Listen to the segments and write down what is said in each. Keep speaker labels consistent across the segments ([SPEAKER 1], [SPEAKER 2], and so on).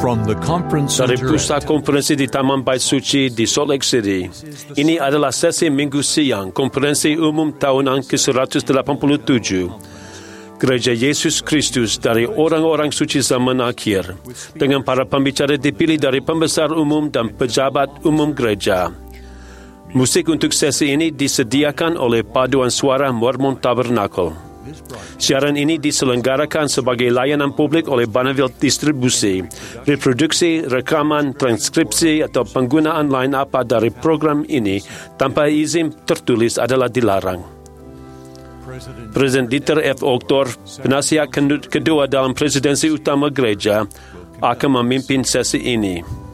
[SPEAKER 1] From the conference
[SPEAKER 2] Dari
[SPEAKER 1] center
[SPEAKER 2] pusat konferensi di Taman Bait Suci di Salt Lake City, ini adalah sesi minggu siang konferensi umum tahunan ke-187 Gereja Yesus Kristus dari orang-orang suci zaman akhir dengan para pembicara dipilih dari pembesar umum dan pejabat umum gereja. Musik untuk sesi ini disediakan oleh Paduan Suara Mormon Tabernacle. Siaran ini diselenggarakan sebagai layanan publik oleh Bonneville Distribusi. Reproduksi, rekaman, transkripsi atau penggunaan lain apa dari program ini tanpa izin tertulis adalah dilarang. Presiden Dieter F. Uchtdorf, penasihat kedua dalam presidensi utama gereja, akan memimpin sesi ini.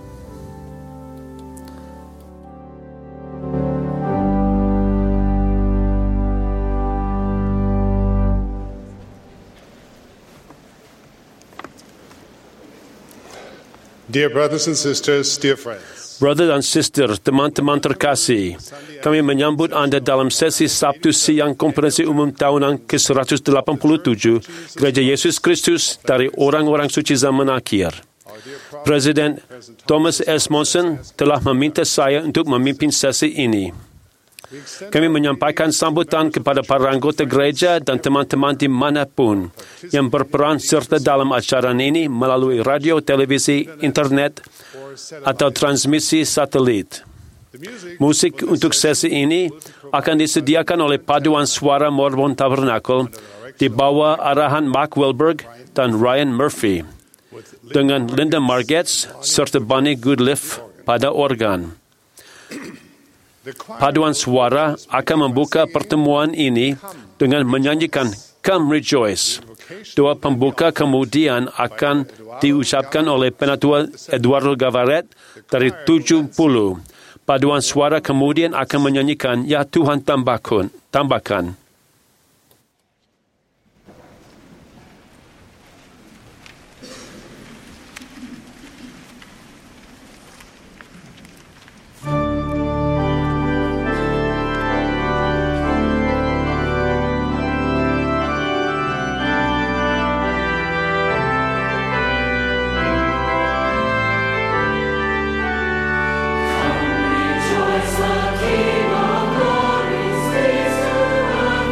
[SPEAKER 3] Dear brothers and sisters, dear friends.
[SPEAKER 2] Brother dan sister, teman-teman terkasih, kami menyambut anda dalam sesi Sabtu siang konferensi umum tahunan ke-187 Gereja Yesus Kristus dari orang-orang suci zaman akhir. Presiden Thomas S. Monson telah meminta saya untuk memimpin sesi ini. Kami menyampaikan sambutan kepada para anggota gereja dan teman-teman di manapun yang berperan serta dalam acara ini melalui radio, televisi, internet, atau transmisi satelit. Musik untuk sesi ini akan disediakan oleh Paduan Suara Mormon Tabernacle di bawah arahan Mark Wilberg dan Ryan Murphy dengan Linda Margetts serta Bunny Goodliff pada organ. Paduan Suara akan membuka pertemuan ini dengan menyanyikan Come Rejoice. Doa pembuka kemudian akan diucapkan oleh Penatua Eduardo Gavaret dari 70. Paduan Suara kemudian akan menyanyikan Ya Tuhan tambahkan.
[SPEAKER 4] Rejoice, the King of Glory, stays to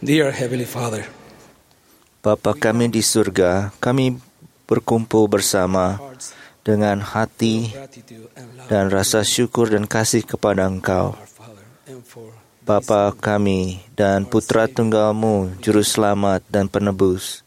[SPEAKER 1] Dear Heavenly Father,
[SPEAKER 4] Bapa kami di surga, kami berkumpul bersama
[SPEAKER 1] hearts
[SPEAKER 4] dengan hati
[SPEAKER 1] gratitude and love
[SPEAKER 4] dan rasa syukur dan kasih kepada Engkau,
[SPEAKER 1] our Father and for
[SPEAKER 4] Bapa kami dan Putra Tunggal-Mu, Juru Selamat dan Penebus,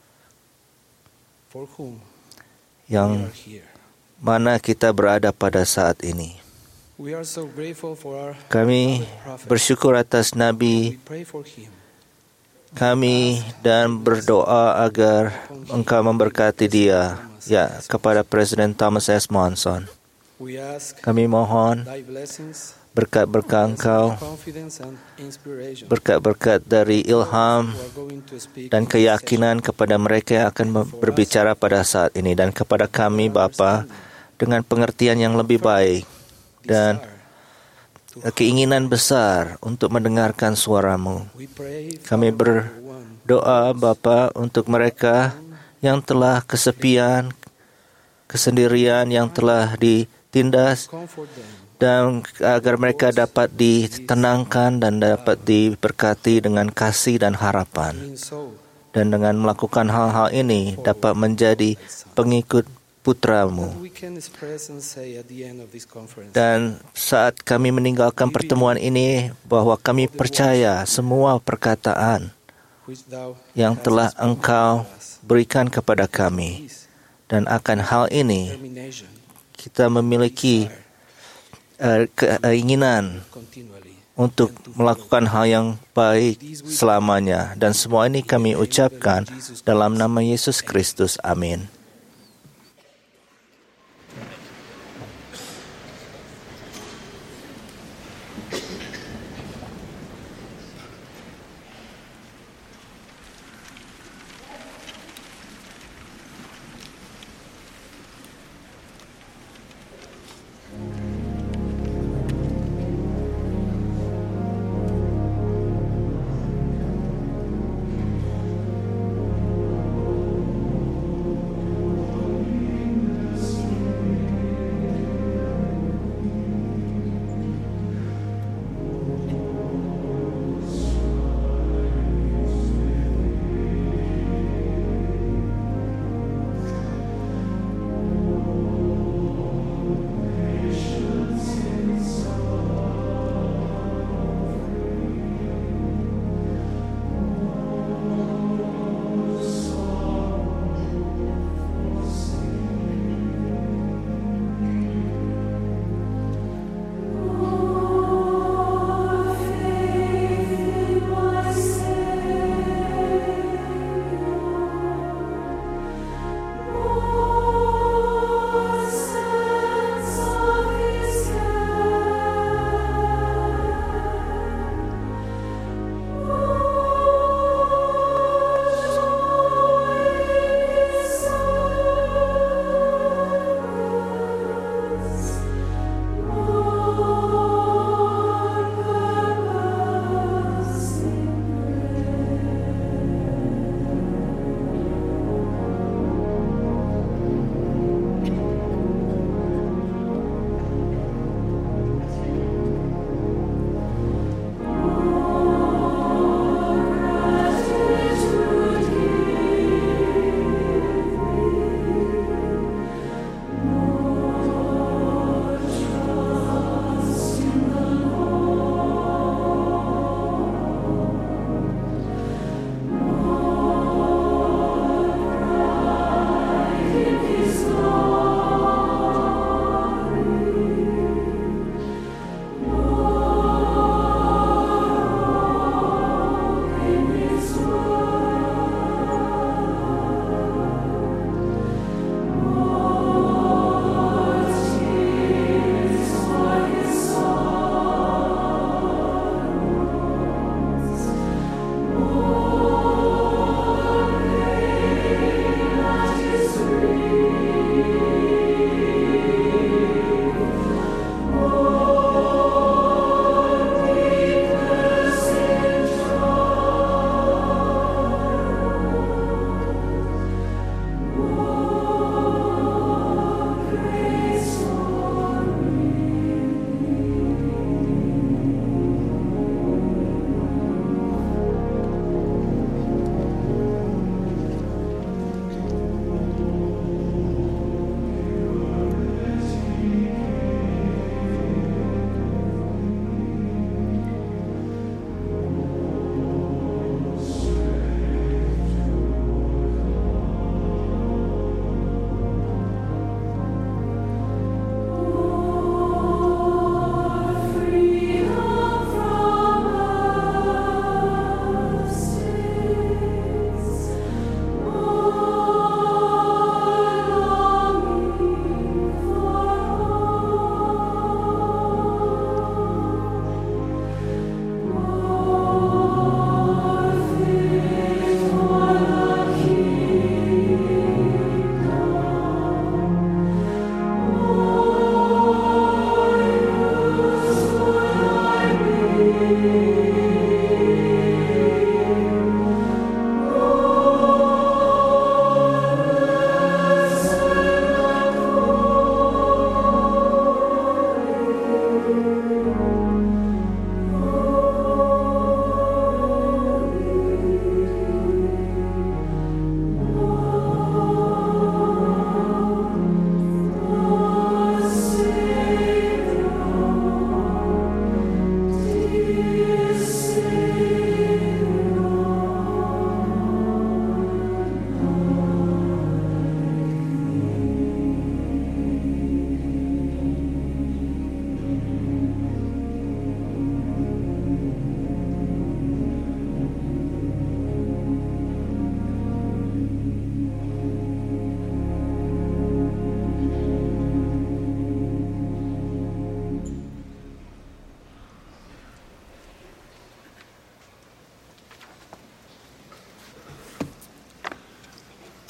[SPEAKER 1] for whom we
[SPEAKER 4] yang
[SPEAKER 1] are here.
[SPEAKER 4] mana kita berada pada saat ini.
[SPEAKER 1] We are so grateful for our
[SPEAKER 4] Kami
[SPEAKER 1] prophet.
[SPEAKER 4] bersyukur atas Nabi
[SPEAKER 1] We pray for him.
[SPEAKER 4] kami dan berdoa agar Engkau memberkati dia, ya, kepada Presiden Thomas S. Monson.
[SPEAKER 1] We ask
[SPEAKER 4] Kami mohon
[SPEAKER 1] thy blessings,
[SPEAKER 4] berkat-berkat Engkau,
[SPEAKER 1] confidence and inspiration
[SPEAKER 4] berkat-berkat dari ilham
[SPEAKER 1] who are going to speak
[SPEAKER 4] dan keyakinan kepada mereka yang akan berbicara pada saat ini, dan kepada kami Bapa dengan pengertian yang lebih baik dan keinginan besar untuk mendengarkan suara-Mu.
[SPEAKER 1] We pray
[SPEAKER 4] Kami
[SPEAKER 1] for everyone
[SPEAKER 4] berdoa Bapa untuk mereka yang telah kesepian, kesendirian, yang telah ditindas,
[SPEAKER 1] comfort them
[SPEAKER 4] dan agar mereka dapat ditenangkan dan dapat diberkati dengan kasih dan harapan.
[SPEAKER 1] in so
[SPEAKER 4] Dan dengan melakukan hal-hal ini dapat menjadi pengikut putra-Mu.
[SPEAKER 1] we can express and say at the end of this conference
[SPEAKER 4] Dan saat kami meninggalkan pertemuan ini, bahwa kami percaya semua perkataan
[SPEAKER 1] which thou
[SPEAKER 4] yang
[SPEAKER 1] hast
[SPEAKER 4] telah
[SPEAKER 1] spoken
[SPEAKER 4] Engkau
[SPEAKER 1] to us.
[SPEAKER 4] berikan kepada kami.
[SPEAKER 1] Peace,
[SPEAKER 4] Dan akan hal ini
[SPEAKER 1] determination,
[SPEAKER 4] kita memiliki keinginan
[SPEAKER 1] continually.
[SPEAKER 4] untuk melakukan hal yang baik selamanya. Dan semua ini kami ucapkan dalam nama Yesus Kristus. Amin.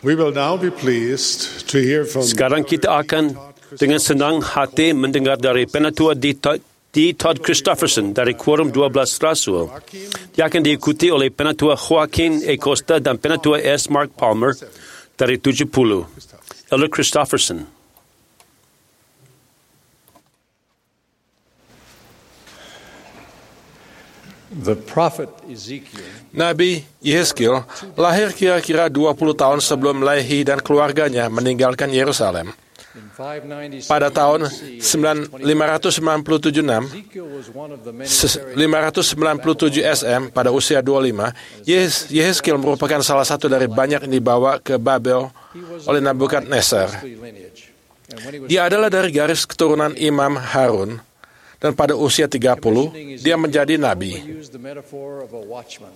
[SPEAKER 3] We will now be pleased to hear from
[SPEAKER 2] Sekarang kita akan dengan senang hati mendengar dari Penatua D. Todd Christofferson dari Quorum 12 Rasul. Dia akan diikuti oleh Penatua Joaquin A. Costa dan Penatua S. Mark Palmer dari 70. Elder Christofferson.
[SPEAKER 5] The prophet Ezekiel
[SPEAKER 6] Nabi Yehezkiel lahir kira-kira 20 tahun sebelum Lehi dan keluarganya meninggalkan Yerusalem.
[SPEAKER 5] in 597
[SPEAKER 6] Pada tahun
[SPEAKER 5] BC,
[SPEAKER 6] 597
[SPEAKER 5] Ezekiel was one of the many
[SPEAKER 6] 597 SM pada usia 25, Yehezkiel merupakan salah satu dari banyak yang dibawa ke Babel oleh Nebukadnezar.
[SPEAKER 5] lineage. And when he was
[SPEAKER 6] Dia adalah dari garis keturunan Imam Harun, dan pada usia 30, dia menjadi nabi.
[SPEAKER 5] used the metaphor of a watchman.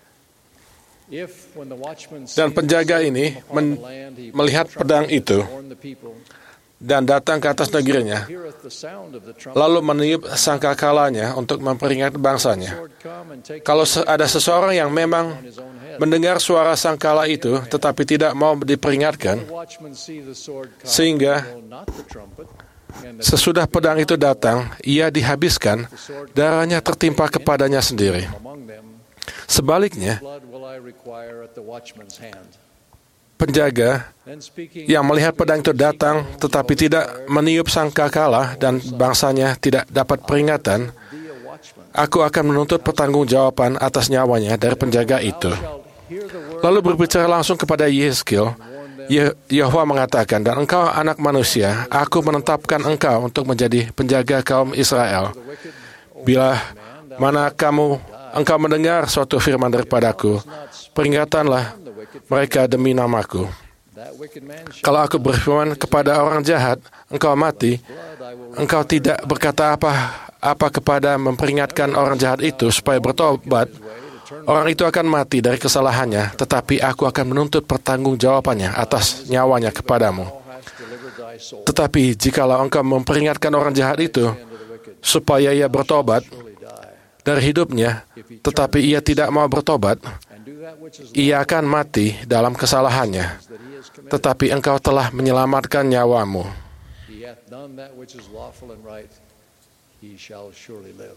[SPEAKER 5] If when the watchman
[SPEAKER 6] Dan
[SPEAKER 5] sees
[SPEAKER 6] penjaga
[SPEAKER 5] the
[SPEAKER 6] ini
[SPEAKER 5] storm upon the land, he
[SPEAKER 6] melihat
[SPEAKER 5] blows the
[SPEAKER 6] pedang
[SPEAKER 5] trumpet
[SPEAKER 6] itu
[SPEAKER 5] to warn the people,
[SPEAKER 6] dan datang ke atas negerinya,
[SPEAKER 5] heareth the sound of the trumpet,
[SPEAKER 6] lalu meniup sangkakalanya untuk memperingat bangsanya.
[SPEAKER 5] sword come and take
[SPEAKER 6] Kalau ada seseorang yang memang
[SPEAKER 5] on his own head.
[SPEAKER 6] mendengar suara sangkala itu tetapi tidak mau diperingatkan,
[SPEAKER 5] The watchman see the sword come,
[SPEAKER 6] sehingga
[SPEAKER 5] though not the trumpet, and the
[SPEAKER 6] sesudah pedang itu datang, ia dihabiskan, darahnya tertimpa kepadanya sendiri.
[SPEAKER 5] among them,
[SPEAKER 6] Sebaliknya,
[SPEAKER 5] blood will I require at the watchman's hand.
[SPEAKER 6] penjaga
[SPEAKER 5] Then speaking
[SPEAKER 6] yang melihat pedang itu datang tetapi tidak meniup sangkakala dan bangsanya tidak dapat peringatan,
[SPEAKER 5] be a watchman.
[SPEAKER 6] aku akan menuntut pertanggungjawaban atas nyawanya dari penjaga itu.
[SPEAKER 5] Shalt hear the word
[SPEAKER 6] Lalu berbicara langsung kepada Yehezkiel, Yahwa mengatakan, dan engkau anak manusia, aku menetapkan engkau untuk menjadi penjaga kaum Israel. Bila mana engkau mendengar suatu firman daripadaku, peringatanlah mereka demi namaku.
[SPEAKER 5] that wicked man shall
[SPEAKER 6] Kalau aku berfirman kepada orang jahat, engkau mati, engkau tidak berkata apa kepada memperingatkan orang jahat itu supaya bertobat, orang itu akan mati dari kesalahannya, tetapi aku akan menuntut pertanggungjawabannya atas nyawanya kepadamu.
[SPEAKER 5] hast delivered thy soul
[SPEAKER 6] Tetapi jikalau engkau memperingatkan orang jahat itu supaya ia bertobat
[SPEAKER 5] surely die,
[SPEAKER 6] dari hidupnya, tetapi ia tidak mau bertobat,
[SPEAKER 5] and do that which is
[SPEAKER 6] ia akan mati dalam kesalahannya.
[SPEAKER 5] that he has committed.
[SPEAKER 6] Tetapi engkau telah menyelamatkan nyawamu.
[SPEAKER 5] He hath done that which is lawful and right. He shall surely live.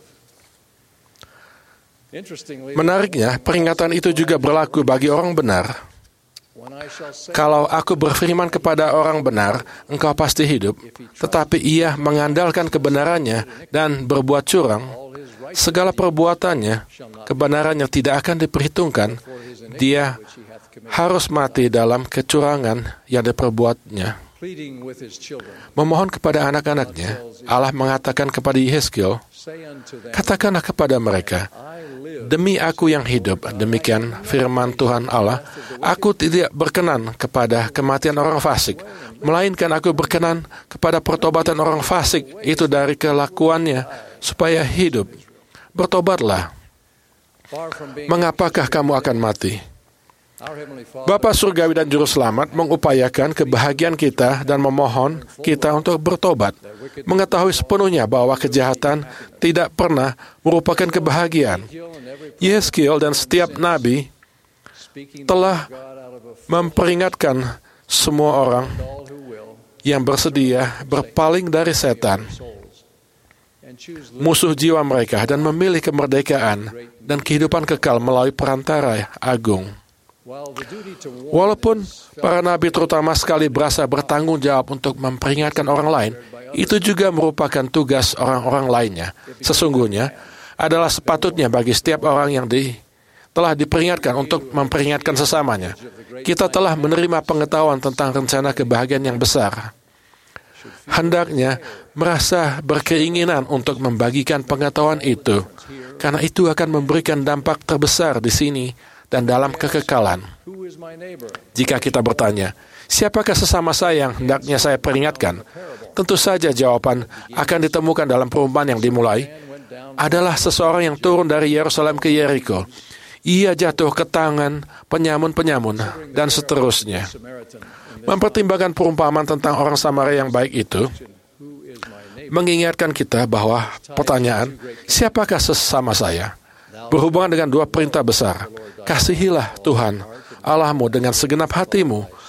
[SPEAKER 5] Interestingly,
[SPEAKER 6] Menariknya, peringatan itu juga berlaku bagi orang benar.
[SPEAKER 5] when I shall say
[SPEAKER 6] Kalau aku berfirman kepada orang benar, engkau pasti hidup, tetapi ia mengandalkan kebenarannya dan berbuat curang,
[SPEAKER 5] all his right
[SPEAKER 6] segala perbuatannya, kebenarannya tidak akan diperhitungkan,
[SPEAKER 5] for his iniquity
[SPEAKER 6] dia
[SPEAKER 5] which he hath committed,
[SPEAKER 6] harus mati dalam kecurangan yang diperbuatnya.
[SPEAKER 5] pleading with his children,
[SPEAKER 6] Memohon kepada anak-anaknya, Allah mengatakan kepada Yehezkiel,
[SPEAKER 5] say unto them,
[SPEAKER 6] katakanlah kepada mereka,
[SPEAKER 5] I live,
[SPEAKER 6] demi aku yang hidup, demikian firman Tuhan Allah, aku tidak berkenan kepada kematian orang fasik, melainkan aku berkenan kepada pertobatan orang fasik itu dari kelakuannya, supaya hidup. Bertobatlah.
[SPEAKER 5] far from being
[SPEAKER 6] Mengapakah kamu akan mati?
[SPEAKER 5] our heavenly Father,
[SPEAKER 6] Bapa Surgawi dan Juru Selamat mengupayakan kebahagiaan kita dan memohon kita untuk bertobat, mengetahui sepenuhnya bahwa kejahatan tidak pernah merupakan kebahagiaan.
[SPEAKER 5] Ezekiel and every
[SPEAKER 6] Yehezkiel dan setiap nabi
[SPEAKER 5] speaking
[SPEAKER 6] telah
[SPEAKER 5] God out of a
[SPEAKER 6] memperingatkan semua orang
[SPEAKER 5] all who will
[SPEAKER 6] yang bersedia berpaling dari setan,
[SPEAKER 5] souls, and choose
[SPEAKER 6] musuh jiwa mereka, dan memilih kemerdekaan dan kehidupan kekal melalui perantara agung.
[SPEAKER 5] while the duty to warn
[SPEAKER 6] Walaupun para nabi terutama sekali berasa bertanggung jawab untuk memperingatkan orang lain, itu juga merupakan tugas orang-orang lainnya. Sesungguhnya adalah sepatutnya bagi setiap orang yang telah diperingatkan untuk memperingatkan sesamanya. Kita telah menerima pengetahuan tentang rencana kebahagiaan yang besar. Hendaknya merasa berkeinginan untuk membagikan pengetahuan itu, karena itu akan memberikan dampak terbesar di sini dan dalam kekekalan.
[SPEAKER 5] who is my neighbor,
[SPEAKER 6] Jika kita bertanya, siapakah sesama saya yang hendaknya saya peringatkan? Tentu saja jawaban akan ditemukan dalam perumpamaan yang dimulai,
[SPEAKER 5] went down
[SPEAKER 6] adalah seseorang yang turun dari Yerusalem ke Yeriko. Ia jatuh ke tangan penyamun-penyamun, dan seterusnya.
[SPEAKER 5] Samaritan, and
[SPEAKER 6] Mempertimbangkan perumpamaan tentang orang Samaria yang baik itu,
[SPEAKER 5] who is my neighbor,
[SPEAKER 6] mengingatkan kita bahwa pertanyaan, siapakah sesama saya? Berhubungan dengan dua perintah besar. Kasihilah Tuhan Allahmu dengan segenap hatimu,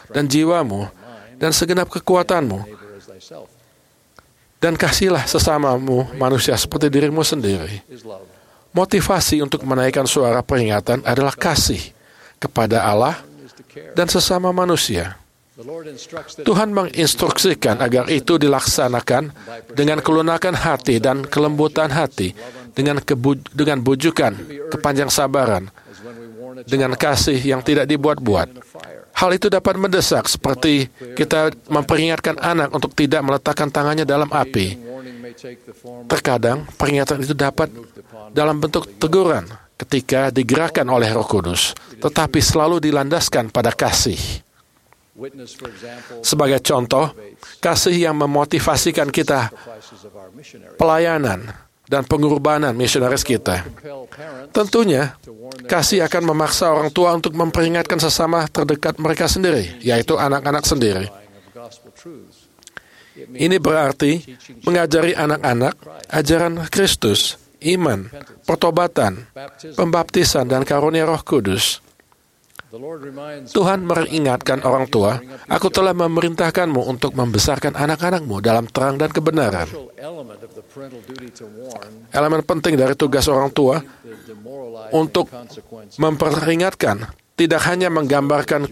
[SPEAKER 6] dan jiwamu dan segenap kekuatanmu,
[SPEAKER 5] neighbor as thyself
[SPEAKER 6] dan kasihlah sesamamu manusia seperti dirimu sendiri.
[SPEAKER 5] is love.
[SPEAKER 6] Motivasi untuk menaikkan suara peringatan adalah kasih kepada Allah
[SPEAKER 5] Is to care.
[SPEAKER 6] dan sesama manusia.
[SPEAKER 5] The Lord instructs that
[SPEAKER 6] Tuhan menginstruksikan agar itu dilaksanakan dengan kelunakan hati dan kelembutan hati, dengan bujukan, kepanjang sabaran,
[SPEAKER 5] as when we warn a
[SPEAKER 6] dengan kasih yang tidak dibuat-buat.
[SPEAKER 5] in a fire.
[SPEAKER 6] Hal itu dapat mendesak, seperti kita memperingatkan anak untuk tidak meletakkan tangannya dalam api.
[SPEAKER 5] Warning may take the form of
[SPEAKER 6] Terkadang peringatan itu dapat dalam bentuk teguran ketika digerakkan oleh Roh Kudus, tetapi selalu dilandaskan pada kasih.
[SPEAKER 5] witness, for example,
[SPEAKER 6] Sebagai contoh, kasih yang memotivasikan kita
[SPEAKER 5] sacrifices of our missionaries.
[SPEAKER 6] pelayanan dan pengorbanan misionaris kita.
[SPEAKER 5] Compel parents
[SPEAKER 6] Tentunya,
[SPEAKER 5] to warn them
[SPEAKER 6] kasih akan memaksa orang tua untuk memperingatkan sesama terdekat mereka sendiri, yaitu anak-anak sendiri.
[SPEAKER 5] of gospel truths. It means
[SPEAKER 6] Ini berarti mengajari anak-anak ajaran Kristus, iman, pertobatan, pembaptisan, dan karunia Roh Kudus.
[SPEAKER 5] the Lord reminds
[SPEAKER 6] Tuhan meringatkan orang tua, "Aku telah memerintahkanmu untuk membesarkan anak-anakmu dalam terang dan kebenaran."
[SPEAKER 5] the element of the parental duty to warn
[SPEAKER 6] Elemen penting dari tugas orang tua
[SPEAKER 5] the demoralizing
[SPEAKER 6] untuk
[SPEAKER 5] consequences
[SPEAKER 6] memperingatkan tidak hanya menggambarkan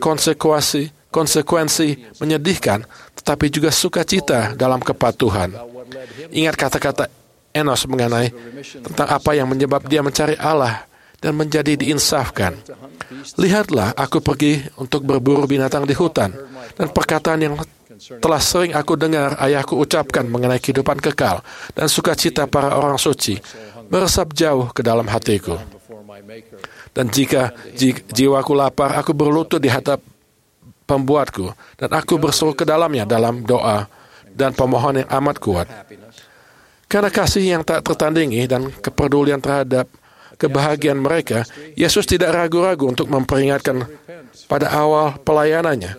[SPEAKER 6] konsekuensi menyedihkan, tetapi juga sukacita dalam kepatuhan.
[SPEAKER 5] about what led him
[SPEAKER 6] Ingat kata-kata Enos mengenai tentang apa yang menyebab dia mencari Allah dan menjadi diinsafkan.
[SPEAKER 5] to hunt beasts
[SPEAKER 6] Lihatlah, aku pergi untuk berburu binatang di hutan, dan perkataan yang telah sering aku dengar ayahku ucapkan mengenai kehidupan kekal dan sukacita para orang suci meresap jauh ke dalam hatiku.
[SPEAKER 5] before my maker.
[SPEAKER 6] Dan jika jiwaku lapar, aku berlutut di hadap pembuatku, dan aku berseru ke dalamnya dalam doa dan pemohon yang amat kuat.
[SPEAKER 5] Happiness.
[SPEAKER 6] Karena kasih yang tak tertandingi dan kepedulian terhadap kebahagiaan mereka, Yesus tidak ragu-ragu untuk memperingatkan pada awal pelayanannya.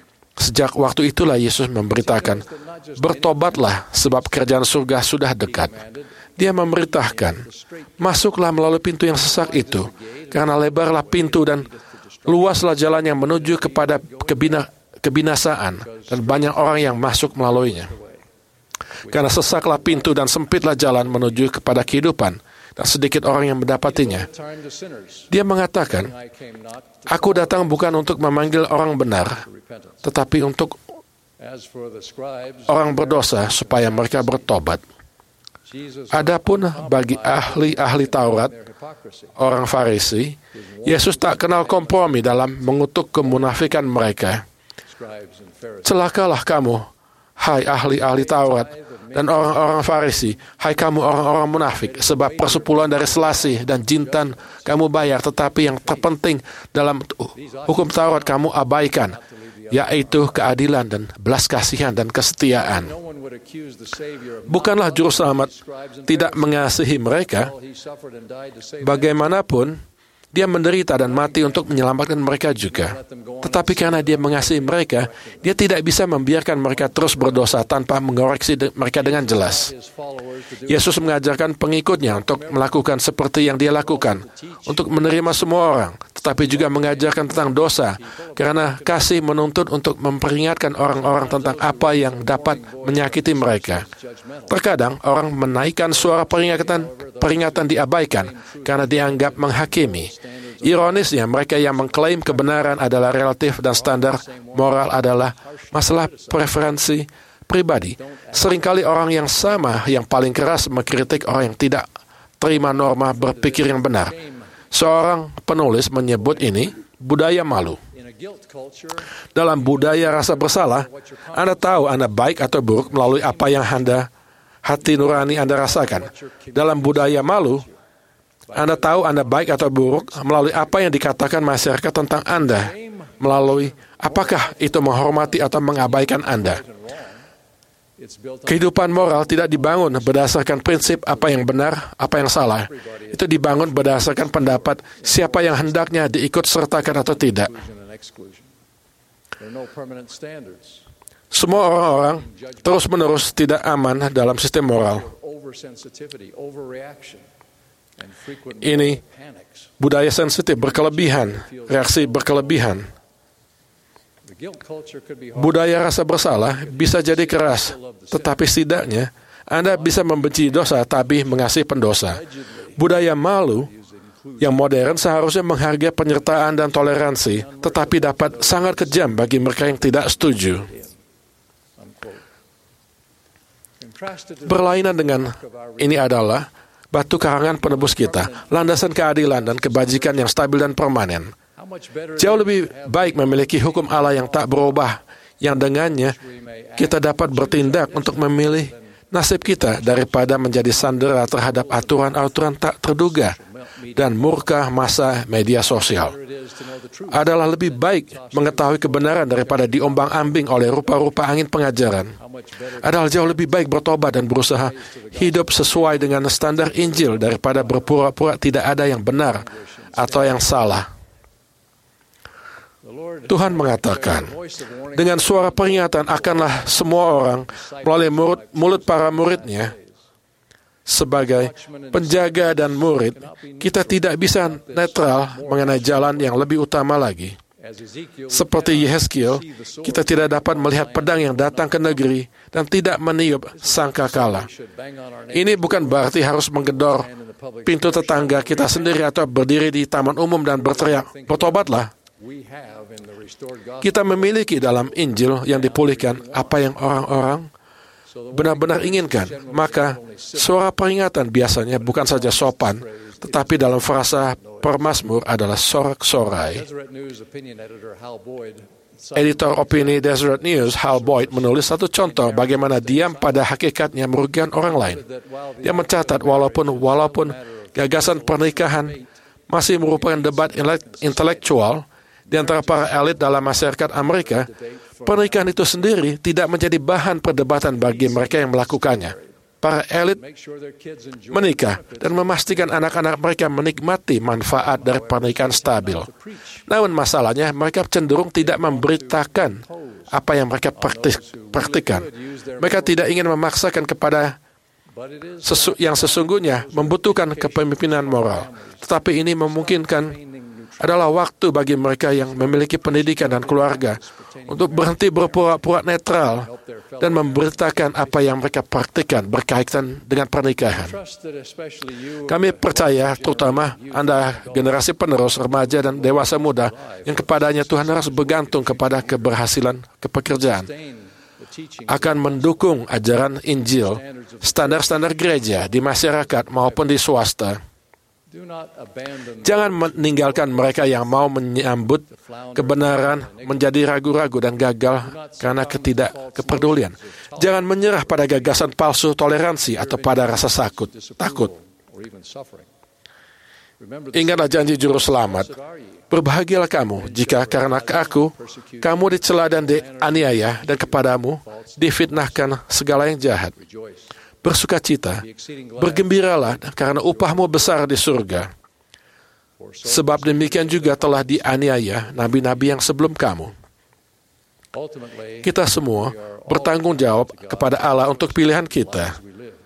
[SPEAKER 6] Sejak waktu itulah Yesus memberitakan, "Bertobatlah, sebab kerajaan surga sudah dekat." Dia memberitakan, "Masuklah melalui pintu yang sesak itu, karena lebarlah pintu dan luaslah jalan yang menuju kepada kebinasaan, dan banyak orang yang masuk melaluinya. Karena sesaklah pintu dan sempitlah jalan menuju kepada kehidupan, dan sedikit orang yang mendapatinya."
[SPEAKER 5] Time to sinners.
[SPEAKER 6] Dia mengatakan,
[SPEAKER 5] I came not to
[SPEAKER 6] "Aku datang bukan untuk memanggil orang benar,
[SPEAKER 5] repentance.
[SPEAKER 6] tetapi untuk
[SPEAKER 5] As for the scribes,
[SPEAKER 6] orang berdosa supaya mereka bertobat."
[SPEAKER 5] Jesus
[SPEAKER 6] Adapun bagi ahli-ahli Taurat,
[SPEAKER 5] their hypocrisy.
[SPEAKER 6] orang Farisi, Yesus tak kenal kompromi dalam mengutuk kemunafikan mereka.
[SPEAKER 5] Scribes and Pharisees.
[SPEAKER 6] "Celakalah kamu, hai ahli-ahli Taurat dan orang-orang Farisi, hai kamu orang-orang munafik, sebab persepuluhan dari selasih dan jintan kamu bayar, tetapi yang terpenting dalam hukum Taurat kamu abaikan, yaitu keadilan dan belas kasihan dan kesetiaan."
[SPEAKER 5] No one would accuse the Savior of
[SPEAKER 6] Bukanlah Juru Selamat tidak mengasihi mereka.
[SPEAKER 5] all he suffered and died to save
[SPEAKER 6] Bagaimanapun, dia menderita dan mati untuk menyelamatkan mereka juga. Tetapi karena dia mengasihi mereka, dia tidak bisa membiarkan mereka terus berdosa tanpa mengoreksi mereka dengan jelas.
[SPEAKER 5] his followers to do
[SPEAKER 6] Yesus mengajarkan pengikutnya untuk melakukan seperti yang dia lakukan, untuk menerima semua orang, tetapi juga mengajarkan tentang dosa, karena kasih menuntut untuk memperingatkan orang-orang tentang apa yang dapat menyakiti mereka. Terkadang orang menaikkan suara peringatan diabaikan karena dianggap menghakimi. Ironisnya, mereka yang mengklaim kebenaran adalah relatif dan standar moral adalah masalah preferensi pribadi. Seringkali orang yang sama yang paling keras mengkritik orang yang tidak terima norma berpikir yang benar. Seorang penulis menyebut ini budaya malu.
[SPEAKER 5] in a guilt culture.
[SPEAKER 6] Dalam budaya rasa bersalah, Anda tahu Anda baik atau buruk melalui apa yang hati nurani Anda rasakan. Dalam budaya malu, Anda tahu Anda baik atau buruk melalui apa yang dikatakan masyarakat tentang Anda, melalui apakah itu menghormati atau mengabaikan Anda.
[SPEAKER 5] It's built on
[SPEAKER 6] Kehidupan moral tidak dibangun berdasarkan prinsip apa yang benar, apa yang salah. Itu dibangun berdasarkan pendapat siapa yang hendaknya diikut sertakan atau tidak.
[SPEAKER 5] inclusion and exclusion. There are no permanent standards.
[SPEAKER 6] Semua orang-orang terus-menerus tidak aman dalam sistem moral.
[SPEAKER 5] Oversensitivity, overreaction, and frequent
[SPEAKER 6] Ini
[SPEAKER 5] panics.
[SPEAKER 6] budaya sensitif berkelebihan, reaksi berkelebihan. Budaya rasa bersalah bisa jadi keras, tetapi setidaknya Anda bisa membenci dosa tapi mengasihi pendosa. Budaya malu yang modern seharusnya menghargai penyertaan dan toleransi, tetapi dapat sangat kejam bagi mereka yang tidak setuju. Berlainan dengan ini adalah batu karangan penebus kita, landasan keadilan dan kebajikan yang stabil dan permanen. Jauh lebih baik memiliki hukum Allah yang tak berubah, yang dengannya kita dapat bertindak untuk memilih nasib kita daripada menjadi sandera terhadap aturan-aturan tak terduga dan murka masa media sosial. Adalah lebih baik mengetahui kebenaran daripada diombang-ambing oleh rupa-rupa angin pengajaran. Adalah jauh lebih baik bertobat dan berusaha hidup sesuai dengan standar Injil daripada berpura-pura tidak ada yang benar atau yang salah. Tuhan mengatakan, dengan suara peringatan akanlah semua orang melalui mulut para muridnya. Sebagai penjaga dan murid, kita tidak bisa netral mengenai jalan yang lebih utama lagi. Seperti Yehezkiel, kita tidak dapat melihat pedang yang datang ke negeri dan tidak meniup sangkakala. Ini bukan berarti harus menggedor pintu tetangga kita sendiri atau berdiri di taman umum dan berteriak, "Bertobatlah." Kita memiliki dalam Injil yang dipulihkan apa yang orang-orang benar-benar inginkan. Maka suara peringatan biasanya bukan saja sopan, tetapi dalam frasa permazmur adalah sorak-sorai. Editor opini Deseret News, Hal Boyd, menulis satu contoh bagaimana diam pada hakikatnya merugikan orang lain. Dia mencatat walaupun gagasan pernikahan masih merupakan debat intelektual di antara para elit dalam masyarakat Amerika, pernikahan itu sendiri tidak menjadi bahan perdebatan bagi mereka yang melakukannya. Para elit menikah dan memastikan anak-anak mereka menikmati manfaat dari pernikahan stabil. Namun masalahnya, mereka cenderung tidak memberitakan apa yang mereka praktikkan. Mereka tidak ingin memaksakan kepada yang sesungguhnya membutuhkan kepemimpinan moral. Tetapi ini memungkinkan adalah waktu bagi mereka yang memiliki pendidikan dan keluarga untuk berhenti berpura-pura netral dan memberitakan apa yang mereka praktikkan berkaitan dengan pernikahan. Kami percaya, terutama Anda generasi penerus, remaja dan dewasa muda, yang kepadanya Tuhan harus bergantung kepada keberhasilan kepekerjaan, akan mendukung ajaran Injil, standar-standar gereja di masyarakat maupun di swasta. Jangan meninggalkan mereka yang mau menyambut kebenaran menjadi ragu-ragu dan gagal karena ketidakkepedulian. Jangan menyerah pada gagasan palsu toleransi atau pada rasa takut. Ingatlah janji juru selamat. Berbahagialah kamu jika karena aku, kamu dicela dan dianiaya dan kepadamu difitnahkan segala yang jahat. Bersukacita, bergembiralah karena upahmu besar di surga. Sebab demikian juga telah dianiaya nabi-nabi yang sebelum kamu. Kita semua bertanggung jawab kepada Allah untuk pilihan kita.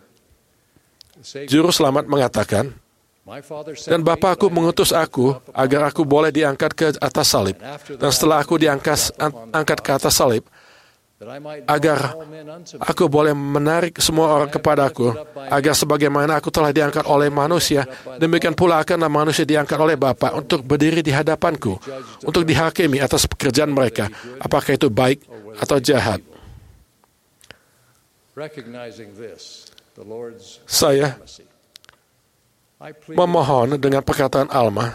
[SPEAKER 6] Juru selamat mengatakan, "Dan Bapa-Ku mengutus aku agar aku boleh diangkat ke atas salib. Dan setelah aku angkat ke atas salib, agar aku boleh menarik semua orang kepadaku, agar sebagaimana aku telah diangkat oleh manusia, demikian pula akanlah manusia diangkat oleh Bapa untuk berdiri di hadapanku, untuk dihakimi atas pekerjaan mereka, apakah itu baik atau jahat." Saya memohon dengan perkataan Alma,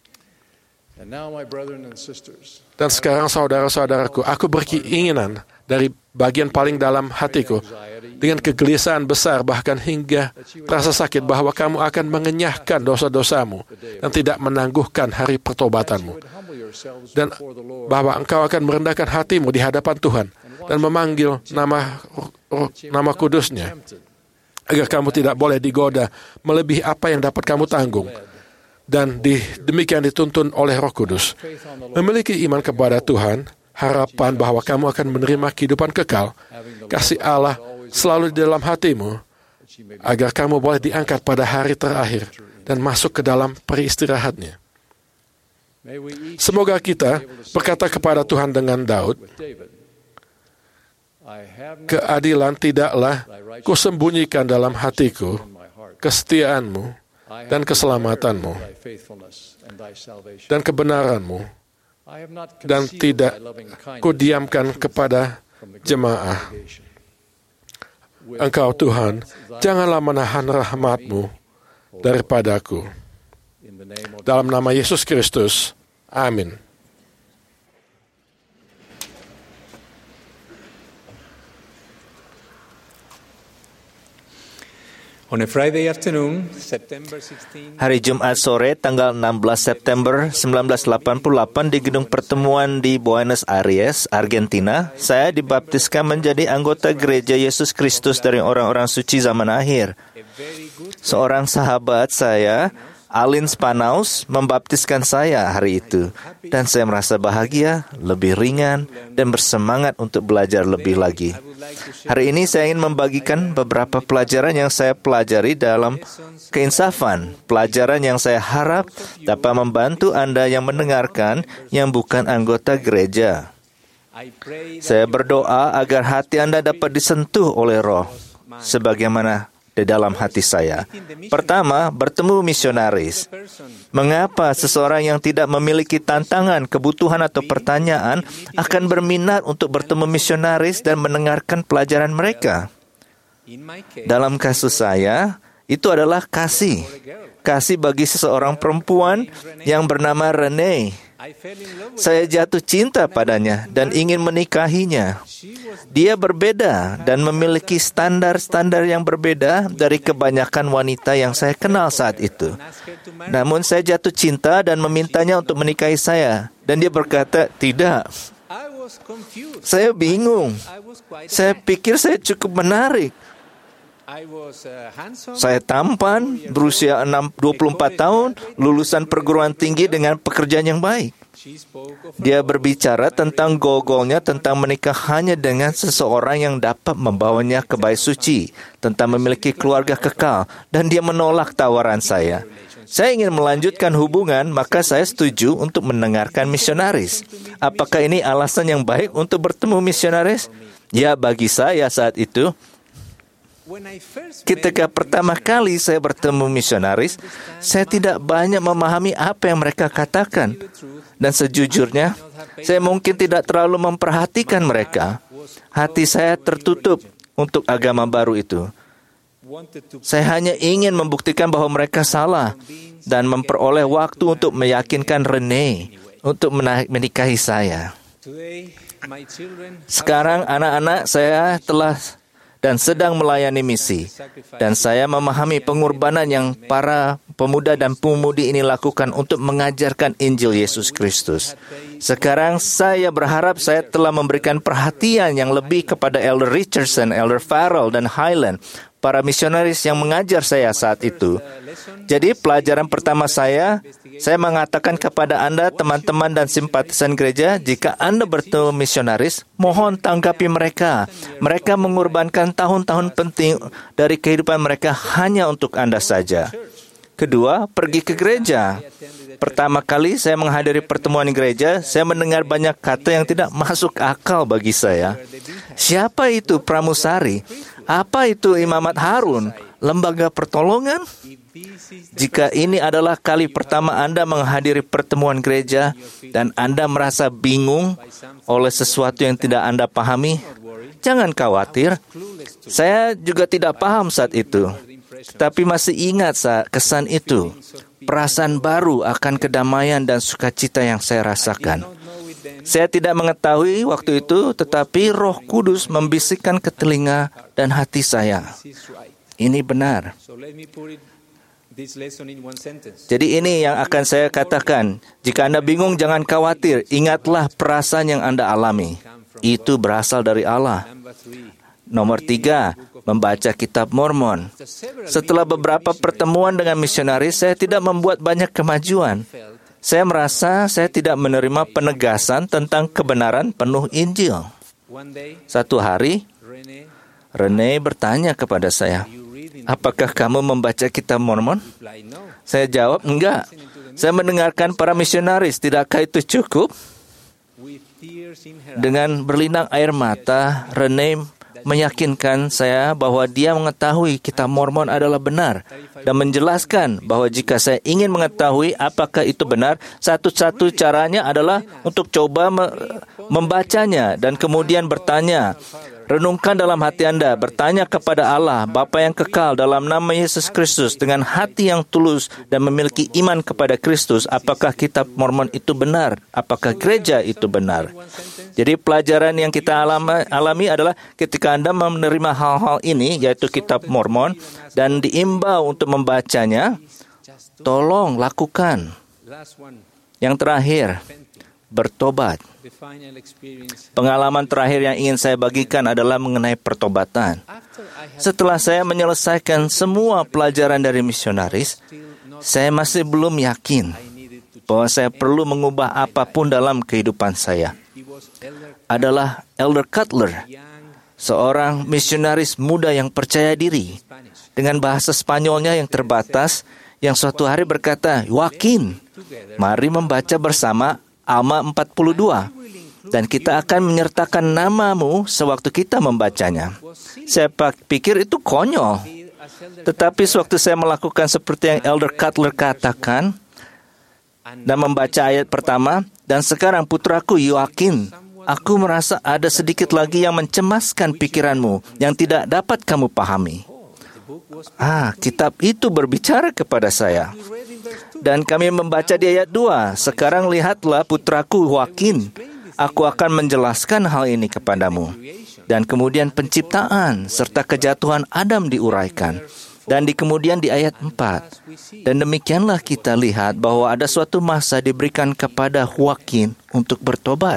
[SPEAKER 6] dan sekarang saudara-saudaraku, aku berkeinginan dari bagian paling dalam hatiku, dengan kegelisahan besar bahkan hingga terasa sakit, bahwa kamu akan mengenyahkan dosa-dosamu dan tidak menangguhkan hari pertobatanmu, dan bahwa engkau akan merendahkan hatimu di hadapan Tuhan dan memanggil nama kudusnya, agar kamu tidak boleh digoda melebihi apa yang dapat kamu tanggung, dan demikian dituntun oleh Roh Kudus. Memiliki iman kepada Tuhan, harapan bahwa kamu akan menerima kehidupan kekal, kasih Allah selalu di dalam hatimu, agar kamu boleh diangkat pada hari terakhir dan masuk ke dalam peristirahatnya.
[SPEAKER 5] May we each
[SPEAKER 6] Semoga kita berkata kepada Tuhan dengan Daud,
[SPEAKER 5] with David, I have not
[SPEAKER 6] keadilan tidaklah kusembunyikan dalam hatiku,
[SPEAKER 5] in my heart.
[SPEAKER 6] kesetiaanmu
[SPEAKER 5] I
[SPEAKER 6] dan
[SPEAKER 5] have
[SPEAKER 6] keselamatanmu
[SPEAKER 5] declared thy faithfulness and thy salvation.
[SPEAKER 6] dan kebenaranmu,
[SPEAKER 5] I have not
[SPEAKER 6] dan
[SPEAKER 5] concealed
[SPEAKER 6] tidak
[SPEAKER 5] thy loving kindness
[SPEAKER 6] kudiamkan
[SPEAKER 5] and thy truth
[SPEAKER 6] kepada
[SPEAKER 5] from the great
[SPEAKER 6] jemaah.
[SPEAKER 5] congregation.
[SPEAKER 6] Engkau Tuhan, janganlah menahan rahmat-Mu daripadaku.
[SPEAKER 5] In the name of
[SPEAKER 6] Dalam nama Yesus Kristus, amin.
[SPEAKER 7] On a Friday afternoon, September 16,
[SPEAKER 4] Hari Jumat sore, tanggal 16 September 1988 di Gedung Pertemuan di Buenos Aires, Argentina, saya dibaptiskan menjadi anggota Gereja Yesus Kristus dari orang-orang suci zaman akhir. Seorang sahabat saya, Alin Spanaus, membaptiskan saya hari itu. Dan saya merasa bahagia, lebih ringan, dan bersemangat untuk belajar lebih lagi. Hari ini saya ingin membagikan beberapa pelajaran yang saya pelajari dalam keinsafan. Pelajaran yang saya harap dapat membantu Anda yang mendengarkan yang bukan anggota gereja. Saya berdoa agar hati Anda dapat disentuh oleh Roh, sebagaimana di dalam hati saya. Pertama, bertemu misionaris. Mengapa seseorang yang tidak memiliki tantangan, kebutuhan atau pertanyaan akan berminat untuk bertemu misionaris dan mendengarkan pelajaran mereka? Dalam kasus saya, itu adalah kasih. Kasih bagi seseorang perempuan yang bernama Renee. Saya jatuh cinta padanya dan ingin menikahinya. Dia berbeda dan memiliki standar-standar yang berbeda dari kebanyakan wanita yang saya kenal saat itu. Namun saya jatuh cinta dan memintanya untuk menikahi saya. Dan dia berkata, tidak. Saya bingung. Saya pikir saya cukup menarik. Saya tampan, berusia 24 tahun, lulusan perguruan tinggi dengan pekerjaan yang baik. Dia berbicara tentang gogolnya tentang menikah hanya dengan seseorang yang dapat membawanya ke bait suci, tentang memiliki keluarga kekal, dan dia menolak tawaran saya. Saya ingin melanjutkan hubungan, maka saya setuju untuk mendengarkan misionaris. Apakah ini alasan yang baik untuk bertemu misionaris? Ya, bagi saya saat itu. Ketika pertama kali saya bertemu misionaris, saya tidak banyak memahami apa yang mereka katakan. Dan sejujurnya, saya mungkin tidak terlalu memperhatikan mereka. Hati saya tertutup untuk agama baru itu. Saya hanya ingin membuktikan bahwa mereka salah dan memperoleh waktu untuk meyakinkan Renee untuk menikahi saya. Sekarang anak-anak saya telah dan sedang melayani misi. Dan saya memahami pengorbanan yang para pemuda dan pemudi ini lakukan untuk mengajarkan Injil Yesus Kristus. Sekarang saya berharap saya telah memberikan perhatian yang lebih kepada Elder Richardson, Elder Farrell, dan Highland, para misionaris yang mengajar saya saat itu. Jadi pelajaran pertama saya mengatakan kepada Anda, teman-teman dan simpatisan gereja, jika Anda bertemu misionaris, mohon tanggapi mereka. Mereka mengorbankan tahun-tahun penting dari kehidupan mereka hanya untuk Anda saja. Kedua, pergi ke gereja. Pertama kali saya menghadiri pertemuan gereja, saya mendengar banyak kata yang tidak masuk akal bagi saya. Siapa itu pramusari? Apa itu imamat Harun? Lembaga pertolongan? Jika ini adalah kali pertama Anda menghadiri pertemuan gereja dan Anda merasa bingung oleh sesuatu yang tidak Anda pahami, jangan khawatir. Saya juga tidak paham saat itu, tetapi masih ingat kesan itu. Perasaan baru akan kedamaian dan sukacita yang saya rasakan. Saya tidak mengetahui waktu itu, tetapi Roh Kudus membisikkan ke telinga dan hati saya. Ini benar. Jadi ini yang akan saya katakan. Jika Anda bingung, jangan khawatir. Ingatlah perasaan yang Anda alami. Itu berasal dari Allah. Nomor 3, membaca kitab Mormon. Setelah beberapa pertemuan dengan misionaris, saya tidak membuat banyak kemajuan. Saya merasa saya tidak menerima penegasan tentang kebenaran penuh Injil. Satu hari, Renee bertanya kepada saya, apakah kamu membaca kitab Mormon? Saya jawab, enggak. Saya mendengarkan para misionaris, tidakkah itu cukup? Dengan berlinang air mata, Rene meyakinkan saya bahwa dia mengetahui kitab Mormon adalah benar dan menjelaskan bahwa jika saya ingin mengetahui apakah itu benar, satu-satu caranya adalah untuk coba membacanya dan kemudian bertanya. Renungkan dalam hati Anda, bertanya kepada Allah, Bapa yang kekal dalam nama Yesus Kristus dengan hati yang tulus dan memiliki iman kepada Kristus, apakah kitab Mormon itu benar? Apakah gereja itu benar? Jadi pelajaran yang kita alami adalah ketika Anda menerima hal-hal ini, yaitu kitab Mormon, dan diimbau untuk membacanya, tolong lakukan. Yang terakhir, bertobat. Pengalaman terakhir yang ingin saya bagikan adalah mengenai pertobatan. Setelah saya menyelesaikan semua pelajaran dari misionaris, saya masih belum yakin bahwa saya perlu mengubah apapun dalam kehidupan saya. Adalah Elder Cutler, seorang misionaris muda yang percaya diri, dengan bahasa Spanyolnya yang terbatas, yang suatu hari berkata, Joaquin, mari membaca bersama Alma 42, dan kita akan menyertakan namamu sewaktu kita membacanya. Saya pikir itu konyol. Tetapi sewaktu saya melakukan seperti yang Elder Cutler katakan, dan membaca ayat pertama, dan sekarang putraku Joaquin, aku merasa ada sedikit lagi yang mencemaskan pikiranmu, yang tidak dapat kamu pahami. Kitab itu berbicara kepada saya. Dan kami membaca di ayat 2, sekarang lihatlah putraku Joaquin, aku akan menjelaskan hal ini kepadamu. Dan kemudian penciptaan serta kejatuhan Adam diuraikan. Dan kemudian di ayat 4, dan demikianlah kita lihat bahwa ada suatu masa diberikan kepada Joaquin untuk bertobat.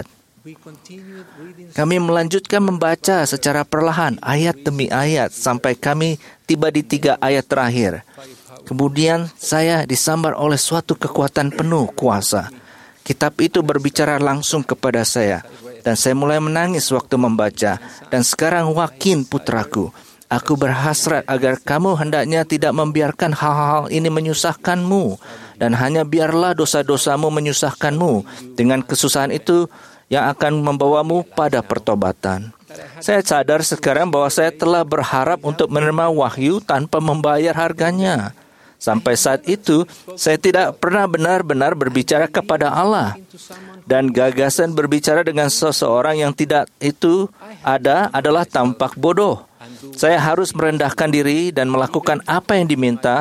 [SPEAKER 4] Kami melanjutkan membaca secara perlahan, ayat demi ayat, sampai kami tiba di 3 ayat terakhir. Kemudian saya disambar oleh suatu kekuatan penuh kuasa. Kitab itu berbicara langsung kepada saya, dan saya mulai menangis waktu membaca. Dan sekarang Joaquin putraku, aku berhasrat agar kamu hendaknya tidak membiarkan hal-hal ini menyusahkanmu, dan hanya biarlah dosa-dosamu menyusahkanmu. Dengan kesusahan itu yang akan membawamu pada pertobatan. Saya sadar sekarang bahwa saya telah berharap untuk menerima wahyu tanpa membayar harganya. Sampai saat itu, saya tidak pernah benar-benar berbicara kepada Allah. Dan gagasan berbicara dengan seseorang yang tidak itu ada adalah tampak bodoh. Saya harus merendahkan diri dan melakukan apa yang diminta.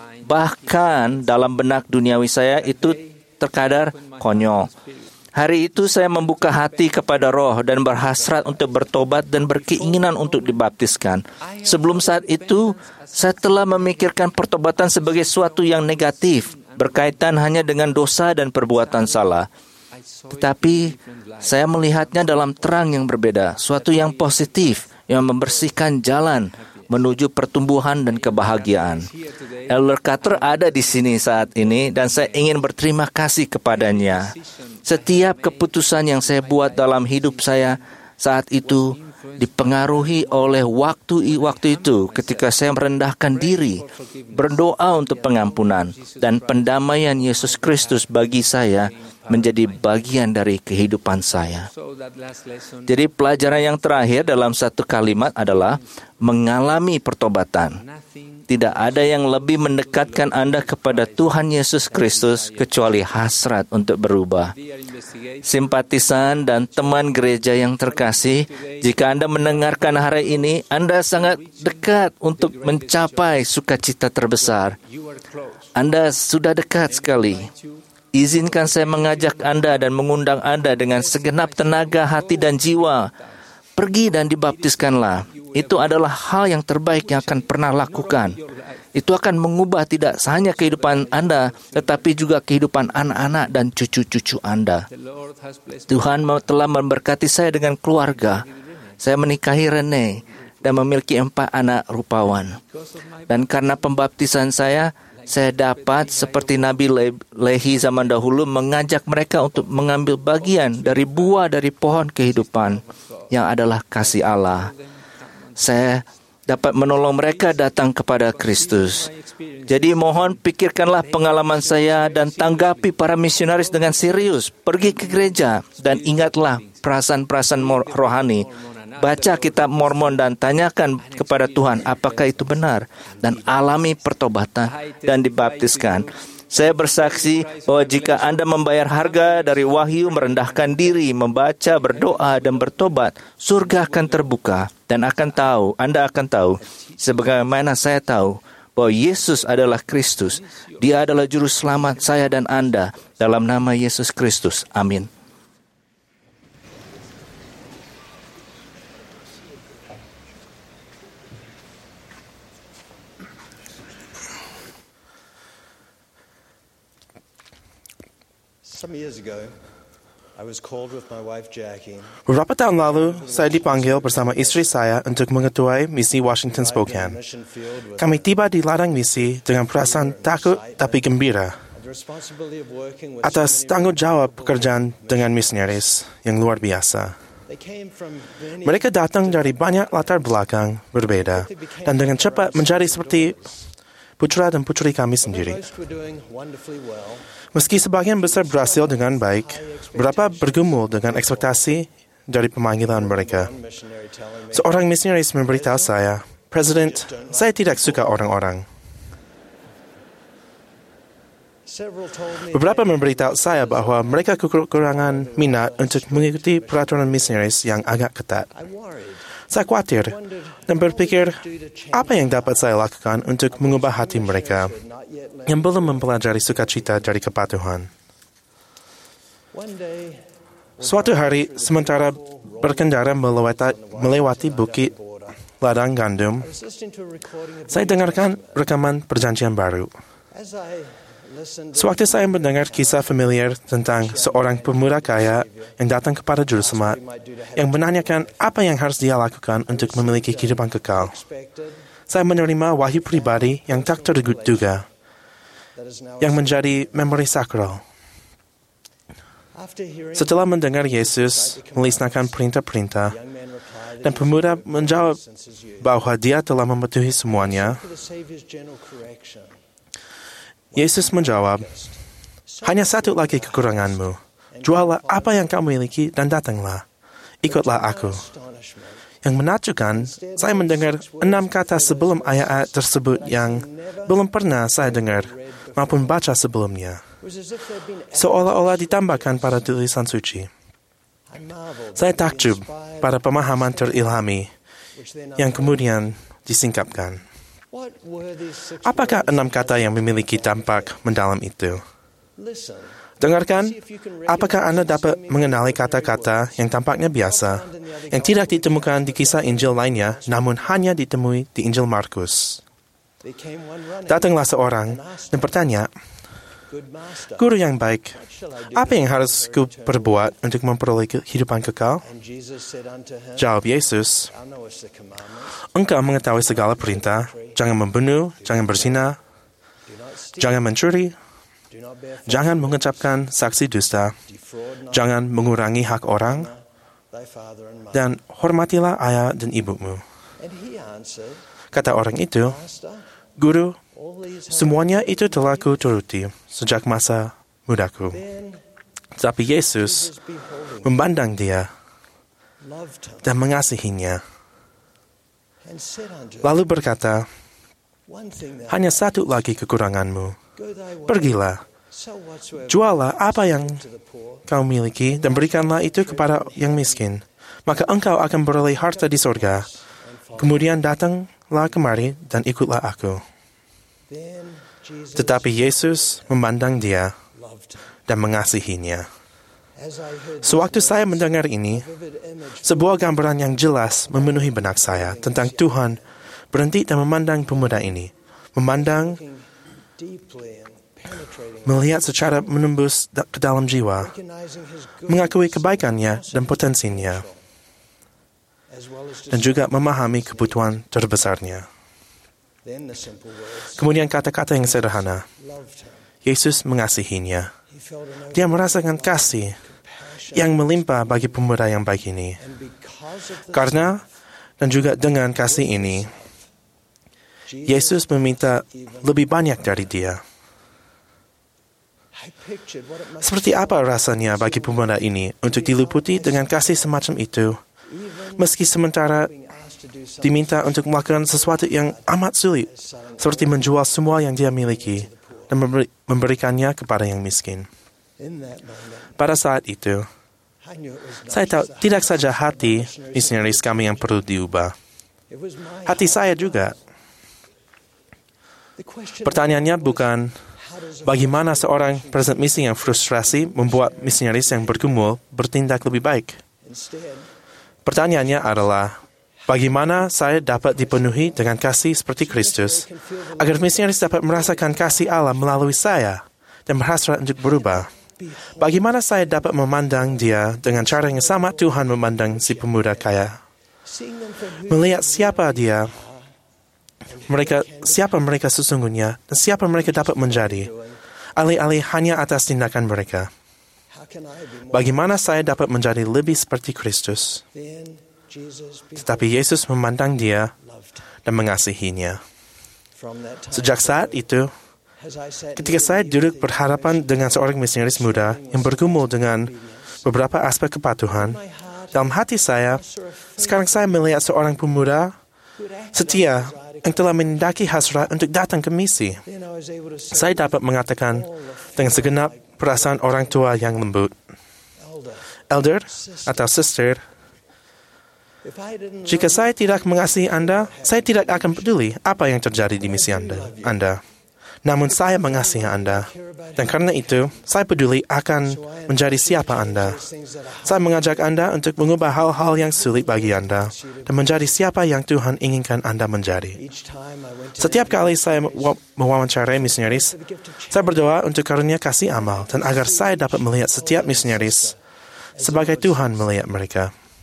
[SPEAKER 4] Bahkan dalam benak duniawi saya itu terkadar konyol. Hari itu saya membuka hati kepada Roh dan berhasrat untuk bertobat dan berkeinginan untuk dibaptiskan. Sebelum saat itu, saya telah memikirkan pertobatan sebagai suatu yang negatif, berkaitan hanya dengan dosa dan perbuatan salah. Tetapi saya melihatnya dalam terang yang berbeda, suatu yang positif, yang membersihkan jalan menuju pertumbuhan dan kebahagiaan. Elder Cutler ada di sini saat ini dan saya ingin berterima kasih kepadanya. Setiap keputusan yang saya buat dalam hidup saya saat itu dipengaruhi oleh waktu itu ketika saya merendahkan diri, berdoa untuk pengampunan dan pendamaian Yesus Kristus bagi saya menjadi bagian dari kehidupan saya. Jadi pelajaran yang terakhir dalam satu kalimat adalah mengalami pertobatan. Tidak ada yang lebih mendekatkan Anda kepada Tuhan Yesus Kristus kecuali hasrat untuk berubah. Simpatisan dan teman gereja yang terkasih, jika Anda mendengarkan hari ini, Anda sangat dekat untuk mencapai sukacita terbesar. Anda sudah dekat sekali. Izinkan saya mengajak Anda dan mengundang Anda dengan segenap tenaga, hati dan jiwa. Pergi dan dibaptiskanlah. Itu adalah hal yang terbaik yang akan pernah lakukan. Itu akan mengubah tidak hanya kehidupan Anda, tetapi juga kehidupan anak-anak dan cucu-cucu Anda. Tuhan telah memberkati saya dengan keluarga. Saya menikahi Rene dan memiliki 4 anak rupawan. Dan karena pembaptisan saya dapat seperti Nabi Lehi zaman dahulu mengajak mereka untuk mengambil bagian dari buah dari pohon kehidupan yang adalah kasih Allah. Saya dapat menolong mereka datang kepada Kristus. Jadi mohon pikirkanlah pengalaman saya dan tanggapi para misionaris dengan serius. Pergi ke gereja dan ingatlah perasaan-perasaan rohani. Baca kitab Mormon dan tanyakan kepada Tuhan apakah itu benar. Dan alami pertobatan dan dibaptiskan. Saya bersaksi bahwa jika Anda membayar harga dari wahyu, merendahkan diri, membaca, berdoa, dan bertobat, surga akan terbuka dan Anda akan tahu, sebagaimana saya tahu, bahwa Yesus adalah Kristus. Dia adalah Juru Selamat saya dan Anda. Dalam nama Yesus Kristus. Amin.
[SPEAKER 8] Some years ago, I was called with my wife Jackie.
[SPEAKER 9] Beberapa tahun lalu, saya dipanggil bersama istri saya untuk mengetuai misi Washington Spokane. Kami tiba di ladang misi dengan perasaan takut tapi gembira atas tanggung jawab pekerjaan dengan misionaris yang luar biasa. Mereka datang dari banyak latar belakang berbeda dan dengan cepat menjadi seperti putra dan putri kami sendiri. Meski sebagian besar berhasil dengan baik, beberapa bergumul dengan ekspektasi dari pemanggilan mereka. Seorang misionaris memberitahu saya, "President, saya tidak suka orang-orang." Beberapa memberitahu saya bahwa mereka kekurangan minat untuk mengikuti peraturan misionaris yang agak ketat. Saya khawatir dan berpikir, apa yang dapat saya lakukan untuk mengubah hati mereka yang belum mempelajari sukacita dari kepatuhan. Suatu hari, sementara berkendara melewati bukit ladang gandum, saya dengarkan rekaman perjanjian baru. Sewaktu saya mendengar kisah familiar tentang seorang pemuda kaya yang datang kepada Juru Selamat, yang menanyakan apa yang harus dia lakukan untuk memiliki kehidupan kekal, saya menerima wahyu pribadi yang tak terduga, yang menjadi memori sakral. Setelah mendengar Yesus melisnakan perintah-perintah, dan pemuda menjawab bahwa dia telah mematuhi semuanya, Yesus menjawab, "Hanya satu lagi kekuranganmu. Jualah apa yang kamu miliki dan datanglah. Ikutlah aku." Yang menakjubkan, saya mendengar 6 kata sebelum ayat tersebut yang belum pernah saya dengar maupun baca sebelumnya. Seolah-olah ditambahkan pada tulisan suci. Saya takjub pada pemahaman terilhami yang kemudian disingkapkan. Apakah 6 kata yang memiliki dampak mendalam itu? Dengarkan, apakah Anda dapat mengenali kata-kata yang tampaknya biasa, yang tidak ditemukan di kisah Injil lainnya, namun hanya ditemui di Injil Markus? Datanglah seorang dan bertanya, "Guru yang baik, apa yang harus ku perbuat untuk memperoleh kehidupan kekal?" Jawab Yesus, "Engkau mengetahui segala perintah, jangan membunuh, jangan berzina, jangan mencuri, jangan mengucapkan saksi dusta, jangan mengurangi hak orang, dan hormatilah ayah dan ibumu." Kata orang itu, "Guru, semuanya itu telah ku turuti sejak masa mudaku." Tapi Yesus memandang dia dan mengasihinya. Lalu berkata, "Hanya satu lagi kekuranganmu. Pergilah, jualah apa yang kau miliki dan berikanlah itu kepada yang miskin. Maka engkau akan beroleh harta di sorga. Kemudian datanglah kemari dan ikutlah aku." Tetapi Yesus memandang dia dan mengasihinya. Sewaktu saya mendengar ini, sebuah gambaran yang jelas memenuhi benak saya tentang Tuhan berhenti dan memandang pemuda ini. Memandang, melihat secara menembus ke dalam jiwa, mengakui kebaikannya dan potensinya, dan juga memahami kebutuhan terbesarnya. Kemudian kata-kata yang sederhana, Yesus mengasihinya. Dia merasakan kasih yang melimpah bagi pemuda yang baik ini. Karena dan juga dengan kasih ini, Yesus meminta lebih banyak dari dia. Seperti apa rasanya bagi pemuda ini untuk diliputi dengan kasih semacam itu, meski sementara diminta untuk melakukan sesuatu yang amat sulit, seperti menjual semua yang dia miliki dan memberikannya kepada yang miskin. Pada saat itu, saya tahu tidak saja hati misionaris kami yang perlu diubah. Hati saya juga. Pertanyaannya bukan bagaimana seorang presiden misi yang frustrasi membuat misionaris yang bergumul bertindak lebih baik. Pertanyaannya adalah bagaimana saya dapat dipenuhi dengan kasih seperti Kristus agar misionaris dapat merasakan kasih Allah melalui saya dan berhasrat untuk berubah. Bagaimana saya dapat memandang dia dengan cara yang sama Tuhan memandang si pemuda kaya. Melihat siapa dia, siapa mereka sesungguhnya, dan siapa mereka dapat menjadi, alih-alih hanya atas tindakan mereka. Bagaimana saya dapat menjadi lebih seperti Kristus? Tetapi Yesus memandang dia dan mengasihinya. Sejak saat itu, ketika saya duduk berhadapan dengan seorang misionaris muda yang bergumul dengan beberapa aspek kepatuhan, dalam hati saya, sekarang saya melihat seorang pemuda setia yang telah menindaki hasrat untuk datang ke misi. Saya dapat mengatakan dengan segenap perasaan orang tua yang lembut, elder atau sister, jika saya tidak mengasihi Anda, saya tidak akan peduli apa yang terjadi di misi Anda. Namun saya mengasihi Anda, dan karena itu, saya peduli akan menjadi siapa Anda. Saya mengajak Anda untuk mengubah hal-hal yang sulit bagi Anda, dan menjadi siapa yang Tuhan inginkan Anda menjadi. Setiap kali saya mewawancarai misionaris, saya berdoa untuk karunia kasih amal, dan agar saya dapat melihat setiap misionaris sebagai Tuhan melihat mereka.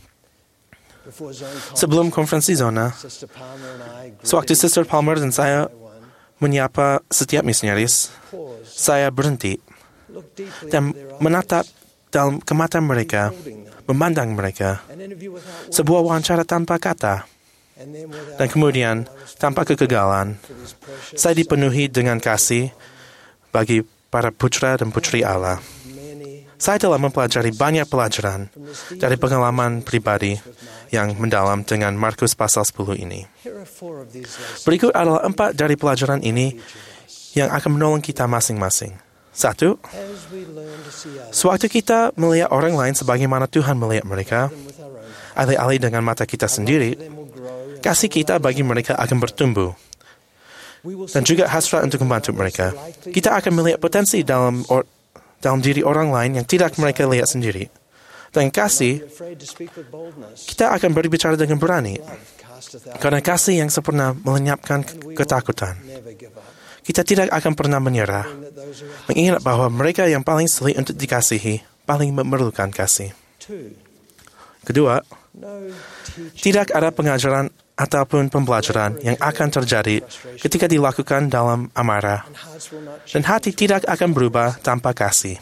[SPEAKER 9] Sebelum konferensi zona, sewaktu Sister Palmer dan saya menyapa setiap misionaris, saya berhenti dan menatap dalam ke mata mereka, memandang mereka, sebuah wawancara tanpa kata, dan kemudian tanpa kegagalan, saya dipenuhi dengan kasih bagi para putra dan putri Allah. Saya telah mempelajari banyak pelajaran dari pengalaman pribadi yang mendalam dengan Markus pasal 10 ini. Berikut adalah 4 dari pelajaran ini yang akan menolong kita masing-masing. 1. Sewaktu kita melihat orang lain sebagaimana Tuhan melihat mereka, alih-alih dengan mata kita sendiri, kasih kita bagi mereka akan bertumbuh. Dan juga hasrat untuk membantu mereka. Kita akan melihat potensi dalam diri orang lain yang tidak mereka lihat sendiri. Dan kasih, kita akan berbicara dengan berani. Karena kasih yang sempurna melenyapkan ketakutan. Kita tidak akan pernah menyerah. Mengingat bahwa mereka yang paling sulit untuk dikasihi, paling memerlukan kasih. Kedua, tidak ada pengajaran ataupun pembelajaran yang akan terjadi ketika dilakukan dalam amarah. Dan hati tidak akan berubah tanpa kasih.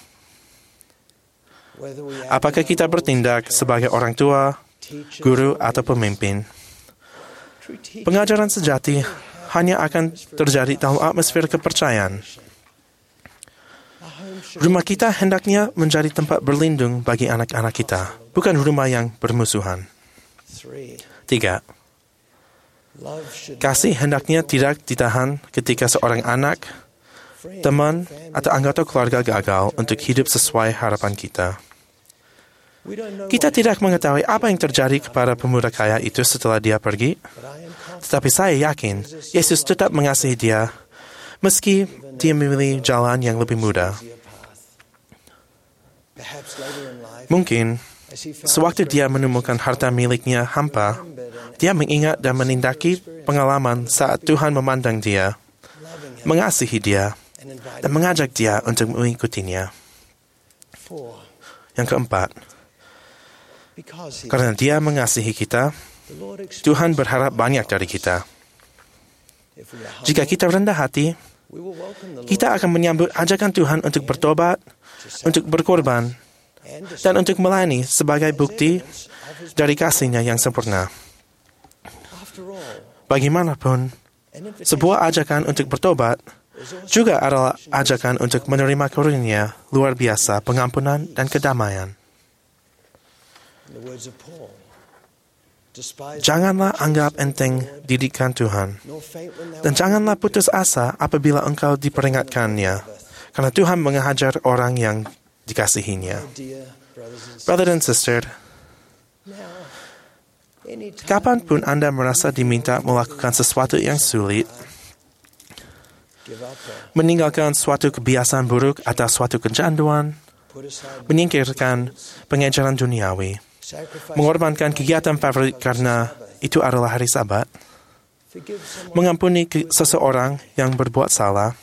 [SPEAKER 9] Apakah kita bertindak sebagai orang tua, guru, atau pemimpin? Pengajaran sejati hanya akan terjadi dalam atmosfer kepercayaan. Rumah kita hendaknya menjadi tempat berlindung bagi anak-anak kita, bukan rumah yang bermusuhan. 3. Kasih hendaknya tidak ditahan ketika seorang anak, teman, atau anggota keluarga gagal untuk hidup sesuai harapan kita. Kita tidak mengetahui apa yang terjadi kepada pemuda kaya itu setelah dia pergi, tetapi saya yakin Yesus tetap mengasihi dia, meski dia memilih jalan yang lebih mudah. Mungkin, sewaktu dia menemukan harta miliknya hampa, dia mengingat dan menindaki pengalaman saat Tuhan memandang dia, mengasihi dia, dan mengajak dia untuk mengikutinya. Yang keempat, karena dia mengasihi kita, Tuhan berharap banyak dari kita. Jika kita rendah hati, kita akan menyambut ajakan Tuhan untuk bertobat, untuk berkorban, dan untuk melayani sebagai bukti dari kasih-Nya yang sempurna. Bagaimanapun, Sebuah ajakan untuk bertobat juga adalah ajakan untuk menerima karunia luar biasa pengampunan dan kedamaian. Janganlah anggap enteng didikan Tuhan, dan janganlah putus asa apabila engkau diperingatkannya, karena Tuhan menghajar orang yang dikasihinya. Brother and sister, kapanpun Anda merasa diminta melakukan sesuatu yang sulit, meninggalkan suatu kebiasaan buruk atau suatu kecanduan, menyingkirkan pengajaran duniawi, mengorbankan kegiatan favorit karena itu adalah hari Sabat, mengampuni seseorang yang berbuat salah,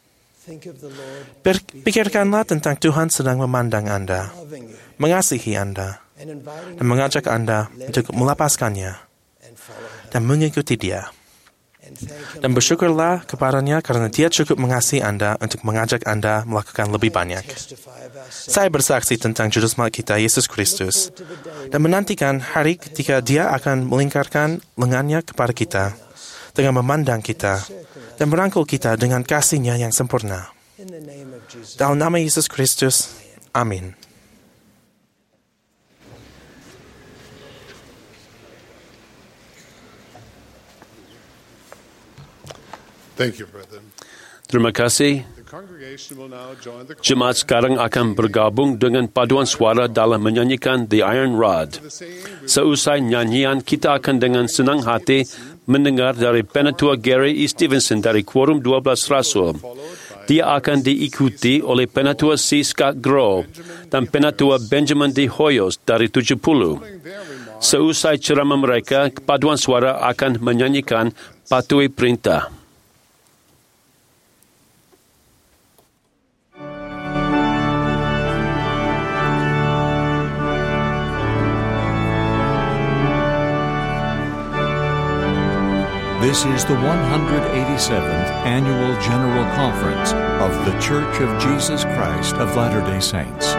[SPEAKER 9] pikirkanlah tentang Tuhan sedang memandang Anda, mengasihi Anda, dan mengajak Anda untuk melepaskannya dan mengikuti Dia. Dan bersyukurlah kepadanya karena Dia cukup mengasihi Anda untuk mengajak Anda melakukan lebih banyak. Saya bersaksi tentang Juru Selamat kita, Yesus Kristus, dan menantikan hari ketika Dia akan melingkarkan lengannya kepada kita dengan memandang kita dan merangkul kita dengan kasih-Nya yang sempurna. Dalam nama Yesus Kristus, amin.
[SPEAKER 3] Thank you, brother.
[SPEAKER 2] Terima kasih.
[SPEAKER 3] The congregation will now join the
[SPEAKER 2] Jemaat sekarang akan bergabung dengan paduan suara dalam menyanyikan The Iron Rod. Seusai nyanyian, kita akan dengan senang hati mendengar dari Penatua Gary E. Stevenson dari Quorum 12 Rasul. Dia akan diikuti oleh Penatua C. Scott Grove dan Penatua Benjamin D. Hoyos dari 70. Seusai ceramah mereka, paduan suara akan menyanyikan Patuhi Perintah.
[SPEAKER 10] This is the 187th Annual General Conference of The Church of Jesus Christ of Latter-day Saints.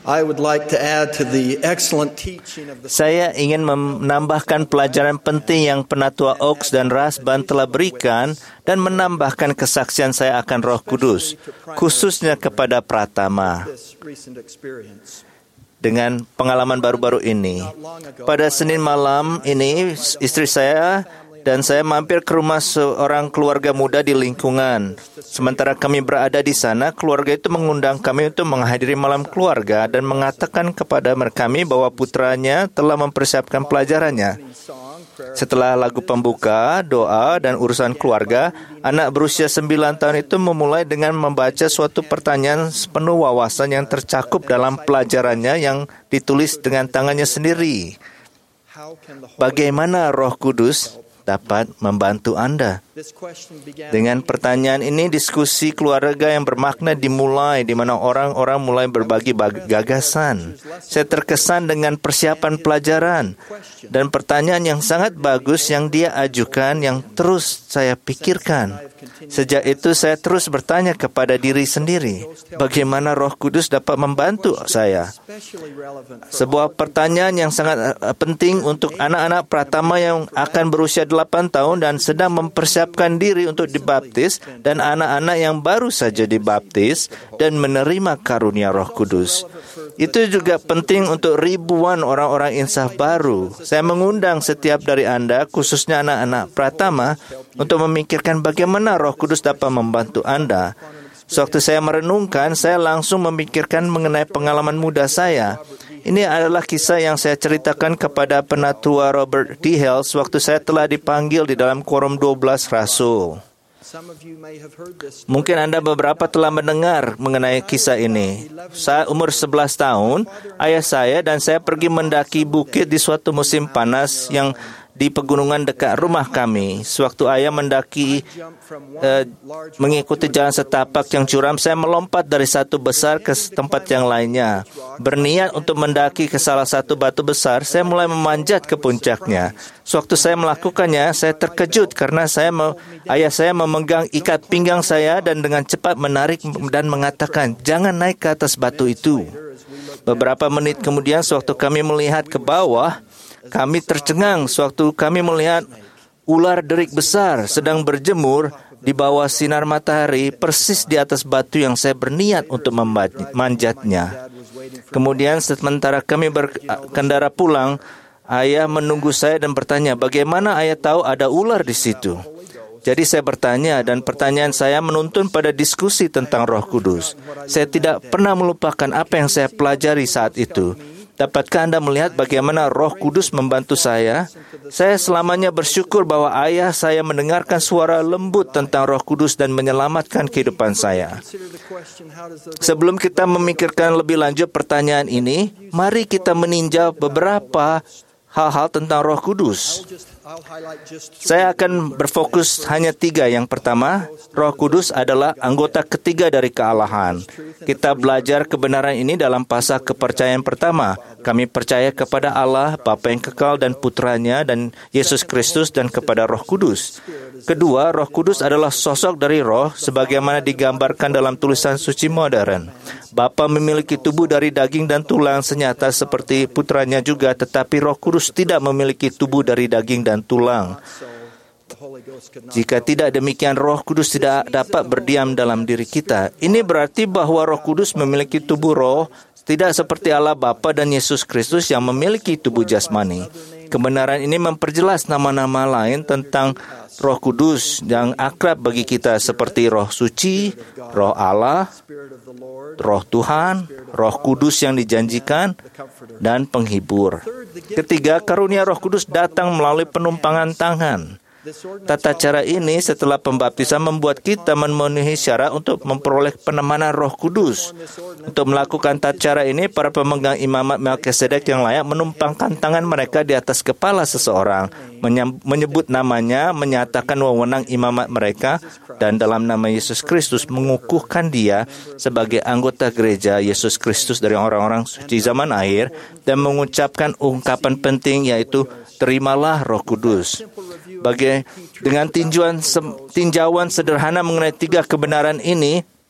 [SPEAKER 8] I would like to add to the excellent teaching of the
[SPEAKER 4] Saya ingin menambahkan pelajaran penting yang Penatua Oaks dan Rasban telah berikan dan menambahkan kesaksian saya akan Roh Kudus, khususnya kepada Pratama.
[SPEAKER 8] this recent experience.
[SPEAKER 4] Dengan pengalaman baru-baru ini, pada Senin malam ini, istri saya dan saya mampir ke rumah seorang keluarga muda di lingkungan. Sementara kami berada di sana, keluarga itu mengundang kami untuk menghadiri malam keluarga dan mengatakan kepada kami bahwa putranya telah mempersiapkan pelajarannya. Setelah lagu pembuka, doa, dan urusan keluarga, anak berusia 9 tahun itu memulai dengan membaca suatu pertanyaan sepenuh wawasan yang tercakup dalam pelajarannya yang ditulis dengan tangannya sendiri. Bagaimana Roh Kudus dapat membantu Anda? Dengan pertanyaan ini, diskusi keluarga yang bermakna dimulai, di mana orang-orang mulai berbagi gagasan. Saya terkesan dengan persiapan pelajaran dan pertanyaan yang sangat bagus yang dia ajukan yang terus saya pikirkan. Sejak itu saya terus bertanya kepada diri sendiri, bagaimana Roh Kudus dapat membantu saya? Sebuah pertanyaan yang sangat penting untuk anak-anak Pratama yang akan berusia 8 tahun dan sedang mempersiapkan diri untuk dibaptis, dan anak-anak yang baru saja dibaptis dan menerima karunia Roh Kudus. Itu juga penting untuk ribuan orang-orang insaf baru. Saya mengundang setiap dari Anda, khususnya anak-anak Pratama, untuk memikirkan bagaimana Roh Kudus dapat membantu Anda. Sewaktu saya merenungkan, saya langsung memikirkan mengenai pengalaman muda saya. Ini adalah kisah yang saya ceritakan kepada Penatua Robert D. Hales waktu saya telah dipanggil di dalam Quorum 12 Rasul. Mungkin Anda beberapa telah mendengar mengenai kisah ini. Saat umur 11 tahun, ayah saya dan saya pergi mendaki bukit di suatu musim panas yang di pegunungan dekat rumah kami. Sewaktu ayah mendaki mengikuti jalan setapak yang curam, saya melompat dari satu besar ke tempat yang lainnya. Berniat untuk mendaki ke salah satu batu besar, saya mulai memanjat ke puncaknya. Sewaktu saya melakukannya, saya terkejut karena ayah saya memegang ikat pinggang saya dan dengan cepat menarik dan mengatakan, "Jangan naik ke atas batu itu." Beberapa menit kemudian, sewaktu kami melihat ke bawah, kami tercengang sewaktu kami melihat ular derik besar sedang berjemur di bawah sinar matahari persis di atas batu yang saya berniat untuk memanjatnya. Kemudian sementara kami berkendara pulang, ayah menunggu saya dan bertanya, bagaimana ayah tahu ada ular di situ? Jadi saya bertanya, dan pertanyaan saya menuntun pada diskusi tentang Roh Kudus. Saya tidak pernah melupakan apa yang saya pelajari saat itu. Dapatkah Anda melihat bagaimana Roh Kudus membantu saya? Saya selamanya bersyukur bahwa ayah saya mendengarkan suara lembut tentang Roh Kudus dan menyelamatkan kehidupan saya. Sebelum kita memikirkan lebih lanjut pertanyaan ini, mari kita meninjau beberapa hal-hal tentang Roh Kudus. Saya akan berfokus hanya 3. Yang pertama, Roh Kudus adalah anggota ketiga dari kealahan. Kita belajar kebenaran ini dalam pasal kepercayaan pertama. Kami percaya kepada Allah, Bapa yang kekal dan Putranya dan Yesus Kristus dan kepada Roh Kudus. Kedua, Roh Kudus adalah sosok dari Roh sebagaimana digambarkan dalam tulisan suci modern. Bapa memiliki tubuh dari daging dan tulang senyata seperti Putranya juga, tetapi Roh Kudus tidak memiliki tubuh dari daging dan tulang. Jika tidak demikian, Roh Kudus tidak dapat berdiam dalam diri kita. Ini berarti bahwa Roh Kudus memiliki tubuh roh, tidak seperti Allah Bapa dan Yesus Kristus yang memiliki tubuh jasmani. Kebenaran ini memperjelas nama-nama lain tentang Roh Kudus yang akrab bagi kita seperti Roh Suci, Roh Allah, Roh Tuhan, Roh Kudus yang dijanjikan, dan penghibur. Ketiga, karunia Roh Kudus datang melalui penumpangan tangan. Tata cara ini setelah pembaptisan membuat kita memenuhi syarat untuk memperoleh penemanan Roh Kudus. Untuk melakukan tata cara ini, para pemegang imamat Melkisedek yang layak menumpangkan tangan mereka di atas kepala seseorang, menyebut namanya, menyatakan wewenang imamat mereka, dan dalam nama Yesus Kristus mengukuhkan dia sebagai anggota gereja Yesus Kristus dari orang-orang suci zaman akhir, dan mengucapkan ungkapan penting yaitu, terimalah Roh Kudus. Dengan tinjauan sederhana mengenai 3 kebenaran ini,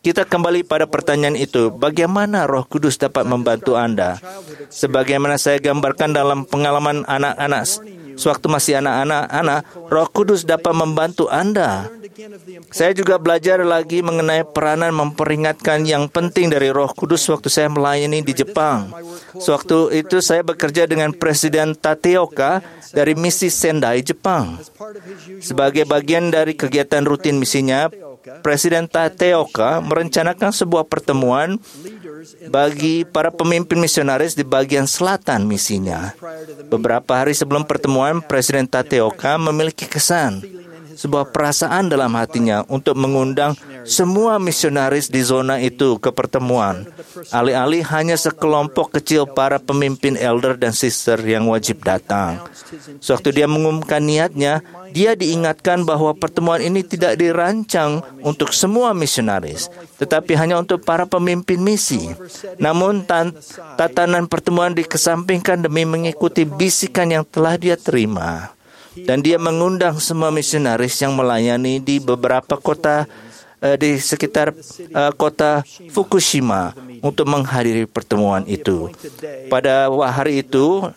[SPEAKER 4] Kita kembali pada pertanyaan itu, bagaimana Roh Kudus dapat membantu Anda? Sebagaimana saya gambarkan dalam pengalaman anak-anak, sewaktu masih anak-anak, Roh Kudus dapat membantu Anda. Saya juga belajar lagi mengenai peranan memperingatkan yang penting dari Roh Kudus waktu saya melayani di Jepang. Sewaktu itu saya bekerja dengan Presiden Tateoka dari misi Sendai, Jepang. Sebagai bagian dari kegiatan rutin misinya, Presiden Tateoka merencanakan sebuah pertemuan bagi para pemimpin misionaris di bagian selatan misinya. Beberapa hari sebelum pertemuan, Presiden Tateoka memiliki kesan, sebuah perasaan dalam hatinya untuk mengundang semua misionaris di zona itu ke pertemuan. Alih-alih hanya sekelompok kecil para pemimpin elder dan sister yang wajib datang. Sewaktu dia mengumumkan niatnya, dia diingatkan bahwa pertemuan ini tidak dirancang untuk semua misionaris, tetapi hanya untuk para pemimpin misi. Namun, tatanan pertemuan dikesampingkan demi mengikuti bisikan yang telah dia terima. Dan dia mengundang semua misionaris yang melayani di beberapa kota di sekitar kota Fukushima untuk menghadiri pertemuan itu. Pada hari itu,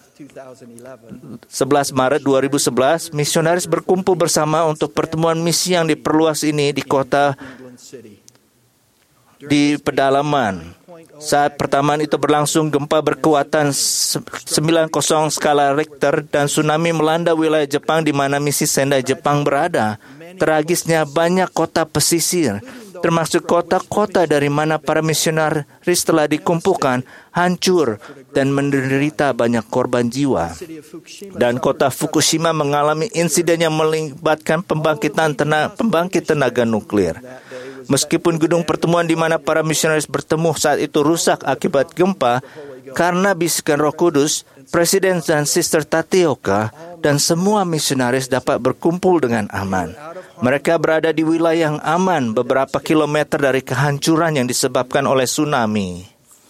[SPEAKER 4] 11 Maret 2011, misionaris berkumpul bersama untuk pertemuan misi yang diperluas ini di kota di pedalaman. Saat pertemuan itu berlangsung, gempa berkekuatan 9,0 skala Richter dan tsunami melanda wilayah Jepang di mana misi Sendai Jepang berada. Tragisnya, banyak kota pesisir, termasuk kota-kota dari mana para misionaris telah dikumpulkan, hancur dan menderita banyak korban jiwa. Dan kota Fukushima mengalami insiden yang melibatkan pembangkit tenaga nuklir. Meskipun gedung pertemuan di mana para misionaris bertemu saat itu rusak akibat gempa, karena bisikan Roh Kudus, Presiden dan Sister Tateoka dan semua misionaris dapat berkumpul dengan aman. Mereka berada di wilayah yang aman beberapa kilometer dari kehancuran yang disebabkan oleh tsunami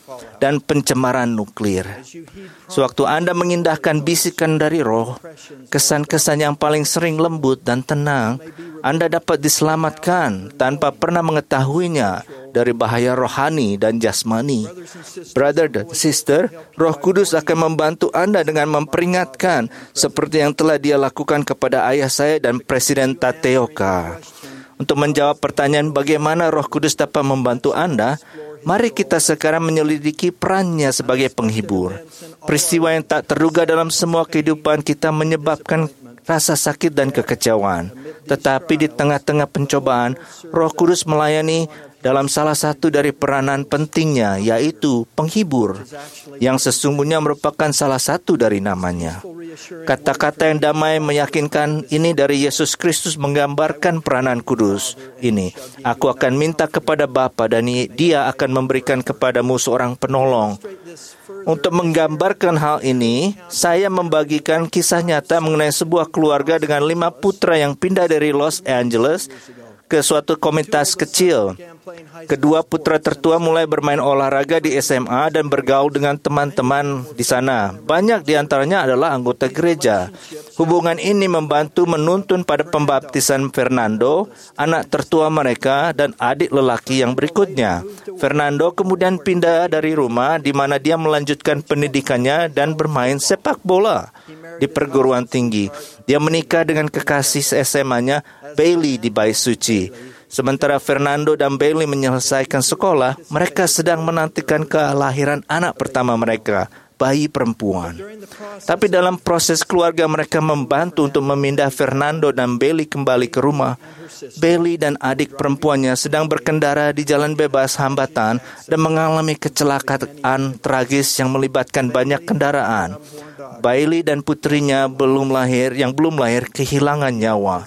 [SPEAKER 4] dan pencemaran nuklir. Sewaktu Anda mengindahkan bisikan dari Roh, kesan-kesan yang paling sering lembut dan tenang, Anda dapat diselamatkan tanpa pernah mengetahuinya dari bahaya rohani dan jasmani. Brother dan sister, Roh Kudus akan membantu Anda dengan memperingatkan seperti yang telah Dia lakukan kepada ayah saya dan Presiden Tateoka. Untuk menjawab pertanyaan bagaimana Roh Kudus dapat membantu Anda, mari kita sekarang menyelidiki perannya sebagai penghibur. Peristiwa yang tak terduga dalam semua kehidupan kita menyebabkan rasa sakit dan kekecewaan. Tetapi di tengah-tengah pencobaan, Roh Kudus melayani dalam salah satu dari peranan pentingnya, yaitu penghibur, yang sesungguhnya merupakan salah satu dari namanya. Kata-kata yang damai meyakinkan ini dari Yesus Kristus menggambarkan peranan kudus ini. Aku akan minta kepada Bapa dan Dia akan memberikan kepadamu seorang penolong. Untuk menggambarkan hal ini, saya membagikan kisah nyata mengenai sebuah keluarga dengan 5 putra yang pindah dari Los Angeles ke suatu komunitas kecil. Kedua putra tertua mulai bermain olahraga di SMA dan bergaul dengan teman-teman di sana. Banyak di antaranya adalah anggota gereja. Hubungan ini membantu menuntun pada pembaptisan Fernando, anak tertua mereka, dan adik lelaki yang berikutnya. Fernando kemudian pindah dari rumah di mana dia melanjutkan pendidikannya dan bermain sepak bola di perguruan tinggi. Dia menikah dengan kekasih SMA-nya, Bailey, di Bait Suci. Sementara Fernando dan Bailey menyelesaikan sekolah, mereka sedang menantikan kelahiran anak pertama mereka, bayi perempuan. Tapi dalam proses keluarga mereka membantu untuk memindah Fernando dan Bailey kembali ke rumah. Bailey dan adik perempuannya sedang berkendara di jalan bebas hambatan dan mengalami kecelakaan tragis yang melibatkan banyak kendaraan. Bailey dan putrinya yang belum lahir kehilangan nyawa.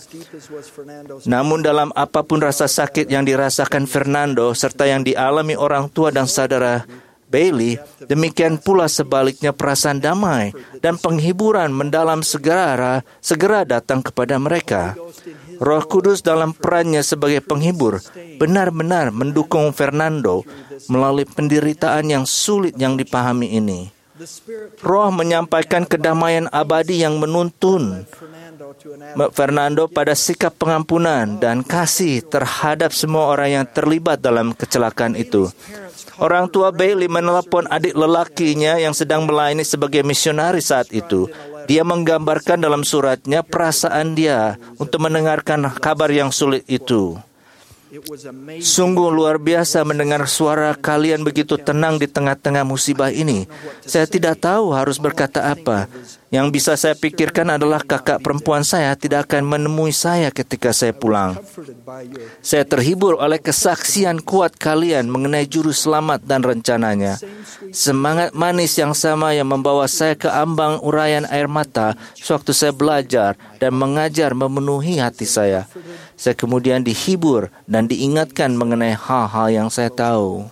[SPEAKER 4] Namun dalam apapun rasa sakit yang dirasakan Fernando serta yang dialami orang tua dan saudara Bailey, demikian pula sebaliknya perasaan damai dan penghiburan mendalam segera datang kepada mereka. Roh Kudus dalam perannya sebagai penghibur benar-benar mendukung Fernando melalui penderitaan yang sulit yang dipahami ini. Roh menyampaikan kedamaian abadi yang menuntun Fernando pada sikap pengampunan dan kasih terhadap semua orang yang terlibat dalam kecelakaan itu. Orang tua Bailey menelepon adik lelakinya yang sedang melayani sebagai misionaris saat itu. Dia menggambarkan dalam suratnya perasaan dia untuk mendengarkan kabar yang sulit itu. Sungguh luar biasa mendengar suara kalian begitu tenang di tengah-tengah musibah ini. Saya tidak tahu harus berkata apa. Yang bisa saya pikirkan adalah kakak perempuan saya tidak akan menemui saya ketika saya pulang. Saya terhibur oleh kesaksian kuat kalian mengenai juru selamat dan rencananya. Semangat manis yang sama yang membawa saya ke ambang urayan air mata sewaktu saya belajar dan mengajar memenuhi hati saya. Saya kemudian dihibur dan diingatkan mengenai hal-hal yang saya tahu.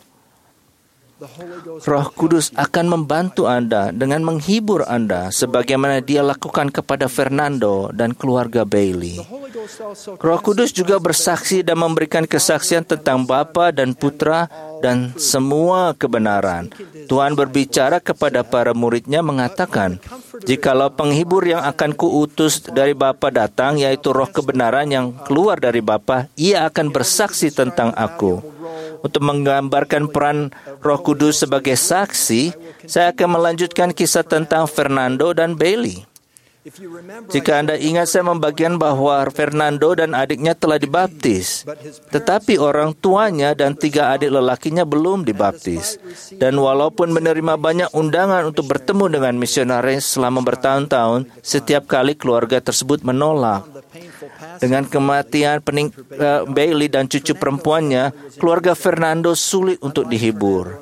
[SPEAKER 4] Roh Kudus akan membantu Anda dengan menghibur Anda sebagaimana Dia lakukan kepada Fernando dan keluarga Bailey. Roh Kudus juga bersaksi dan memberikan kesaksian tentang Bapa dan Putra dan semua kebenaran. Tuhan berbicara kepada para muridnya mengatakan, "Jikalau penghibur yang akan kuutus dari Bapa datang, yaitu roh kebenaran yang keluar dari Bapa, ia akan bersaksi tentang aku." Untuk menggambarkan peran Roh Kudus sebagai saksi, saya akan melanjutkan kisah tentang Fernando dan Bailey. Jika Anda ingat, saya membagikan bahwa Fernando dan adiknya telah dibaptis, tetapi orang tuanya dan 3 adik lelakinya belum dibaptis. Dan walaupun menerima banyak undangan untuk bertemu dengan misionaris selama bertahun-tahun, setiap kali keluarga tersebut menolak. Dengan kematian Bailey dan cucu perempuannya, keluarga Fernando sulit untuk dihibur.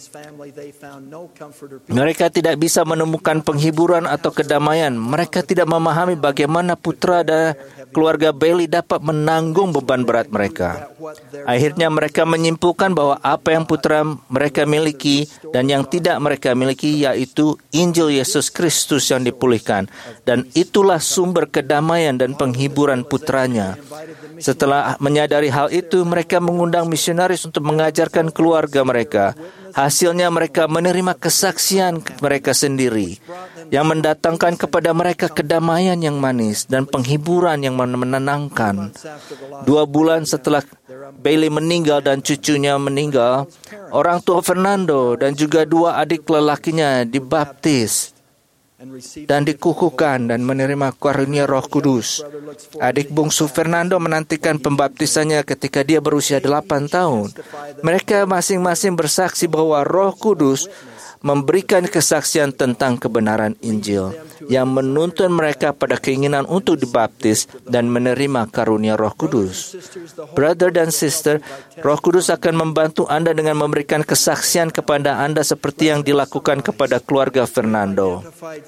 [SPEAKER 4] Mereka tidak bisa menemukan penghiburan atau kedamaian. Mereka tidak memahami bagaimana putra dan keluarga Bailey dapat menanggung beban berat mereka. Akhirnya mereka menyimpulkan bahwa apa yang putra mereka miliki dan yang tidak mereka miliki yaitu Injil Yesus Kristus yang dipulihkan. Dan itulah sumber kedamaian dan penghiburan putranya. Setelah menyadari hal itu, mereka mengundang misionaris untuk mengajarkan keluarga mereka. Hasilnya mereka menerima kesaksian mereka sendiri yang mendatangkan kepada mereka kedamaian yang manis dan penghiburan yang menenangkan. 2 bulan setelah Bailey meninggal dan cucunya meninggal, orang tua Fernando dan juga 2 adik lelakinya dibaptis dan dikukuhkan dan menerima karunia Roh Kudus. Adik bungsu Fernando menantikan pembaptisannya ketika dia berusia 8 tahun. Mereka masing-masing bersaksi bahwa Roh Kudus memberikan kesaksian tentang kebenaran Injil yang menuntun mereka pada keinginan untuk dibaptis dan menerima karunia Roh Kudus. Brother dan sister, Roh Kudus akan membantu Anda dengan memberikan kesaksian kepada Anda seperti yang dilakukan kepada keluarga Fernando.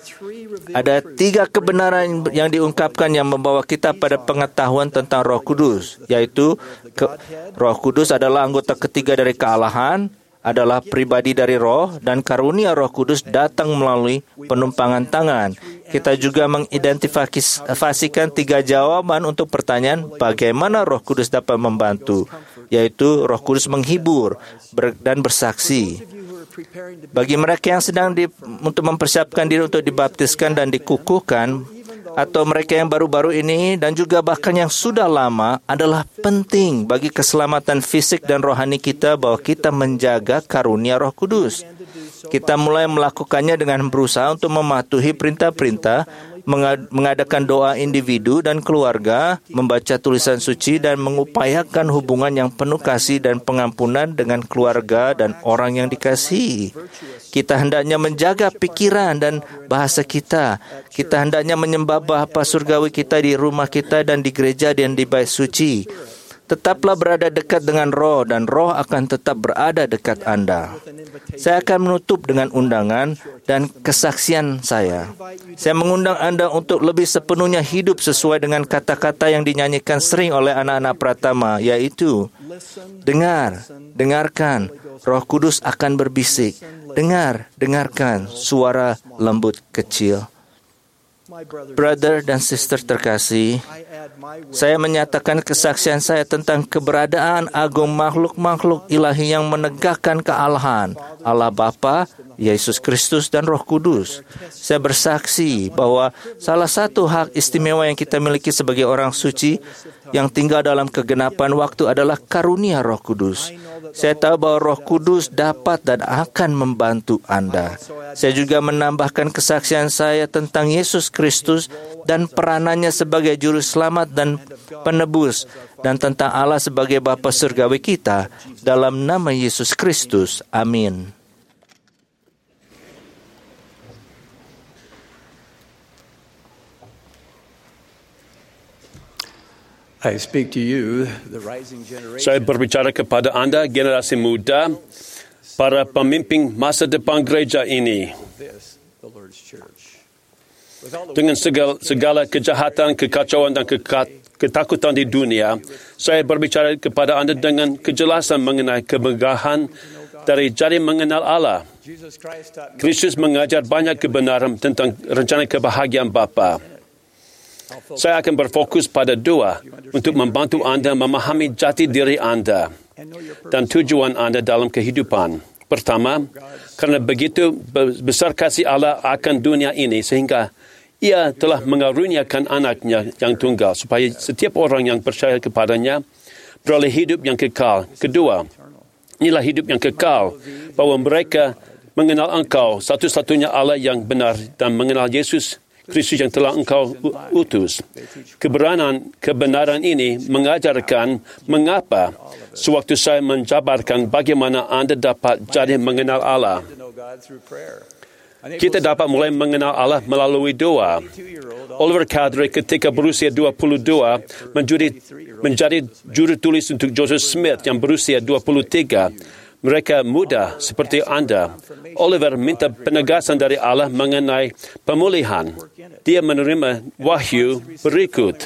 [SPEAKER 4] Ada 3 kebenaran yang diungkapkan yang membawa kita pada pengetahuan tentang Roh Kudus, yaitu Roh Kudus adalah anggota ketiga dari kealahan, adalah pribadi dari Roh, dan karunia Roh Kudus datang melalui penumpangan tangan. Kita juga mengidentifikasikan 3 jawaban untuk pertanyaan bagaimana Roh Kudus dapat membantu, yaitu Roh Kudus menghibur dan bersaksi. Bagi mereka yang sedang untuk mempersiapkan diri untuk dibaptiskan dan dikukuhkan, atau mereka yang baru-baru ini dan juga bahkan yang sudah lama, adalah penting bagi keselamatan fisik dan rohani kita bahwa kita menjaga karunia Roh Kudus. Kita mulai melakukannya dengan berusaha untuk mematuhi perintah-perintah, mengadakan doa individu dan keluarga, membaca tulisan suci, dan mengupayakan hubungan yang penuh kasih dan pengampunan dengan keluarga dan orang yang dikasihi. Kita hendaknya menjaga pikiran dan bahasa kita. Kita hendaknya menyembah Bapa surgawi kita di rumah kita dan di gereja dan di bait suci. Tetaplah berada dekat dengan Roh dan Roh akan tetap berada dekat Anda. Saya akan menutup dengan undangan dan kesaksian saya. Saya mengundang Anda untuk lebih sepenuhnya hidup sesuai dengan kata-kata yang dinyanyikan sering oleh anak-anak Pratama, yaitu dengarkan, Roh Kudus akan berbisik. Dengarkan suara lembut kecil. Brother dan sister terkasih, saya menyatakan kesaksian saya tentang keberadaan agung makhluk-makhluk ilahi yang menegakkan kealahan, Allah Bapa, Yesus Kristus dan Roh Kudus. Saya bersaksi bahwa salah satu hak istimewa yang kita miliki sebagai orang suci yang tinggal dalam kegenapan waktu adalah karunia Roh Kudus. Saya tahu bahwa Roh Kudus dapat dan akan membantu Anda. Saya juga menambahkan kesaksian saya tentang Yesus Kristus dan peranannya sebagai juru selamat dan penebus, dan tentang Allah sebagai Bapa surgawi kita, dalam nama Yesus Kristus. Amin.
[SPEAKER 5] I speak to you, the rising generation.
[SPEAKER 2] Saya berbicara kepada anda, generasi muda, para pemimpin masa depan gereja ini.
[SPEAKER 5] This, the Lord's church.
[SPEAKER 2] Dengan segala kejahatan, kekacauan dan ketakutan di dunia, saya berbicara kepada anda dengan kejelasan mengenai kemegahan dari jadi mengenal Allah. Kristus mengajar banyak kebenaran tentang rencana kebahagiaan Bapa. Saya akan berfokus pada dua untuk membantu anda memahami jati diri anda dan tujuan anda dalam kehidupan. Pertama, kerana begitu besar kasih Allah akan dunia ini sehingga Ia telah mengaruniakan anaknya yang tunggal supaya setiap orang yang percaya kepadanya beroleh hidup yang kekal. Kedua, inilah hidup yang kekal, bahawa mereka mengenal Engkau, satu-satunya Allah yang benar, dan mengenal Yesus Kristus yang telah Engkau utus. Kebenaran ini mengajarkan mengapa sewaktu saya menjabarkan bagaimana anda dapat jadi mengenal Allah. Kita dapat mulai mengenal Allah melalui doa. Oliver Cowdery ketika berusia 22 menjadi juru tulis untuk Joseph Smith yang berusia 23. Mereka muda seperti anda. Oliver minta penegasan dari Allah mengenai pemulihan. Dia menerima wahyu berikut.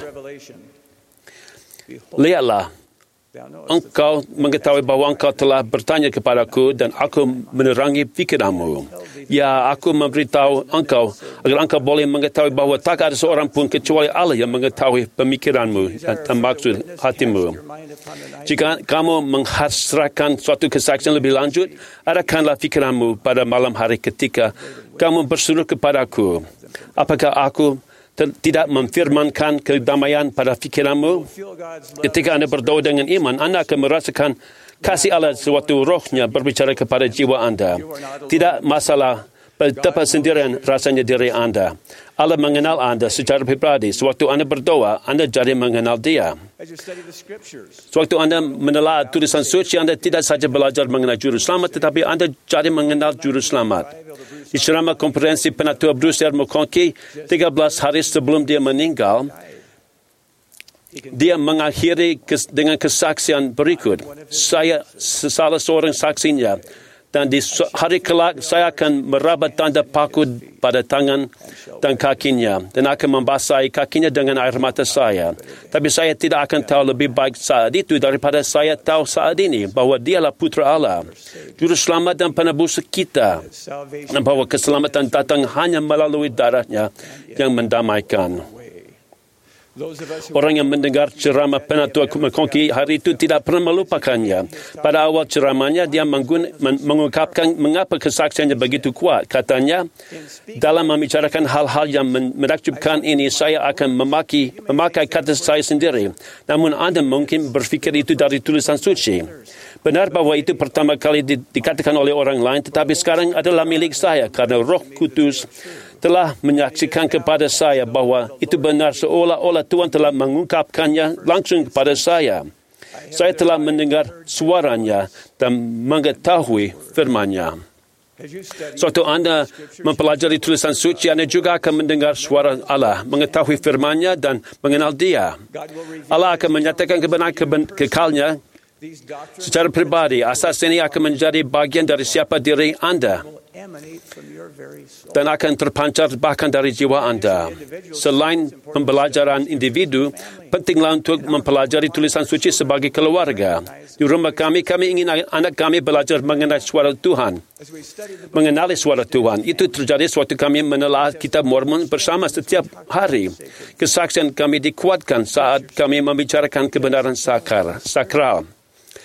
[SPEAKER 2] Lihatlah, engkau mengetahui bahawa engkau telah bertanya kepadaku dan aku menerangi fikiranmu. Ya, aku memberitahu engkau agar engkau boleh mengetahui bahawa tak ada seorang pun kecuali Allah yang mengetahui pemikiranmu dan maksud hatimu. Jika kamu menghasratkan suatu kesaksian lebih lanjut, arahkanlah fikiranmu pada malam hari ketika kamu berseru kepadaku. Apakah aku tidak memfirmankan kedamaian pada fikiranmu? Ketika anda berdoa dengan iman, anda akan merasakan kasih Allah sewaktu rohnya berbicara kepada jiwa anda. Tidak masalah betapa sendirian rasanya diri anda. Allah mengenal anda secara pribadi. Sewaktu anda berdoa, anda jadi mengenal Dia. Sewaktu anda menelaah tulisan suci, anda tidak saja belajar mengenai juru selamat, tetapi anda jadi mengenal juru selamat. Di ceramah konferensi Penatua Bruce R. McConkie 13 hari sebelum dia meninggal, dia mengakhiri dengan kesaksian berikut. Saya salah seorang saksinya, dan di hari kelak saya akan merabat tanda paku pada tangan dan kakinya dan akan membasahi kakinya dengan air mata saya. Tapi saya tidak akan tahu lebih baik saat itu daripada saya tahu saat ini bahawa Dialah Putra Allah, Juru Selamat dan Penebus kita, dan bahawa keselamatan datang hanya melalui darahnya yang mendamaikan. Orang yang mendengar ceramah Penatua McConkie hari itu tidak pernah melupakannya. Pada awal ceramahnya, dia mengungkapkan mengapa kesaksiannya begitu kuat. Katanya, dalam membicarakan hal-hal yang menakjubkan ini, saya akan memakai kata saya sendiri. Namun anda mungkin berfikir itu dari tulisan suci. Benar bahawa itu pertama kali dikatakan oleh orang lain, tetapi sekarang adalah milik saya kerana Roh Kudus telah menyaksikan kepada saya bahawa itu benar, seolah-olah Tuhan telah mengungkapkannya langsung kepada saya. Saya telah mendengar suaranya dan mengetahui firman-Nya. Suatu anda mempelajari tulisan suci, anda juga akan mendengar suara Allah, mengetahui firman-Nya dan mengenal Dia. Allah akan menyatakan kebenaran kekalnya secara pribadi. Asas ini akan menjadi bagian dari siapa diri anda dan akan terpancar bahkan dari jiwa anda. Selain pembelajaran individu, pentinglah untuk mempelajari tulisan suci sebagai keluarga. Di rumah kami ingin anak kami belajar mengenai suara Tuhan, mengenali suara Tuhan. Itu terjadi sewaktu kami menelaah kitab Mormon bersama setiap hari. Kesaksian kami dikuatkan saat kami membicarakan kebenaran sakral.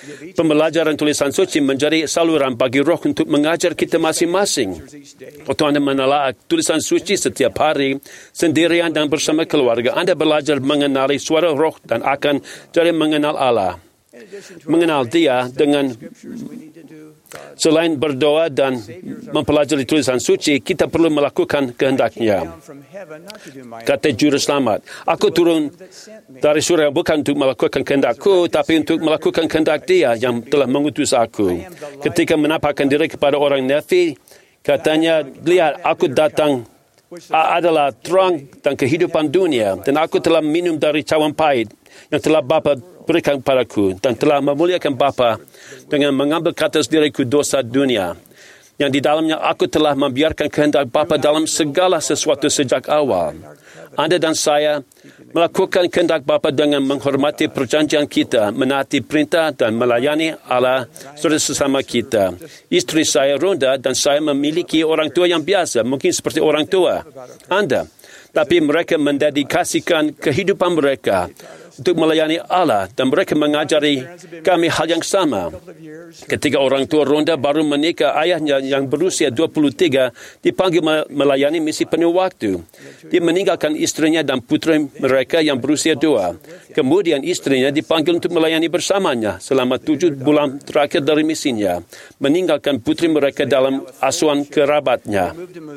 [SPEAKER 2] Pembelajaran tulisan suci menjadi saluran bagi Roh untuk mengajar kita masing-masing. Waktu Anda menelaah tulisan suci setiap hari, sendirian dan bersama keluarga, Anda belajar mengenali suara Roh dan akan jadi mengenal Allah. Mengenal Dia dengan selain berdoa dan mempelajari tulisan suci, kita perlu melakukan kehendak-Nya. Kata Juru Selamat, aku turun dari surga bukan untuk melakukan kehendak-Ku, tapi untuk melakukan kehendak Dia yang telah mengutus aku. Ketika menampakkan diri kepada orang Nefi, katanya, lihat, aku datang adalah terang dan kehidupan dunia, dan aku telah minum dari cawan pahit yang telah Bapa berikan padaku, dan telah memuliakan Bapa dengan mengambil ke atas diriku dosa dunia, yang di dalamnya aku telah membiarkan kehendak Bapa dalam segala sesuatu sejak awal. Anda dan saya melakukan kehendak Bapa dengan menghormati perjanjian kita, menaati perintah dan melayani Allah saudara sesama kita. Istri saya Rhonda dan saya memiliki orang tua yang biasa, mungkin seperti orang tua Anda, tapi mereka mendedikasikan kehidupan mereka untuk melayani Allah, dan mereka mengajari kami hal yang sama. Ketika orang tua Rhonda baru menikah, ayahnya yang berusia 23 dipanggil melayani misi penuh waktu. Dia meninggalkan istrinya dan putri mereka yang berusia 2. Kemudian istrinya dipanggil untuk melayani bersamanya selama 7 bulan terakhir dari misinya, meninggalkan putri mereka dalam asuhan kerabatnya.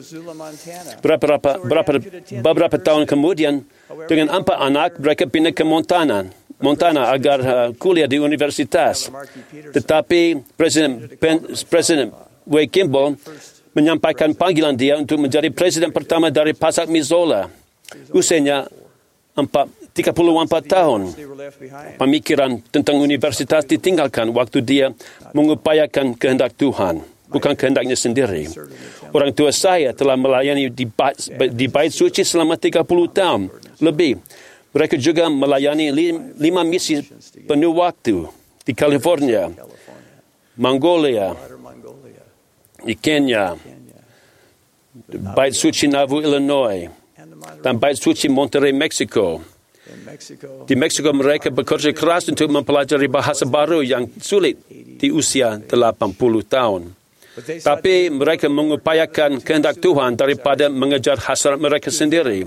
[SPEAKER 2] Beberapa tahun kemudian, dengan 4 anak, mereka pindah ke Montana agar kuliah di universitas. Tetapi Presiden Wade Kimball menyampaikan panggilan dia untuk menjadi presiden pertama dari Pasak Missoula. Usianya 34 tahun. Pemikiran tentang universitas ditinggalkan waktu dia mengupayakan kehendak Tuhan, bukan kehendaknya sendiri. Orang tua saya telah melayani di bait suci selama 30 tahun lebih. Mereka juga melayani 5 misi penuh waktu di California, Mongolia, di Kenya, bait suci Nauvoo, Illinois, dan bait suci Monterrey, Mexico. Di Meksiko mereka bekerja keras untuk mempelajari bahasa baru yang sulit di usia 80 tahun. Tapi mereka mengupayakan kehendak Tuhan daripada mengejar hasrat mereka sendiri.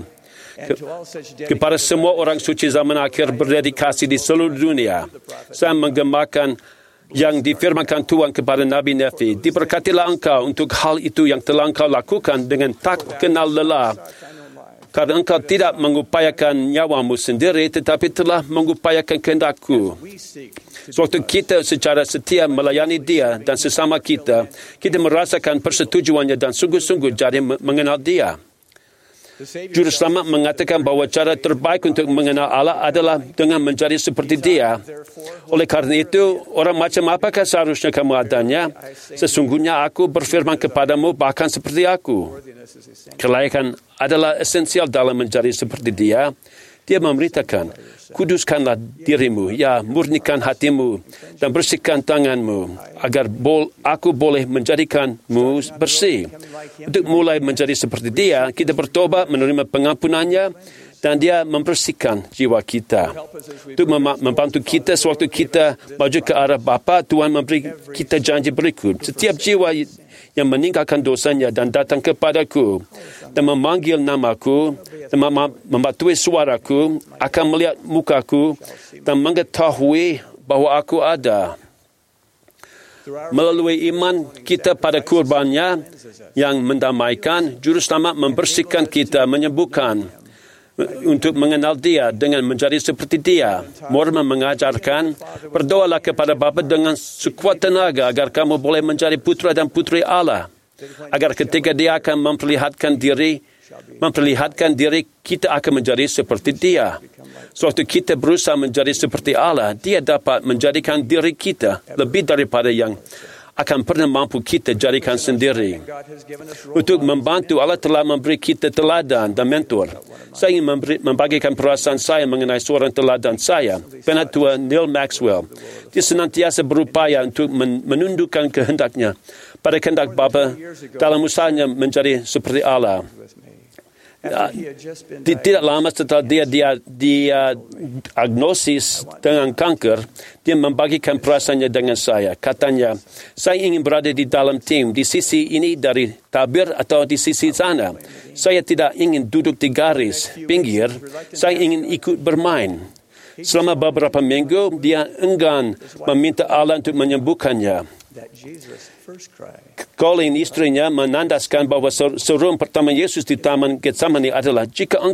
[SPEAKER 2] Kepada semua orang suci zaman akhir berdedikasi di seluruh dunia, saya menggemakan yang difirmankan Tuhan kepada Nabi Nefi. Diberkatilah engkau untuk hal itu yang telah engkau lakukan dengan tak kenal lelah, karena engkau tidak mengupayakan nyawamu sendiri, tetapi telah mengupayakan kehendakku. Sewaktu kita secara setia melayani Dia dan sesama kita, kita merasakan persetujuannya dan sungguh-sungguh jadi mengenal Dia. Juru Selamat mengatakan bahawa cara terbaik untuk mengenal Allah adalah dengan menjadi seperti Dia. Oleh kerana itu, orang macam apakah seharusnya kamu adanya? Sesungguhnya aku berfirman kepadamu bahkan seperti aku. Kelayakan adalah esensial dalam menjadi seperti Dia. Dia memberitakan, kuduskanlah dirimu, ya murnikan hatimu dan bersihkan tanganmu, agar aku boleh menjadikanmu bersih. Untuk mulai menjadi seperti Dia, kita bertobat, menerima pengampunannya, dan Dia membersihkan jiwa kita. Untuk membantu kita sewaktu kita maju ke arah Bapa, Tuhan memberi kita janji berikut. Setiap jiwa yang meninggalkan dosanya dan datang kepadaku dan memanggil namaku dan mematuhi suaraku akan melihat mukaku dan mengetahui bahawa aku ada. Melalui iman kita pada kurbannya yang mendamaikan, Juru Selamat membersihkan kita, menyembuhkan untuk mengenal Dia dengan menjadi seperti Dia. Mormon mengajarkan, berdoalah kepada Bapa dengan sekuat tenaga agar kamu boleh menjadi putra dan putri Allah, agar ketika Dia akan memperlihatkan diri, kita akan menjadi seperti Dia. Sewaktu kita berusaha menjadi seperti Allah, Dia dapat menjadikan diri kita lebih daripada yang akan pernah mampu kita jadikan sendiri. Untuk membantu, Allah telah memberi kita teladan dan mentor. Saya ingin membagikan perasaan saya mengenai seorang teladan saya, Penatua Neil Maxwell. Dia senantiasa berupaya untuk menundukkan kehendaknya pada kehendak Bapa dalam usahanya menjadi seperti Allah. Tidak lama setelah dia diagnosis dengan kanker, dia membagikan perasaannya dengan saya. Katanya, saya ingin berada di dalam tim, di sisi ini dari tabir atau di sisi sana. Saya tidak ingin duduk di garis pinggir, saya ingin ikut bermain. Selama beberapa minggu, dia enggan meminta Allah untuk menyembuhkannya. Colin, istrinya, menandaskan bahawa seruan pertama Yesus di Taman Getsemani adalah,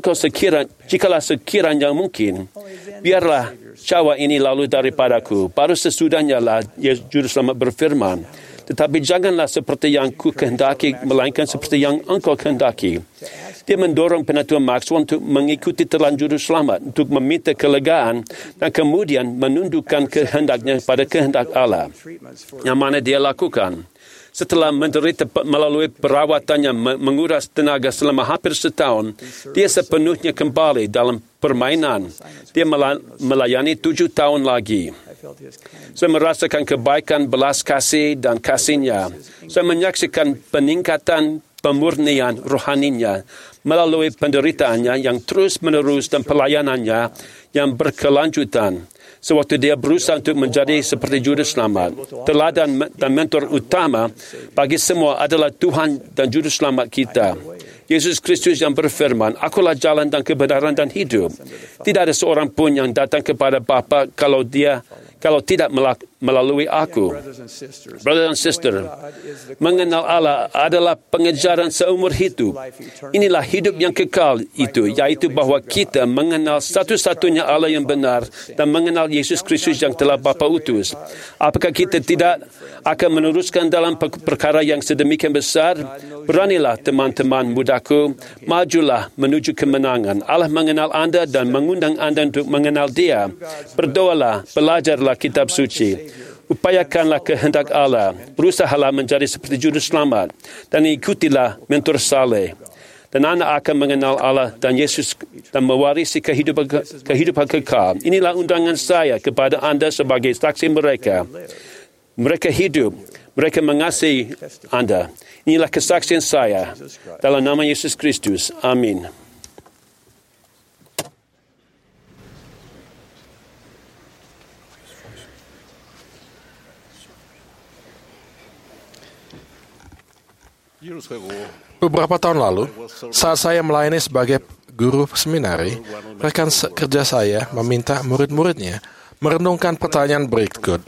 [SPEAKER 2] jikalau sekiranya mungkin, biarlah cawa ini lalu daripadaku. Baru sesudahnya lah Juru Selamat berfirman, tetapi janganlah seperti yang ku kehendaki, melainkan seperti yang engkau kehendaki. Dia mendorong Penentuan Maxwell untuk mengikuti telan Juru Selamat, untuk meminta kelegaan dan kemudian menundukkan kehendaknya pada kehendak Allah. Yang mana dia lakukan. Setelah menderita melalui perawatannya menguras tenaga selama hampir setahun, dia sepenuhnya kembali dalam permainan. Dia melayani 7 tahun lagi. Saya merasakan kebaikan, belas kasih dan kasihnya. Saya menyaksikan peningkatan pemurnian rohaninya melalui penderitaannya yang terus-menerus dan pelayanannya yang berkelanjutan. Sewaktu dia berusaha untuk menjadi seperti Juru Selamat, teladan dan mentor utama bagi semua adalah Tuhan dan Juru Selamat kita. Yesus Kristus yang berfirman, "Akulah jalan dan kebenaran dan hidup. Tidak ada seorang pun yang datang kepada Bapa kalau tidak melalui aku." Brother and sister, mengenal Allah adalah pengejaran seumur hidup. Inilah hidup yang kekal itu, yaitu bahawa kita mengenal satu-satunya Allah yang benar dan mengenal Yesus Kristus yang telah Bapa utus. Apakah kita tidak akan meneruskan dalam perkara yang sedemikian besar? Beranilah teman-teman mudaku, majulah menuju kemenangan. Allah mengenal Anda dan mengundang Anda untuk mengenal Dia. Berdoalah, belajarlah kitab suci. Upayakanlah kehendak Allah. Berusahalah menjadi seperti Juru Selamat. Dan ikutilah mentor saleh. Dan anda akan mengenal Allah dan Yesus dan mewarisi kehidupan kekal. Inilah undangan saya kepada anda sebagai saksi mereka. Mereka hidup. Mereka mengasihi anda. Inilah kesaksian saya. Dalam nama Yesus Kristus. Amin.
[SPEAKER 6] Beberapa tahun lalu, saat saya melayani sebagai guru seminari, rekan kerja saya meminta murid-muridnya merenungkan pertanyaan berikut.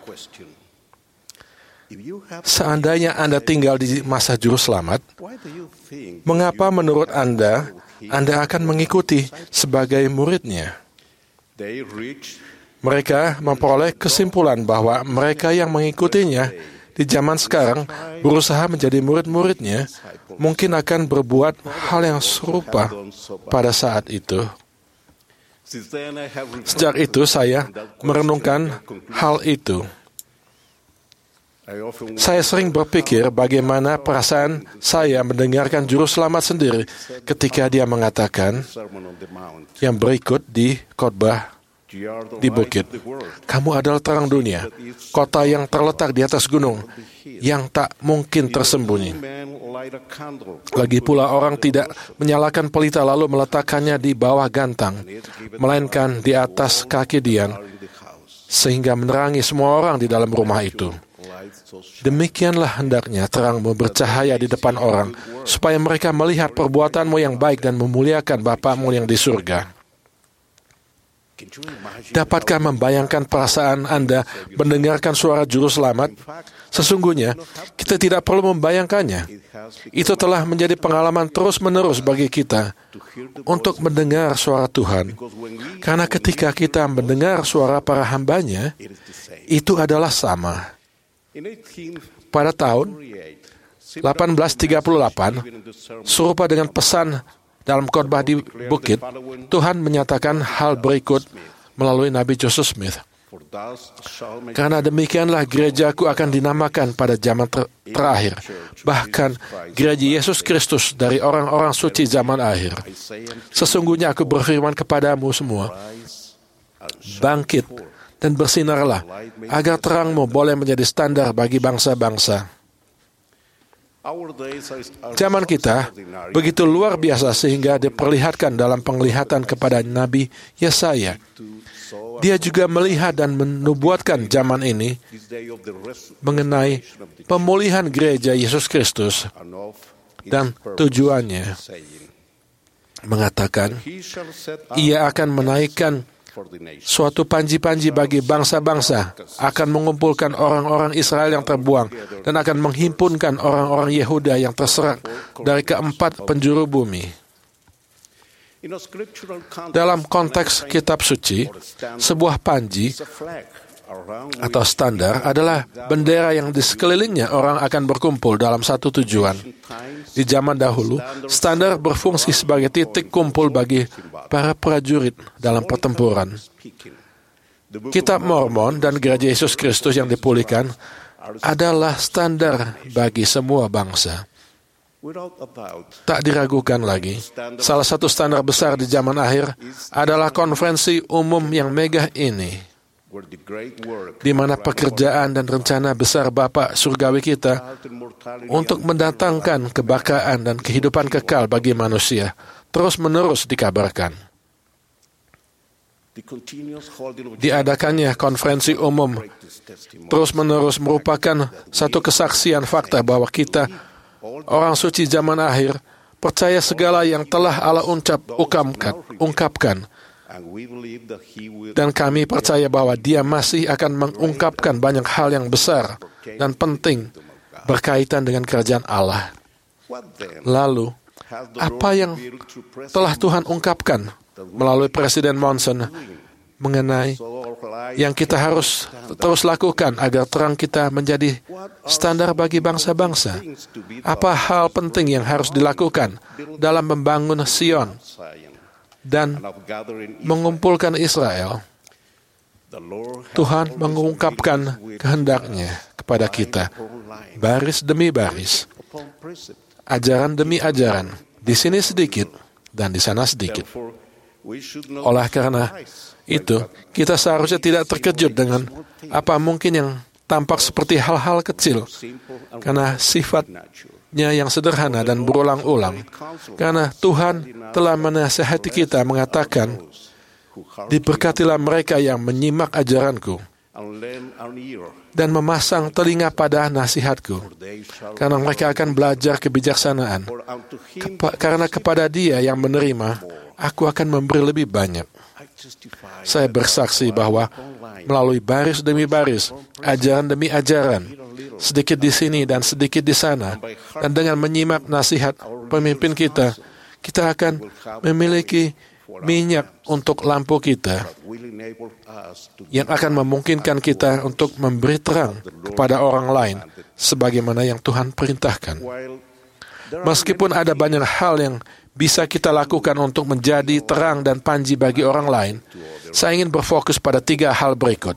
[SPEAKER 6] Seandainya Anda tinggal di masa Juru Selamat, mengapa menurut Anda akan mengikuti sebagai muridnya? Mereka memperoleh kesimpulan bahwa mereka yang mengikutinya di zaman sekarang berusaha menjadi murid-muridnya mungkin akan berbuat hal yang serupa pada saat itu. Sejak itu saya merenungkan hal itu. Saya sering berpikir bagaimana perasaan saya mendengarkan Juru Selamat sendiri ketika dia mengatakan yang berikut di khotbah di bukit. Kamu adalah terang dunia, kota yang terletak di atas gunung, yang tak mungkin tersembunyi. Lagi pula orang tidak menyalakan pelita lalu meletakkannya di bawah gantang, melainkan di atas kaki dian, sehingga menerangi semua orang di dalam rumah itu. Demikianlah hendaknya terangmu bercahaya di depan orang, supaya mereka melihat perbuatanmu yang baik dan memuliakan Bapamu yang di surga. Dapatkah membayangkan perasaan Anda mendengarkan suara Juru Selamat? Sesungguhnya, kita tidak perlu membayangkannya. Itu telah menjadi pengalaman terus-menerus bagi kita untuk mendengar suara Tuhan. Karena ketika kita mendengar suara para hamba-Nya, itu adalah sama. Pada tahun 1838, serupa dengan pesan dalam khotbah di bukit, Tuhan menyatakan hal berikut melalui Nabi Joseph Smith. Karena demikianlah gerejaku akan dinamakan pada zaman terakhir, bahkan gereja Yesus Kristus dari orang-orang suci zaman akhir. Sesungguhnya aku berfirman kepadamu semua, bangkit dan bersinarlah, agar terangmu boleh menjadi standar bagi bangsa-bangsa. Zaman kita begitu luar biasa sehingga diperlihatkan dalam penglihatan kepada Nabi Yesaya. Dia juga melihat dan menubuatkan zaman ini mengenai pemulihan gereja Yesus Kristus dan tujuannya. Mengatakan, Ia akan menaikkan suatu panji-panji bagi bangsa-bangsa, akan mengumpulkan orang-orang Israel yang terbuang, dan akan menghimpunkan orang-orang Yehuda yang terserak dari keempat penjuru bumi. Dalam konteks kitab suci, sebuah panji atau standar adalah bendera yang di sekelilingnya orang akan berkumpul dalam satu tujuan. Di zaman dahulu, standar berfungsi sebagai titik kumpul bagi para prajurit dalam pertempuran. Kitab Mormon dan Gereja Yesus Kristus yang dipulihkan adalah standar bagi semua bangsa. Tak diragukan lagi, salah satu standar besar di zaman akhir adalah konferensi umum yang megah ini, di mana pekerjaan dan rencana besar Bapa Surgawi kita untuk mendatangkan kebakaan dan kehidupan kekal bagi manusia terus-menerus dikabarkan. Diadakannya konferensi umum terus-menerus merupakan satu kesaksian fakta bahwa kita, orang suci zaman akhir, percaya segala yang telah Allah ungkapkan. Dan kami percaya bahwa Dia masih akan mengungkapkan banyak hal yang besar dan penting berkaitan dengan kerajaan Allah. Lalu, apa yang telah Tuhan ungkapkan melalui Presiden Monson mengenai yang kita harus terus lakukan agar terang kita menjadi standar bagi bangsa-bangsa? Apa hal penting yang harus dilakukan dalam membangun Sion dan mengumpulkan Israel? Tuhan mengungkapkan kehendak-Nya kepada kita, baris demi baris, ajaran demi ajaran, di sini sedikit dan di sana sedikit. Oleh karena itu, kita seharusnya tidak terkejut dengan apa mungkin yang tampak seperti hal-hal kecil, karena sifatnya yang sederhana dan berulang-ulang. Karena Tuhan telah menasihati kita mengatakan, diberkatilah mereka yang menyimak ajaranku dan memasang telinga pada nasihatku, karena mereka akan belajar kebijaksanaan. Karena kepada Dia yang menerima, aku akan memberi lebih banyak. Saya bersaksi bahwa melalui baris demi baris, ajaran demi ajaran, sedikit di sini dan sedikit di sana, dan dengan menyimak nasihat pemimpin kita, kita akan memiliki minyak untuk lampu kita yang akan memungkinkan kita untuk memberi terang kepada orang lain sebagaimana yang Tuhan perintahkan. Meskipun ada banyak hal yang bisa kita lakukan untuk menjadi terang dan panji bagi orang lain, saya ingin berfokus pada 3 hal berikut.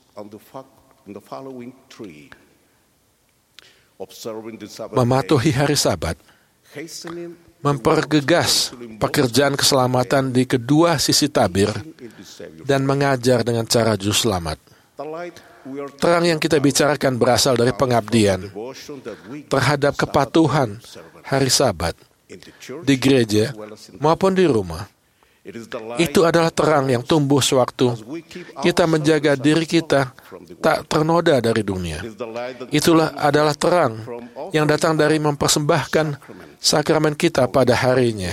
[SPEAKER 6] Mematuhi hari Sabat, mempergegas pekerjaan keselamatan di kedua sisi tabir, dan mengajar dengan cara juru selamat. Terang yang kita bicarakan berasal dari pengabdian terhadap kepatuhan hari Sabat di gereja maupun di rumah. Itu adalah terang yang tumbuh sewaktu kita menjaga diri kita tak ternoda dari dunia. Itulah adalah terang yang datang dari mempersembahkan sakramen kita pada harinya,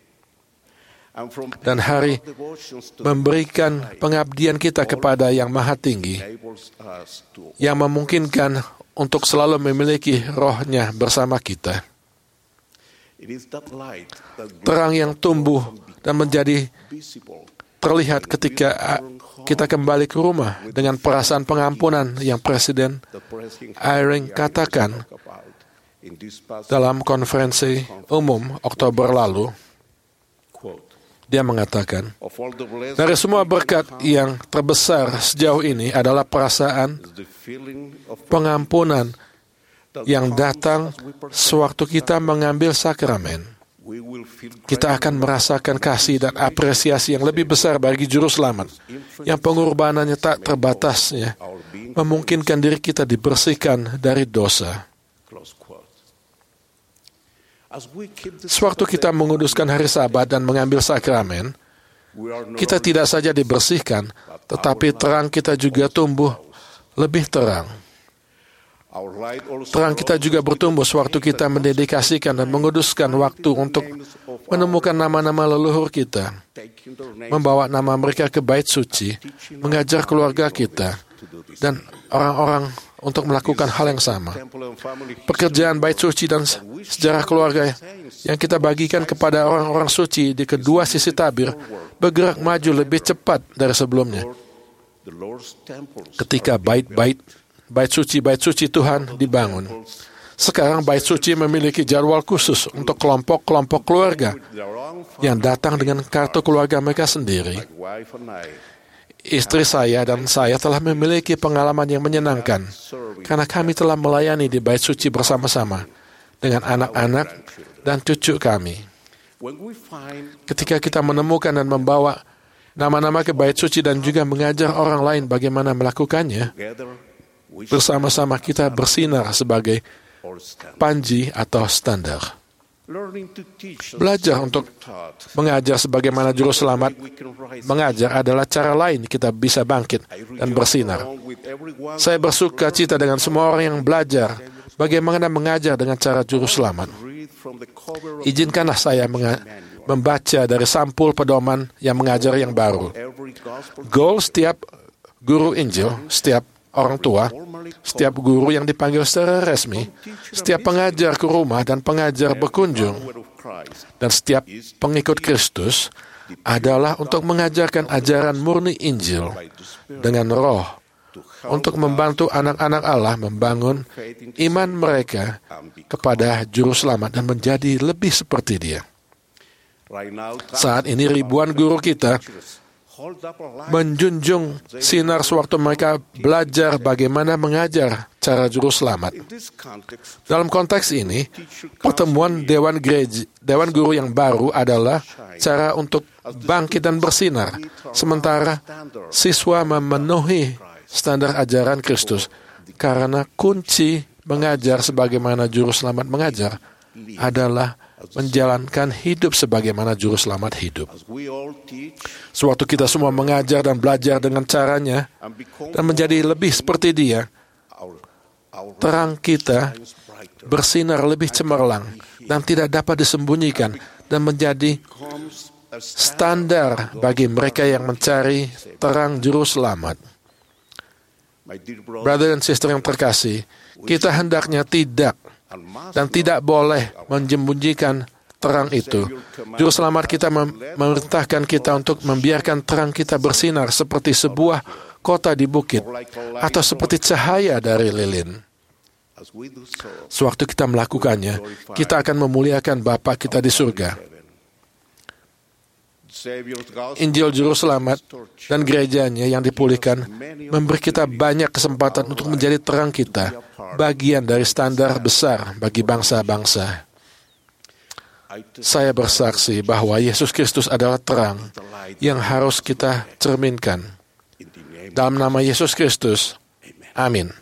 [SPEAKER 6] dan hari memberikan pengabdian kita kepada Yang Maha Tinggi, yang memungkinkan untuk selalu memiliki Roh-Nya bersama kita. Terang yang tumbuh dan menjadi terlihat ketika kita kembali ke rumah dengan perasaan pengampunan yang Presiden Eyring katakan dalam konferensi umum Oktober lalu. Dia mengatakan, dari semua berkat yang terbesar sejauh ini adalah perasaan pengampunan yang datang sewaktu kita mengambil sakramen. Kita akan merasakan kasih dan apresiasi yang lebih besar bagi Juru Selamat, yang pengorbanannya tak terbatasnya, memungkinkan diri kita dibersihkan dari dosa. Sewaktu kita menguduskan hari Sabat dan mengambil sakramen, kita tidak saja dibersihkan, tetapi terang kita juga tumbuh lebih terang. Terang kita juga bertumbuh sewaktu kita mendedikasikan dan menguduskan waktu untuk menemukan nama-nama leluhur kita, membawa nama mereka ke bait suci, mengajar keluarga kita, dan orang-orang untuk melakukan hal yang sama. Pekerjaan bait suci dan sejarah keluarga yang kita bagikan kepada orang-orang suci di kedua sisi tabir bergerak maju lebih cepat dari sebelumnya. Ketika bait suci Tuhan dibangun, sekarang bait suci memiliki jadwal khusus untuk kelompok-kelompok keluarga yang datang dengan kartu keluarga mereka sendiri. Istri saya dan saya telah memiliki pengalaman yang menyenangkan karena kami telah melayani di bait suci bersama-sama dengan anak-anak dan cucu kami. Ketika kita menemukan dan membawa nama-nama ke bait suci dan juga mengajar orang lain bagaimana melakukannya, bersama-sama kita bersinar sebagai panji atau standar. Belajar untuk mengajar sebagaimana juru selamat mengajar adalah cara lain kita bisa bangkit dan bersinar. Saya bersuka cita dengan semua orang yang belajar bagaimana mengajar dengan cara juru selamat. Izinkanlah saya membaca dari sampul pedoman yang mengajar yang baru. Goal setiap guru Injil, setiap orang tua, setiap guru yang dipanggil secara resmi, setiap pengajar ke rumah dan pengajar berkunjung, dan setiap pengikut Kristus adalah untuk mengajarkan ajaran murni Injil dengan Roh, untuk membantu anak-anak Allah membangun iman mereka kepada Juru Selamat dan menjadi lebih seperti Dia. Saat ini ribuan guru kita menjunjung sinar sewaktu mereka belajar bagaimana mengajar cara juru selamat. Dalam konteks ini, pertemuan dewan guru yang baru adalah cara untuk bangkit dan bersinar, sementara siswa memenuhi standar ajaran Kristus, karena kunci mengajar sebagaimana juru selamat mengajar adalah menjalankan hidup sebagaimana juru selamat hidup. Sewaktu kita semua mengajar dan belajar dengan caranya dan menjadi lebih seperti Dia, terang kita bersinar lebih cemerlang dan tidak dapat disembunyikan dan menjadi standar bagi mereka yang mencari terang juru selamat. Brother dan sister yang terkasih, kita hendaknya tidak boleh menyembunyikan terang itu. Juru selamat kita memerintahkan kita untuk membiarkan terang kita bersinar seperti sebuah kota di bukit atau seperti cahaya dari lilin. Sewaktu kita melakukannya, kita akan memuliakan Bapa kita di surga. Injil Juru Selamat dan gerejanya yang dipulihkan memberi kita banyak kesempatan untuk menjadi terang kita, bagian dari standar besar bagi bangsa-bangsa. Saya bersaksi bahwa Yesus Kristus adalah terang yang harus kita cerminkan. Dalam nama Yesus Kristus, amin.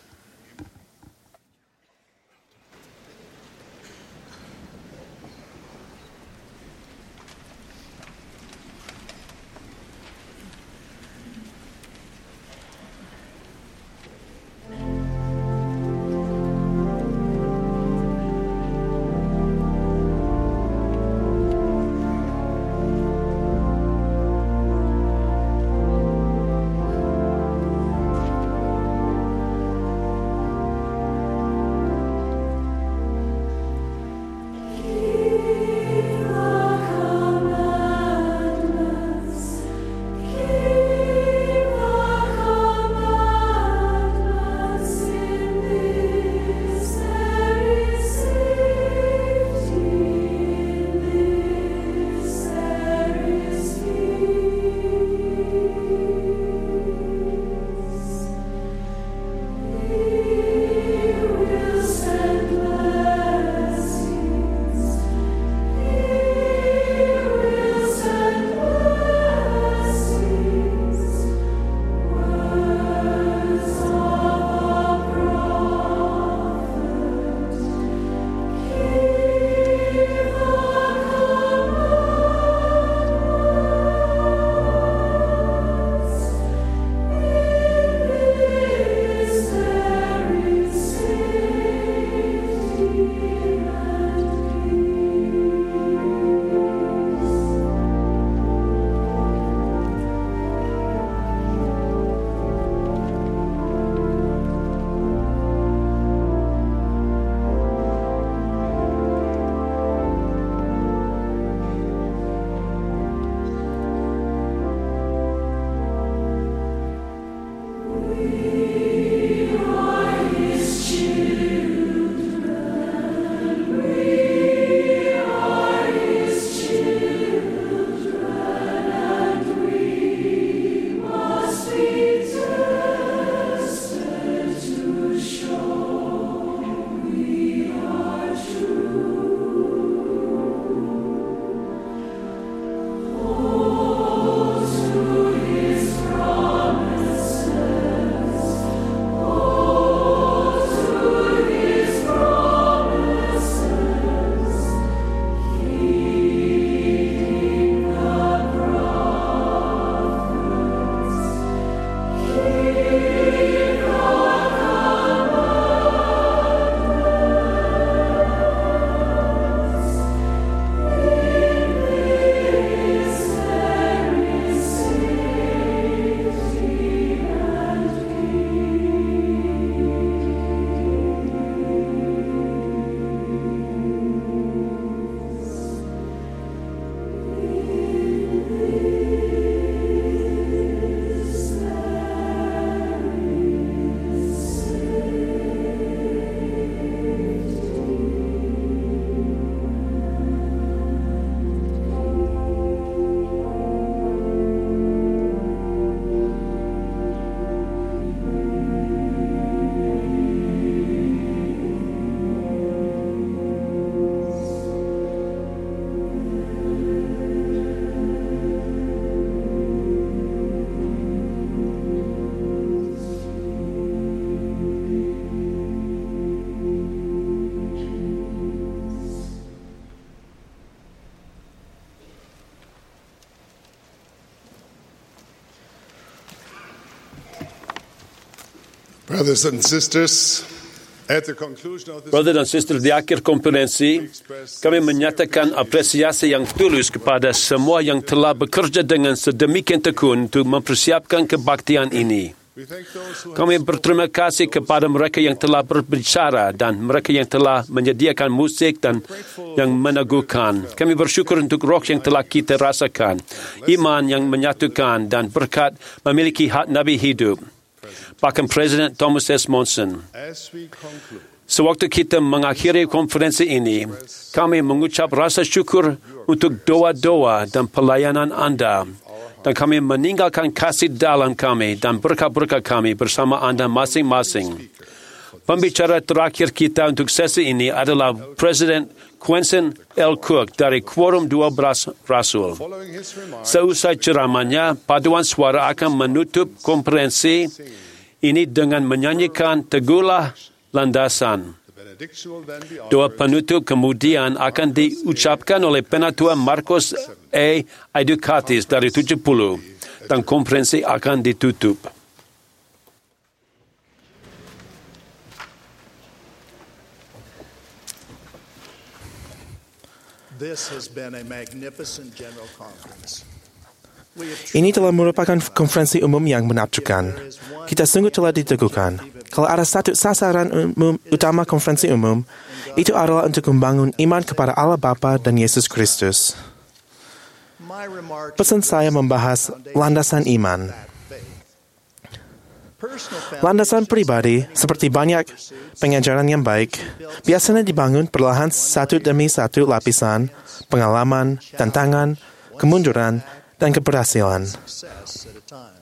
[SPEAKER 3] Brothers and sisters, at the conclusion of this
[SPEAKER 2] Brother dan sister, di akhir konferensi, kami menyatakan apresiasi yang tulus kepada semua yang telah bekerja dengan sedemikian tekun untuk mempersiapkan kebaktian ini.
[SPEAKER 3] we thank those who
[SPEAKER 2] Kami berterima kasih kepada mereka yang telah berbicara dan mereka yang telah menyediakan musik dan yang meneguhkan. Kami bersyukur untuk roh yang telah kita rasakan, iman yang menyatukan dan berkat memiliki hak Nabi hidup. Bahkan Presiden Thomas S. Monson.
[SPEAKER 3] as we conclude
[SPEAKER 2] Sewaktu kita mengakhiri konferensi ini, kami mengucap rasa syukur untuk doa-doa dan pelayanan anda. Dan kami meninggalkan kasih dalam kami dan berkat-berkat kami bersama anda masing-masing. Pembicara terakhir kita untuk sesi ini adalah Presiden Quentin L. Cook dari Quorum 12 Rasul.
[SPEAKER 3] following his remarks
[SPEAKER 2] Seusai ceramahnya, paduan suara akan menutup konferensi ini dengan menyanyikan Teguhlah Landasan.
[SPEAKER 3] the benediction will then be
[SPEAKER 2] Doa
[SPEAKER 3] offered
[SPEAKER 2] penutup kemudian akan diucapkan oleh Penatua Marcos A. Educatis dari 70 dan konferensi akan ditutup.
[SPEAKER 11] This has been a magnificent general conference. We have
[SPEAKER 9] Ini telah merupakan konferensi umum yang menakjubkan. Kita sungguh telah diteguhkan. Kalau ada satu sasaran utama konferensi umum, itu adalah untuk membangun iman kepada Allah Bapa dan Yesus Kristus.
[SPEAKER 11] my remarks
[SPEAKER 9] Pesan saya membahas landasan iman.
[SPEAKER 11] personal
[SPEAKER 9] Landasan pribadi, seperti banyak pengajaran yang baik, biasanya dibangun perlahan satu demi satu lapisan, pengalaman, tantangan, kemunduran, dan keberhasilan.
[SPEAKER 11] success at a time.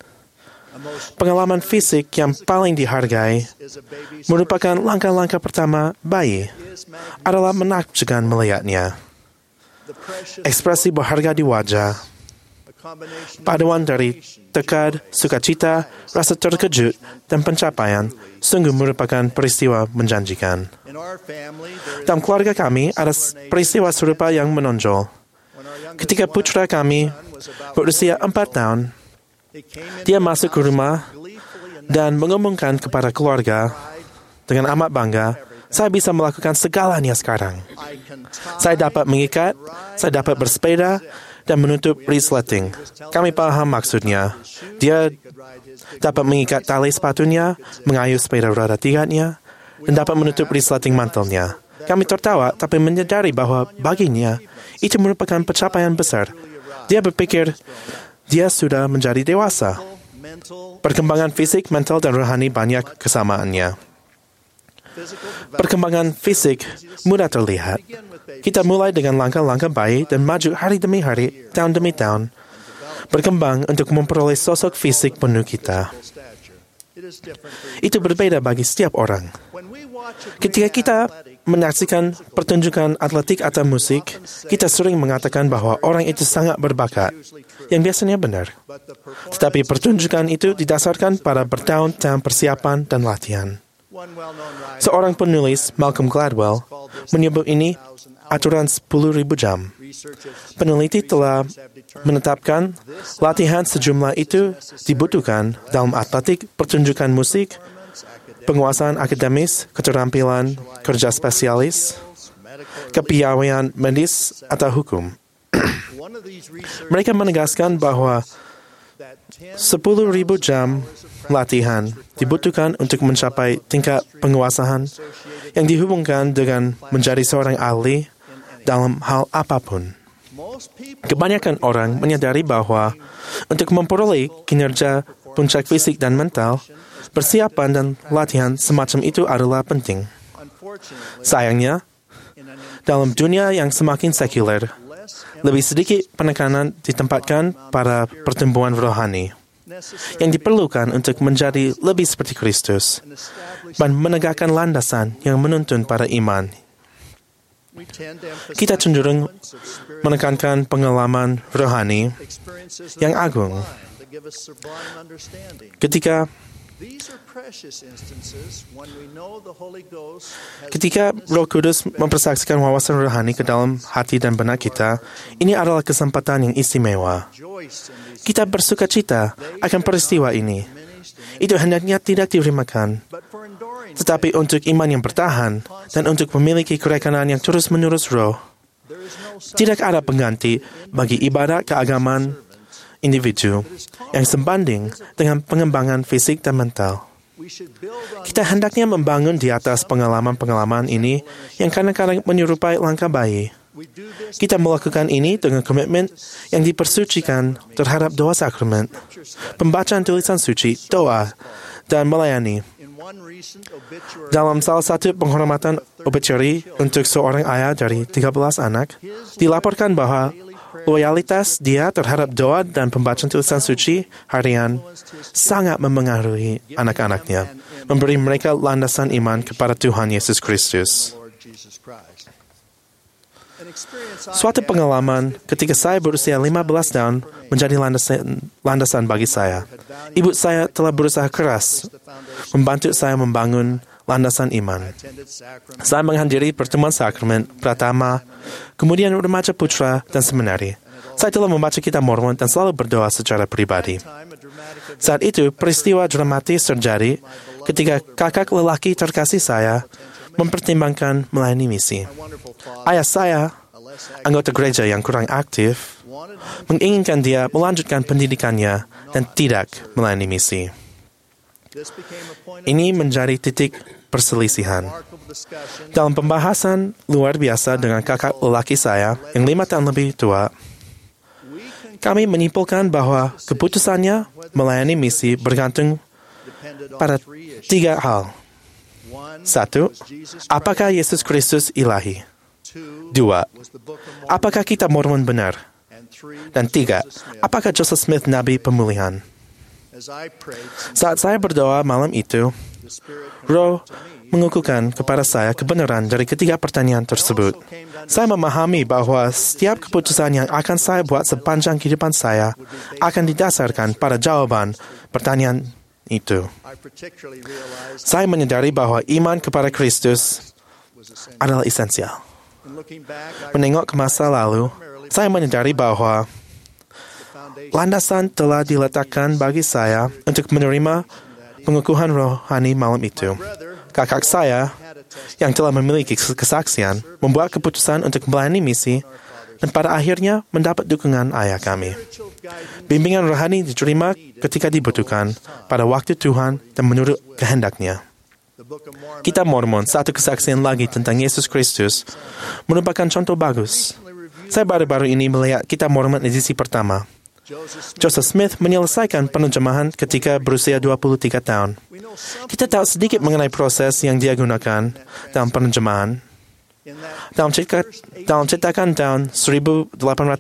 [SPEAKER 11] A most
[SPEAKER 9] Pengalaman fisik yang paling dihargai
[SPEAKER 11] is a baby's
[SPEAKER 9] merupakan langkah-langkah pertama bayi,
[SPEAKER 11] is magnificent.
[SPEAKER 9] adalah menakjubkan melihatnya.
[SPEAKER 11] The precious
[SPEAKER 9] Ekspresi berharga di wajah,
[SPEAKER 11] a combination
[SPEAKER 9] paduan dari tekad, sukacita, rasa terkejut, dan pencapaian sungguh merupakan peristiwa menjanjikan.
[SPEAKER 11] in our family there is
[SPEAKER 9] Dalam keluarga kami ada peristiwa serupa yang menonjol.
[SPEAKER 11] when our youngest
[SPEAKER 9] Ketika putra kami
[SPEAKER 11] was about
[SPEAKER 9] berusia 4 tahun,
[SPEAKER 11] he came in
[SPEAKER 9] dia masuk ke rumah
[SPEAKER 11] gleefully and
[SPEAKER 9] dan mengumumkan kepada keluarga dengan amat bangga, saya bisa melakukan segalanya sekarang.
[SPEAKER 11] I can tie
[SPEAKER 9] Saya dapat mengikat, saya dapat bersepeda, dan menutup resleting. Kami paham maksudnya. Dia dapat mengikat tali sepatunya, mengayuh sepeda roda tiganya, dan dapat menutup resleting mantelnya. Kami tertawa, tapi menyadari bahwa baginya itu merupakan pencapaian besar. Dia berpikir dia sudah menjadi dewasa.
[SPEAKER 11] mental
[SPEAKER 9] Perkembangan fisik, mental, dan rohani banyak kesamaannya.
[SPEAKER 11] physical
[SPEAKER 9] Perkembangan fisik mudah terlihat. Kita mulai dengan langkah-langkah baik dan maju hari demi hari, tahun demi tahun, berkembang untuk memperoleh sosok fisik penuh kita.
[SPEAKER 11] stature. It is different for
[SPEAKER 9] Itu berbeda bagi setiap orang.
[SPEAKER 11] when we watch a
[SPEAKER 9] Ketika kita menyaksikan pertunjukan atletik atau musik, kita sering mengatakan bahwa orang itu sangat berbakat, yang biasanya benar.
[SPEAKER 11] but the performance
[SPEAKER 9] Tetapi pertunjukan itu didasarkan pada bertahun-tahun persiapan dan latihan.
[SPEAKER 11] one well-known writer
[SPEAKER 9] Seorang penulis, Malcolm Gladwell, menyebut ini aturan 10.000 jam.
[SPEAKER 11] research of
[SPEAKER 9] Peneliti telah menetapkan latihan sejumlah itu dibutuhkan dalam atletik, pertunjukan musik, penguasaan akademis, keterampilan kerja spesialis, kepiawaian medis, atau hukum.
[SPEAKER 11] one of these research
[SPEAKER 9] Mereka menegaskan bahwa
[SPEAKER 11] that
[SPEAKER 9] 10.000 jam latihan dibutuhkan untuk mencapai tingkat penguasaan yang dihubungkan dengan menjadi seorang ahli dalam hal apapun.
[SPEAKER 11] most people
[SPEAKER 9] Kebanyakan orang menyadari bahwa untuk memperoleh kinerja puncak fisik dan mental, persiapan dan latihan semacam itu adalah penting.
[SPEAKER 11] unfortunately
[SPEAKER 9] Sayangnya,
[SPEAKER 11] in an
[SPEAKER 9] dalam dunia yang semakin sekuler,
[SPEAKER 11] less
[SPEAKER 9] lebih sedikit penekanan ditempatkan pada pertumbuhan rohani
[SPEAKER 11] necessary
[SPEAKER 9] yang diperlukan untuk menjadi lebih seperti Kristus
[SPEAKER 11] and established
[SPEAKER 9] dan menegakkan landasan yang menuntun pada iman.
[SPEAKER 11] we tend to emphasize
[SPEAKER 9] Kita cenderung
[SPEAKER 11] moments of spiritual
[SPEAKER 9] menekankan pengalaman rohani
[SPEAKER 11] experiences
[SPEAKER 9] yang
[SPEAKER 11] of the
[SPEAKER 9] agung.
[SPEAKER 11] divine that give us sublime understanding.
[SPEAKER 9] ketika
[SPEAKER 11] These are precious instances when we know the Holy Ghost has
[SPEAKER 9] Ketika Roh Kudus mempersaksikan wawasan rohani ke dalam hati dan benak kita, ini adalah kesempatan yang istimewa.
[SPEAKER 11] rejoiced in these
[SPEAKER 9] Kita bersuka cita akan peristiwa ini. itu hendaknya tidak diremehkan. Tetapi untuk iman yang bertahan dan untuk memiliki kerekanan yang terus-menerus roh, tidak ada pengganti bagi ibadat keagamaan individu yang sebanding dengan pengembangan fisik dan mental. Kita hendaknya membangun di atas pengalaman-pengalaman ini yang kadang-kadang menyerupai langkah bayi. Kita melakukan ini dengan komitmen yang dipersucikan terhadap doa sakramen, pembacaan tulisan suci, doa, dan melayani. Dalam salah satu penghormatan obituary untuk seorang ayah dari 13 anak, dilaporkan bahwa loyalitas dia terhadap doa dan pembacaan tulisan suci harian sangat memengaruhi anak-anaknya, memberi mereka landasan iman kepada Tuhan Yesus Kristus. Suatu pengalaman ketika saya berusia 15 tahun menjadi landasan bagi saya. Ibu saya telah berusaha keras membantu saya membangun landasan iman. Saya menghadiri pertemuan sakramen, pratama, kemudian remaja putra dan seminari. Saya telah membaca kitab Mormon dan selalu berdoa secara pribadi. Saat itu, peristiwa dramatis terjadi ketika kakak lelaki terkasih saya mempertimbangkan melayani misi. Ayah saya, anggota gereja yang kurang aktif, menginginkan dia melanjutkan pendidikannya dan tidak melayani misi. Ini menjadi titik perselisihan. Dalam pembahasan luar biasa dengan kakak lelaki saya yang 5 tahun lebih tua, kami menyimpulkan bahwa keputusannya melayani misi bergantung pada 3 hal. 1. Apakah Yesus Kristus ilahi? 2. Apakah kitab Mormon benar? Dan 3. Apakah Joseph Smith nabi pemulihan? Saat saya berdoa malam itu, Roh mengukuhkan kepada saya kebenaran dari ketiga pertanyaan tersebut. Saya memahami bahwa setiap keputusan yang akan saya buat sepanjang kehidupan saya akan didasarkan pada jawaban pertanyaan itu. Saya menyadari bahwa iman kepada Kristus adalah esensial. Menengok ke masa lalu, saya menyadari bahwa landasan telah diletakkan bagi saya untuk menerima pengukuhan rohani malam itu. Kakak saya, yang telah memiliki kesaksian, membuat keputusan untuk melayani misi dan pada akhirnya mendapat dukungan ayah kami. Bimbingan rohani diterima ketika dibutuhkan pada waktu Tuhan dan menurut kehendaknya. Kitab Mormon, satu kesaksian lagi tentang Yesus Kristus, merupakan contoh bagus. Saya baru-baru ini melihat Kitab Mormon edisi pertama. Joseph Smith menyelesaikan penerjemahan ketika berusia 23 tahun. Kita tahu sedikit mengenai proses yang dia gunakan dalam penerjemahan. Dalam cetakan tahun 1830,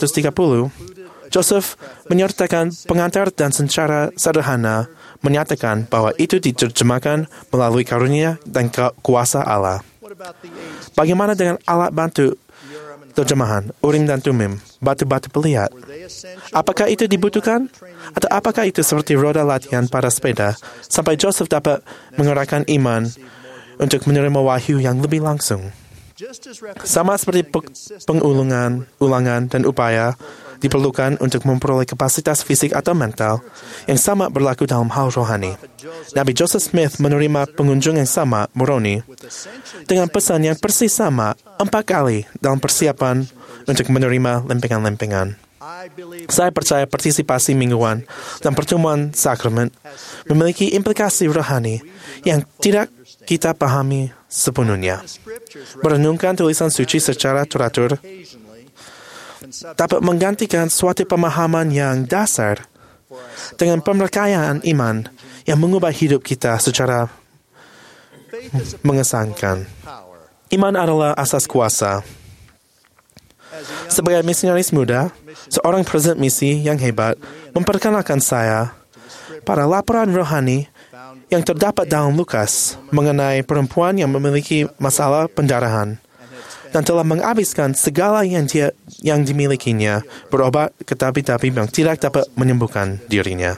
[SPEAKER 9] Joseph menyertakan pengantar dan secara sederhana menyatakan bahwa itu diterjemahkan melalui karunia dan kuasa Allah. Bagaimana dengan alat bantu terjemahan, Urim dan Tumim, batu-batu pelihat? Apakah itu dibutuhkan? Atau apakah itu seperti roda latihan pada sepeda, sampai Joseph dapat mengerahkan iman untuk menerima wahyu yang lebih langsung? Sama seperti ulangan dan upaya diperlukan untuk memperoleh kapasitas fisik atau mental, yang sama berlaku dalam hal rohani. Nabi Joseph Smith menerima pengunjung yang sama, Moroni, dengan pesan yang persis sama 4 kali dalam persiapan untuk menerima lempengan-lempengan. Saya percaya partisipasi mingguan dan pertemuan sakramen memiliki implikasi rohani yang tidak kita pahami sepenuhnya. Merenungkan tulisan suci secara teratur dapat menggantikan suatu pemahaman yang dasar dengan pemerkayaan iman yang mengubah hidup kita secara mengesankan. Iman adalah asas kuasa. Sebagai misionaris muda, seorang presiden misi yang hebat memperkenalkan saya pada laporan rohani yang terdapat dalam Lukas mengenai perempuan yang memiliki masalah pendarahan dan telah menghabiskan segala yang dimilikinya berobat ke tabib-tabib yang tidak dapat menyembuhkan dirinya.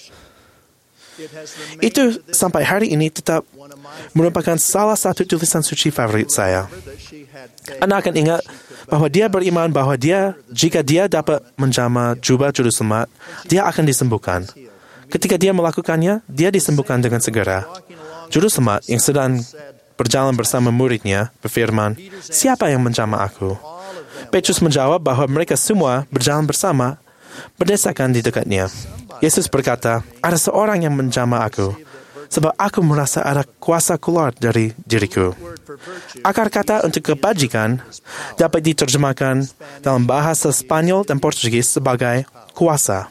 [SPEAKER 9] Itu sampai hari ini tetap merupakan salah satu tulisan suci favorit saya. Anda akan ingat bahwa dia beriman bahwa jika dia dapat menjamah jubah juru selamat, dia akan disembuhkan. Ketika dia melakukannya, dia disembuhkan dengan segera. Juru selamat yang sedang berjalan bersama muridnya berfirman, "Siapa yang menjamah aku?" Petrus menjawab bahwa mereka semua berjalan bersama, berdesakan di dekatnya. Yesus berkata, "Ada seorang yang menjamah aku, sebab aku merasa ada kuasa keluar dari diriku." Akar kata untuk kebajikan dapat diterjemahkan dalam bahasa Spanyol dan Portugis sebagai kuasa.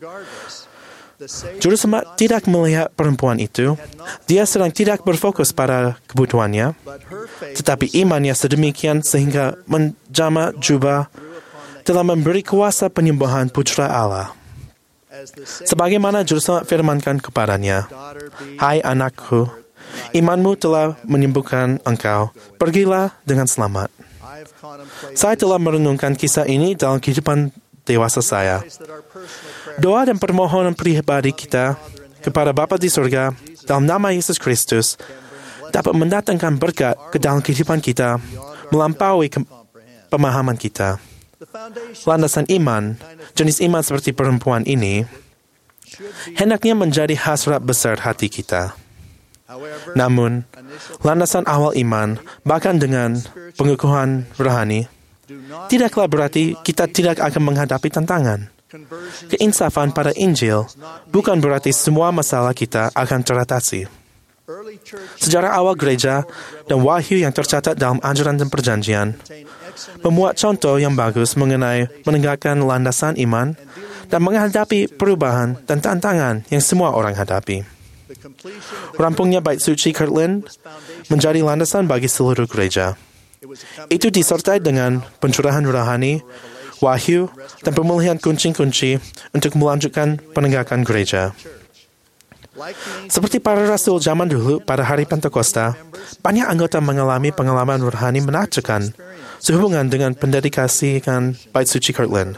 [SPEAKER 9] Juru selamat tidak melihat perempuan itu. Dia sedang tidak berfokus pada kebutuhannya, tetapi imannya sedemikian sehingga menjamah jubah telah memberi kuasa penyembuhan putra Allah. Sebagaimana juru selamat firmankan kepadanya, "Hai anakku, imanmu telah menyembuhkan engkau. Pergilah dengan selamat." Saya telah merenungkan kisah ini dalam kehidupan dewasa saya. Doa dan permohonan pribadi kita kepada Bapa di surga dalam nama Yesus Kristus dapat mendatangkan berkat ke dalam kehidupan kita melampaui pemahaman kita. Landasan iman, jenis iman seperti perempuan ini, hendaknya menjadi hasrat besar hati kita. Namun, landasan awal iman, bahkan dengan pengukuhan rohani, tidaklah berarti kita tidak akan menghadapi tantangan. Keinsafan pada Injil bukan berarti semua masalah kita akan teratasi. Sejarah awal gereja dan wahyu yang tercatat dalam ajaran dan perjanjian memuat contoh yang bagus mengenai menegakkan landasan iman dan menghadapi perubahan dan tantangan yang semua orang hadapi. Rampungnya Bait Suci Kirtland menjadi landasan bagi seluruh gereja. Itu disertai dengan pencurahan rohani, wahyu, dan pemulihan kunci-kunci untuk melanjutkan penegakan gereja. Seperti para rasul zaman dulu pada hari Pentakosta, banyak anggota mengalami pengalaman rohani menakjubkan sehubungan dengan pendedikasian Bait Suci Kirtland.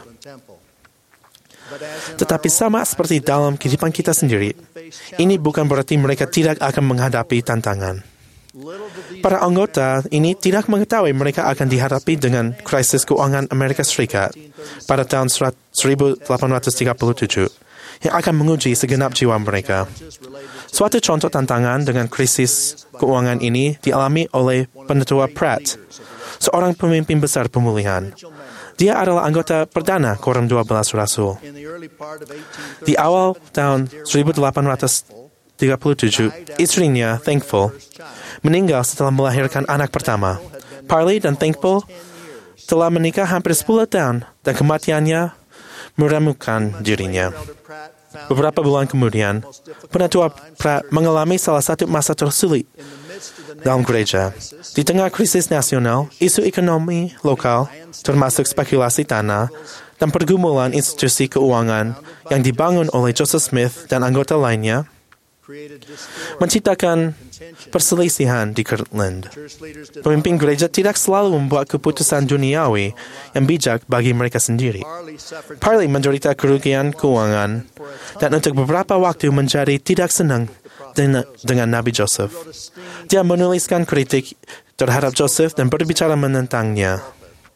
[SPEAKER 9] Tetapi sama seperti dalam kehidupan kita sendiri, ini bukan berarti mereka tidak akan menghadapi tantangan. Para anggota ini tidak mengetahui mereka akan dihadapi dengan krisis keuangan Amerika Serikat pada tahun 1837 yang akan menguji segenap jiwa mereka. Suatu contoh tantangan dengan krisis keuangan ini dialami oleh Penatua Pratt, seorang pemimpin besar pemulihan. Dia adalah anggota perdana Quorum 12 Rasul. Di awal tahun 1837, istrinya, Thankful, meninggal setelah melahirkan anak pertama. Parley dan Thankful telah menikah hampir 10 tahun dan kematiannya meramukan dirinya. Beberapa bulan kemudian, Penatua Pratt mengalami salah satu masa tersulit dalam gereja. Di tengah krisis nasional, isu ekonomi lokal, termasuk spekulasi tanah, dan pergumulan institusi keuangan yang dibangun oleh Joseph Smith dan anggota lainnya, menciptakan perselisihan di Kirtland. Pemimpin gereja tidak selalu membuat keputusan duniawi yang bijak bagi mereka sendiri. Parley menderita kerugian keuangan dan untuk beberapa waktu menjadi tidak senang dengan Nabi Joseph. Dia menuliskan kritik terhadap Joseph dan berbicara menentangnya.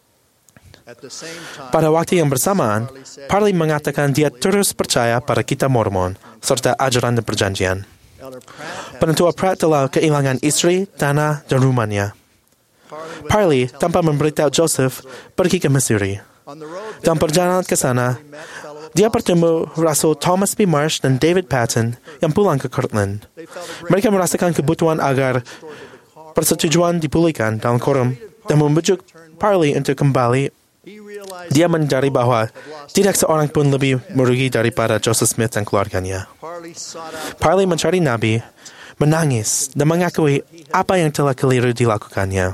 [SPEAKER 9] Pada waktu yang bersamaan, Parley mengatakan dia terus percaya pada Kitab Mormon serta ajaran dan perjanjian. Penatua Pratt telah kehilangan istri, tanah, dan rumahnya. Parley, tanpa memberitahu Joseph, pergi ke Missouri. Dalam perjalanan ke sana, dia bertemu Rasul Thomas B. Marsh dan David Patton yang pulang ke Kirtland. Mereka merasakan kebutuhan agar persetujuan dipulihkan dalam quorum dan membujuk Parley untuk kembali. Dia menyadari bahwa tidak seorang pun lebih merugi daripada Joseph Smith dan keluarganya. Parley mencari Nabi, menangis, dan mengakui apa yang telah keliru dilakukannya.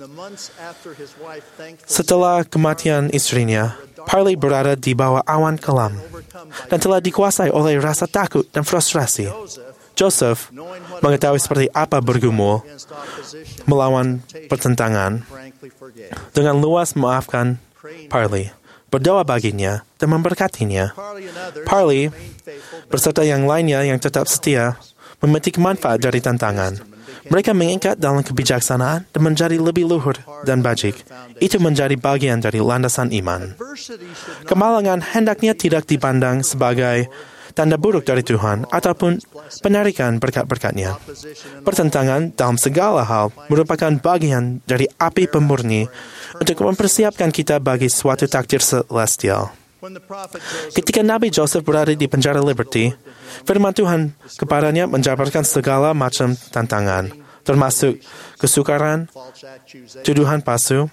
[SPEAKER 9] Setelah kematian istrinya, Parley berada di bawah awan kelam dan telah dikuasai oleh rasa takut dan frustrasi. Joseph mengetahui seperti apa bergumul melawan pertentangan, dengan luas memaafkan Parley, berdoa baginya, dan memberkatinya. Parley, beserta yang lainnya yang tetap setia, memetik manfaat dari tantangan. Mereka mengikat dalam kebijaksanaan dan menjadi lebih luhur dan bajik. Itu menjadi bagian dari landasan iman. Kemalangan hendaknya tidak dipandang sebagai tanda buruk dari Tuhan, ataupun penarikan berkat-berkatnya. Pertentangan dalam segala hal merupakan bagian dari api pemurni untuk mempersiapkan kita bagi suatu takdir celestial. Ketika Nabi Joseph berada di penjara Liberty, firman Tuhan kepadanya menjabarkan segala macam tantangan, termasuk kesukaran, tuduhan palsu,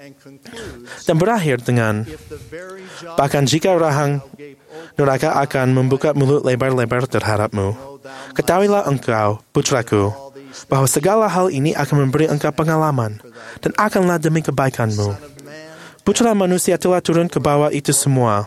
[SPEAKER 9] dan berakhir dengan, bahkan jika rahang neraka akan membuka mulut lebar-lebar terhadapmu, ketahuilah engkau, putraku, bahwa segala hal ini akan memberi engkau pengalaman, dan akanlah demi kebaikanmu. Putra manusia telah turun ke bawah itu semua.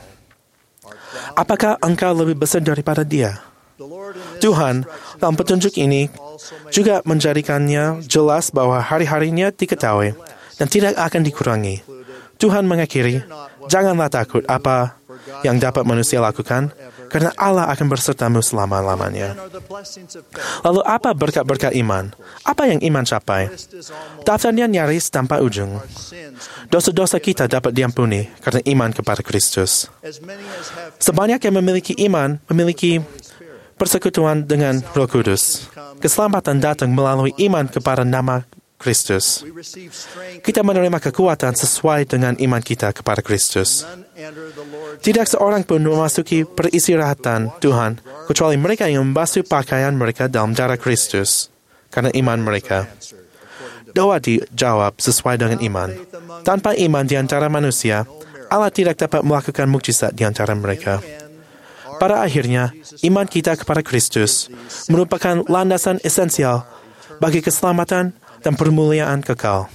[SPEAKER 9] Apakah engkau lebih besar daripada dia? Tuhan, dalam petunjuk ini, juga menjadikannya jelas bahwa hari-harinya diketahui dan tidak akan dikurangi. Tuhan mengakhiri, janganlah takut apa yang dapat manusia lakukan, karena Allah akan bersertamu selama-lamanya. Lalu apa berkat-berkat iman? Apa yang iman capai? Daftarnya nyaris tanpa ujung. Dosa-dosa kita dapat diampuni karena iman kepada Kristus. Sebanyak yang memiliki iman, memiliki persekutuan dengan Roh Kudus. Keselamatan datang melalui iman kepada nama Kristus. Kita menerima kekuatan sesuai dengan iman kita kepada Kristus. Tidak seorang pun memasuki peristirahatan Tuhan, kecuali mereka yang membasuh pakaian mereka dalam darah Kristus, karena iman mereka. Doa dijawab sesuai dengan iman. Tanpa iman di antara manusia, Allah tidak dapat melakukan mukjizat di antara mereka. Pada akhirnya, iman kita kepada Kristus merupakan landasan esensial bagi keselamatan dan permuliaan kekal.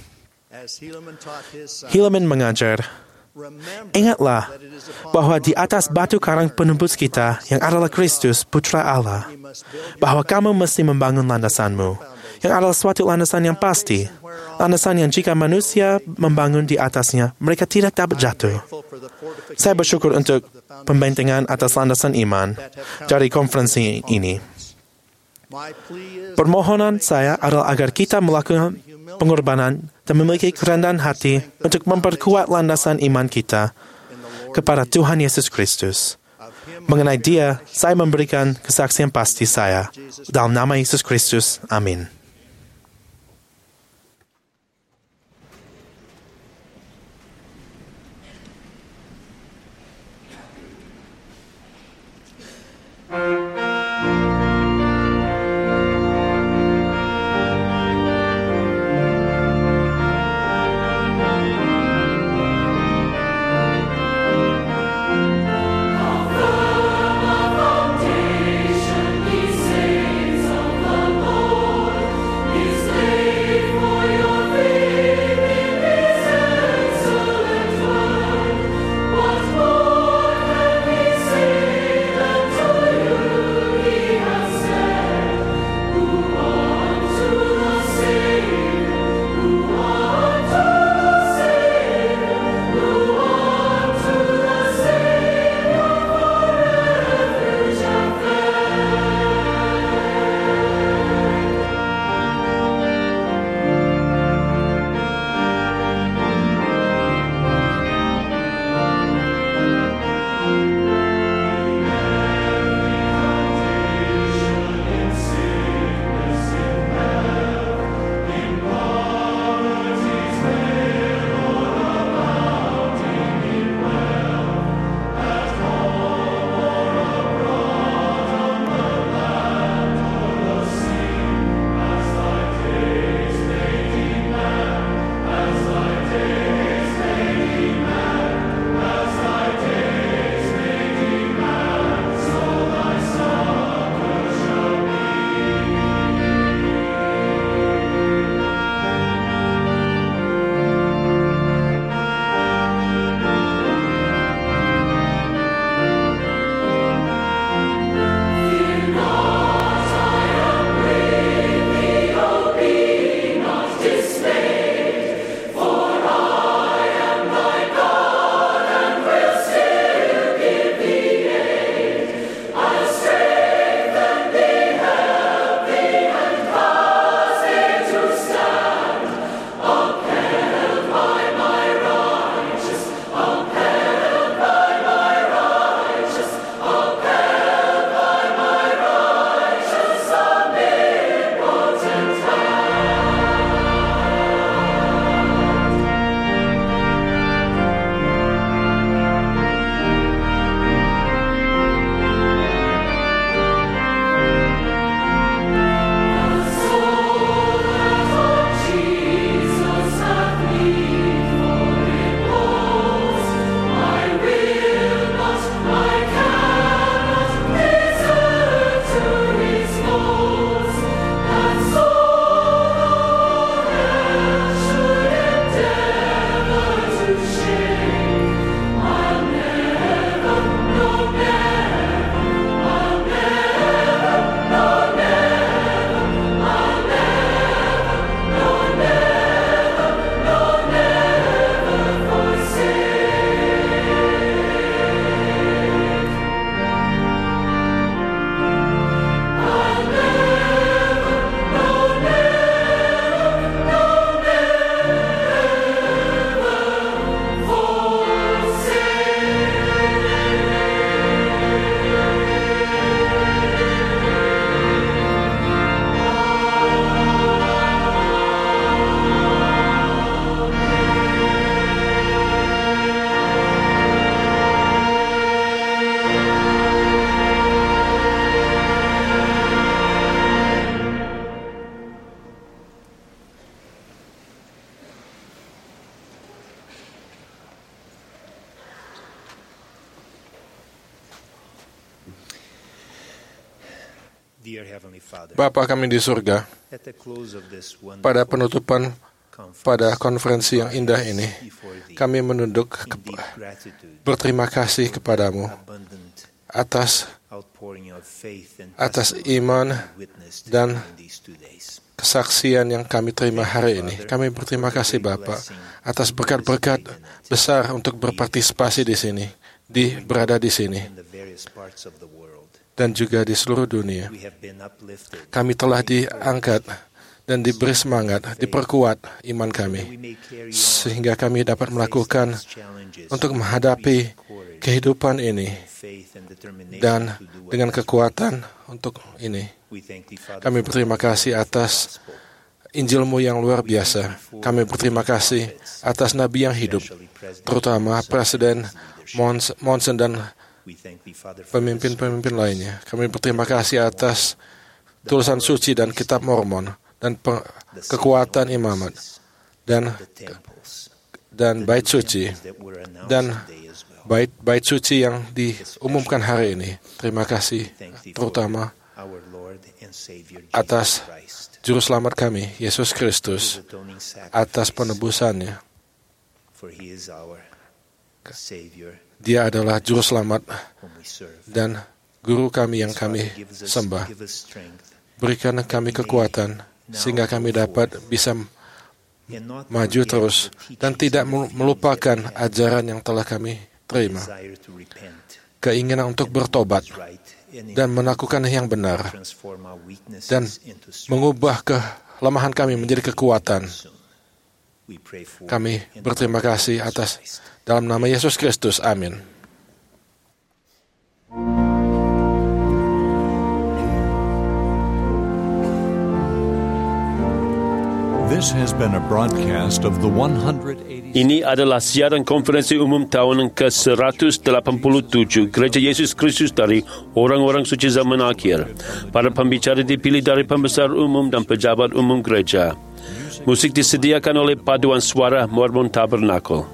[SPEAKER 9] Helaman mengajar, ingatlah bahwa di atas batu karang penembus kita yang adalah Kristus, Putra Allah, bahwa kamu mesti membangun landasanmu, yang adalah suatu landasan yang pasti, landasan yang jika manusia membangun di atasnya, mereka tidak dapat jatuh. Saya bersyukur untuk pembentengan atas landasan iman dari konferensi ini. Permohonan saya adalah agar kita melakukan pengorbanan dan memiliki kerendahan hati untuk memperkuat landasan iman kita kepada Tuhan Yesus Kristus. Mengenai Dia, saya memberikan kesaksian pasti saya. Dalam nama Yesus Kristus, amin.
[SPEAKER 12] Foundation, ye saints of the Lord.
[SPEAKER 6] Bapa kami di surga, pada penutupan pada konferensi yang indah ini, kami menunduk berterima kasih kepadamu atas iman dan kesaksian yang kami terima hari ini. Kami berterima kasih Bapa atas berkat-berkat besar untuk berpartisipasi di sini, berada di sini, dan juga di seluruh dunia. Kami telah diangkat dan diberi semangat, diperkuat iman kami, sehingga kami dapat melakukan untuk menghadapi kehidupan ini dan dengan kekuatan untuk ini. Kami berterima kasih atas Injil-Mu yang luar biasa. Kami berterima kasih atas Nabi yang hidup, terutama Presiden Monson dan pemimpin-pemimpin lainnya. Kami berterima kasih atas tulisan suci dan kitab Mormon dan kekuatan imamat dan bait suci dan bait suci yang diumumkan hari ini. Terima kasih terutama atas Juru Selamat kami, Yesus Kristus, atas penebusannya. Dia adalah Juru Selamat dan Guru kami yang kami sembah. Berikan kami kekuatan sehingga kami dapat bisa maju terus dan tidak melupakan ajaran yang telah kami terima. Keinginan untuk bertobat dan melakukan yang benar dan mengubah kelemahan kami menjadi kekuatan. Kami berterima kasih atas dalam nama Yesus Kristus. Amin.
[SPEAKER 10] This has been a broadcast of the 180.
[SPEAKER 2] Ini adalah siaran konferensi umum tahun ke-187 Gereja Yesus Kristus dari orang-orang suci zaman akhir. Para pembicara dipilih dari pembesar umum dan pejabat umum gereja. Musik disediakan oleh Paduan Suara Mormon Tabernacle.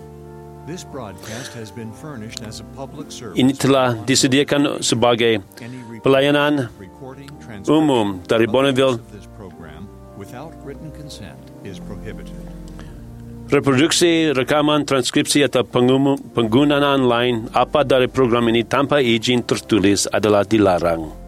[SPEAKER 2] Ini telah disediakan sebagai pelayanan umum dari Bonneville. Reproduksi, rekaman, transkripsi atau penggunaan lain apa dari program ini tanpa izin tertulis adalah dilarang.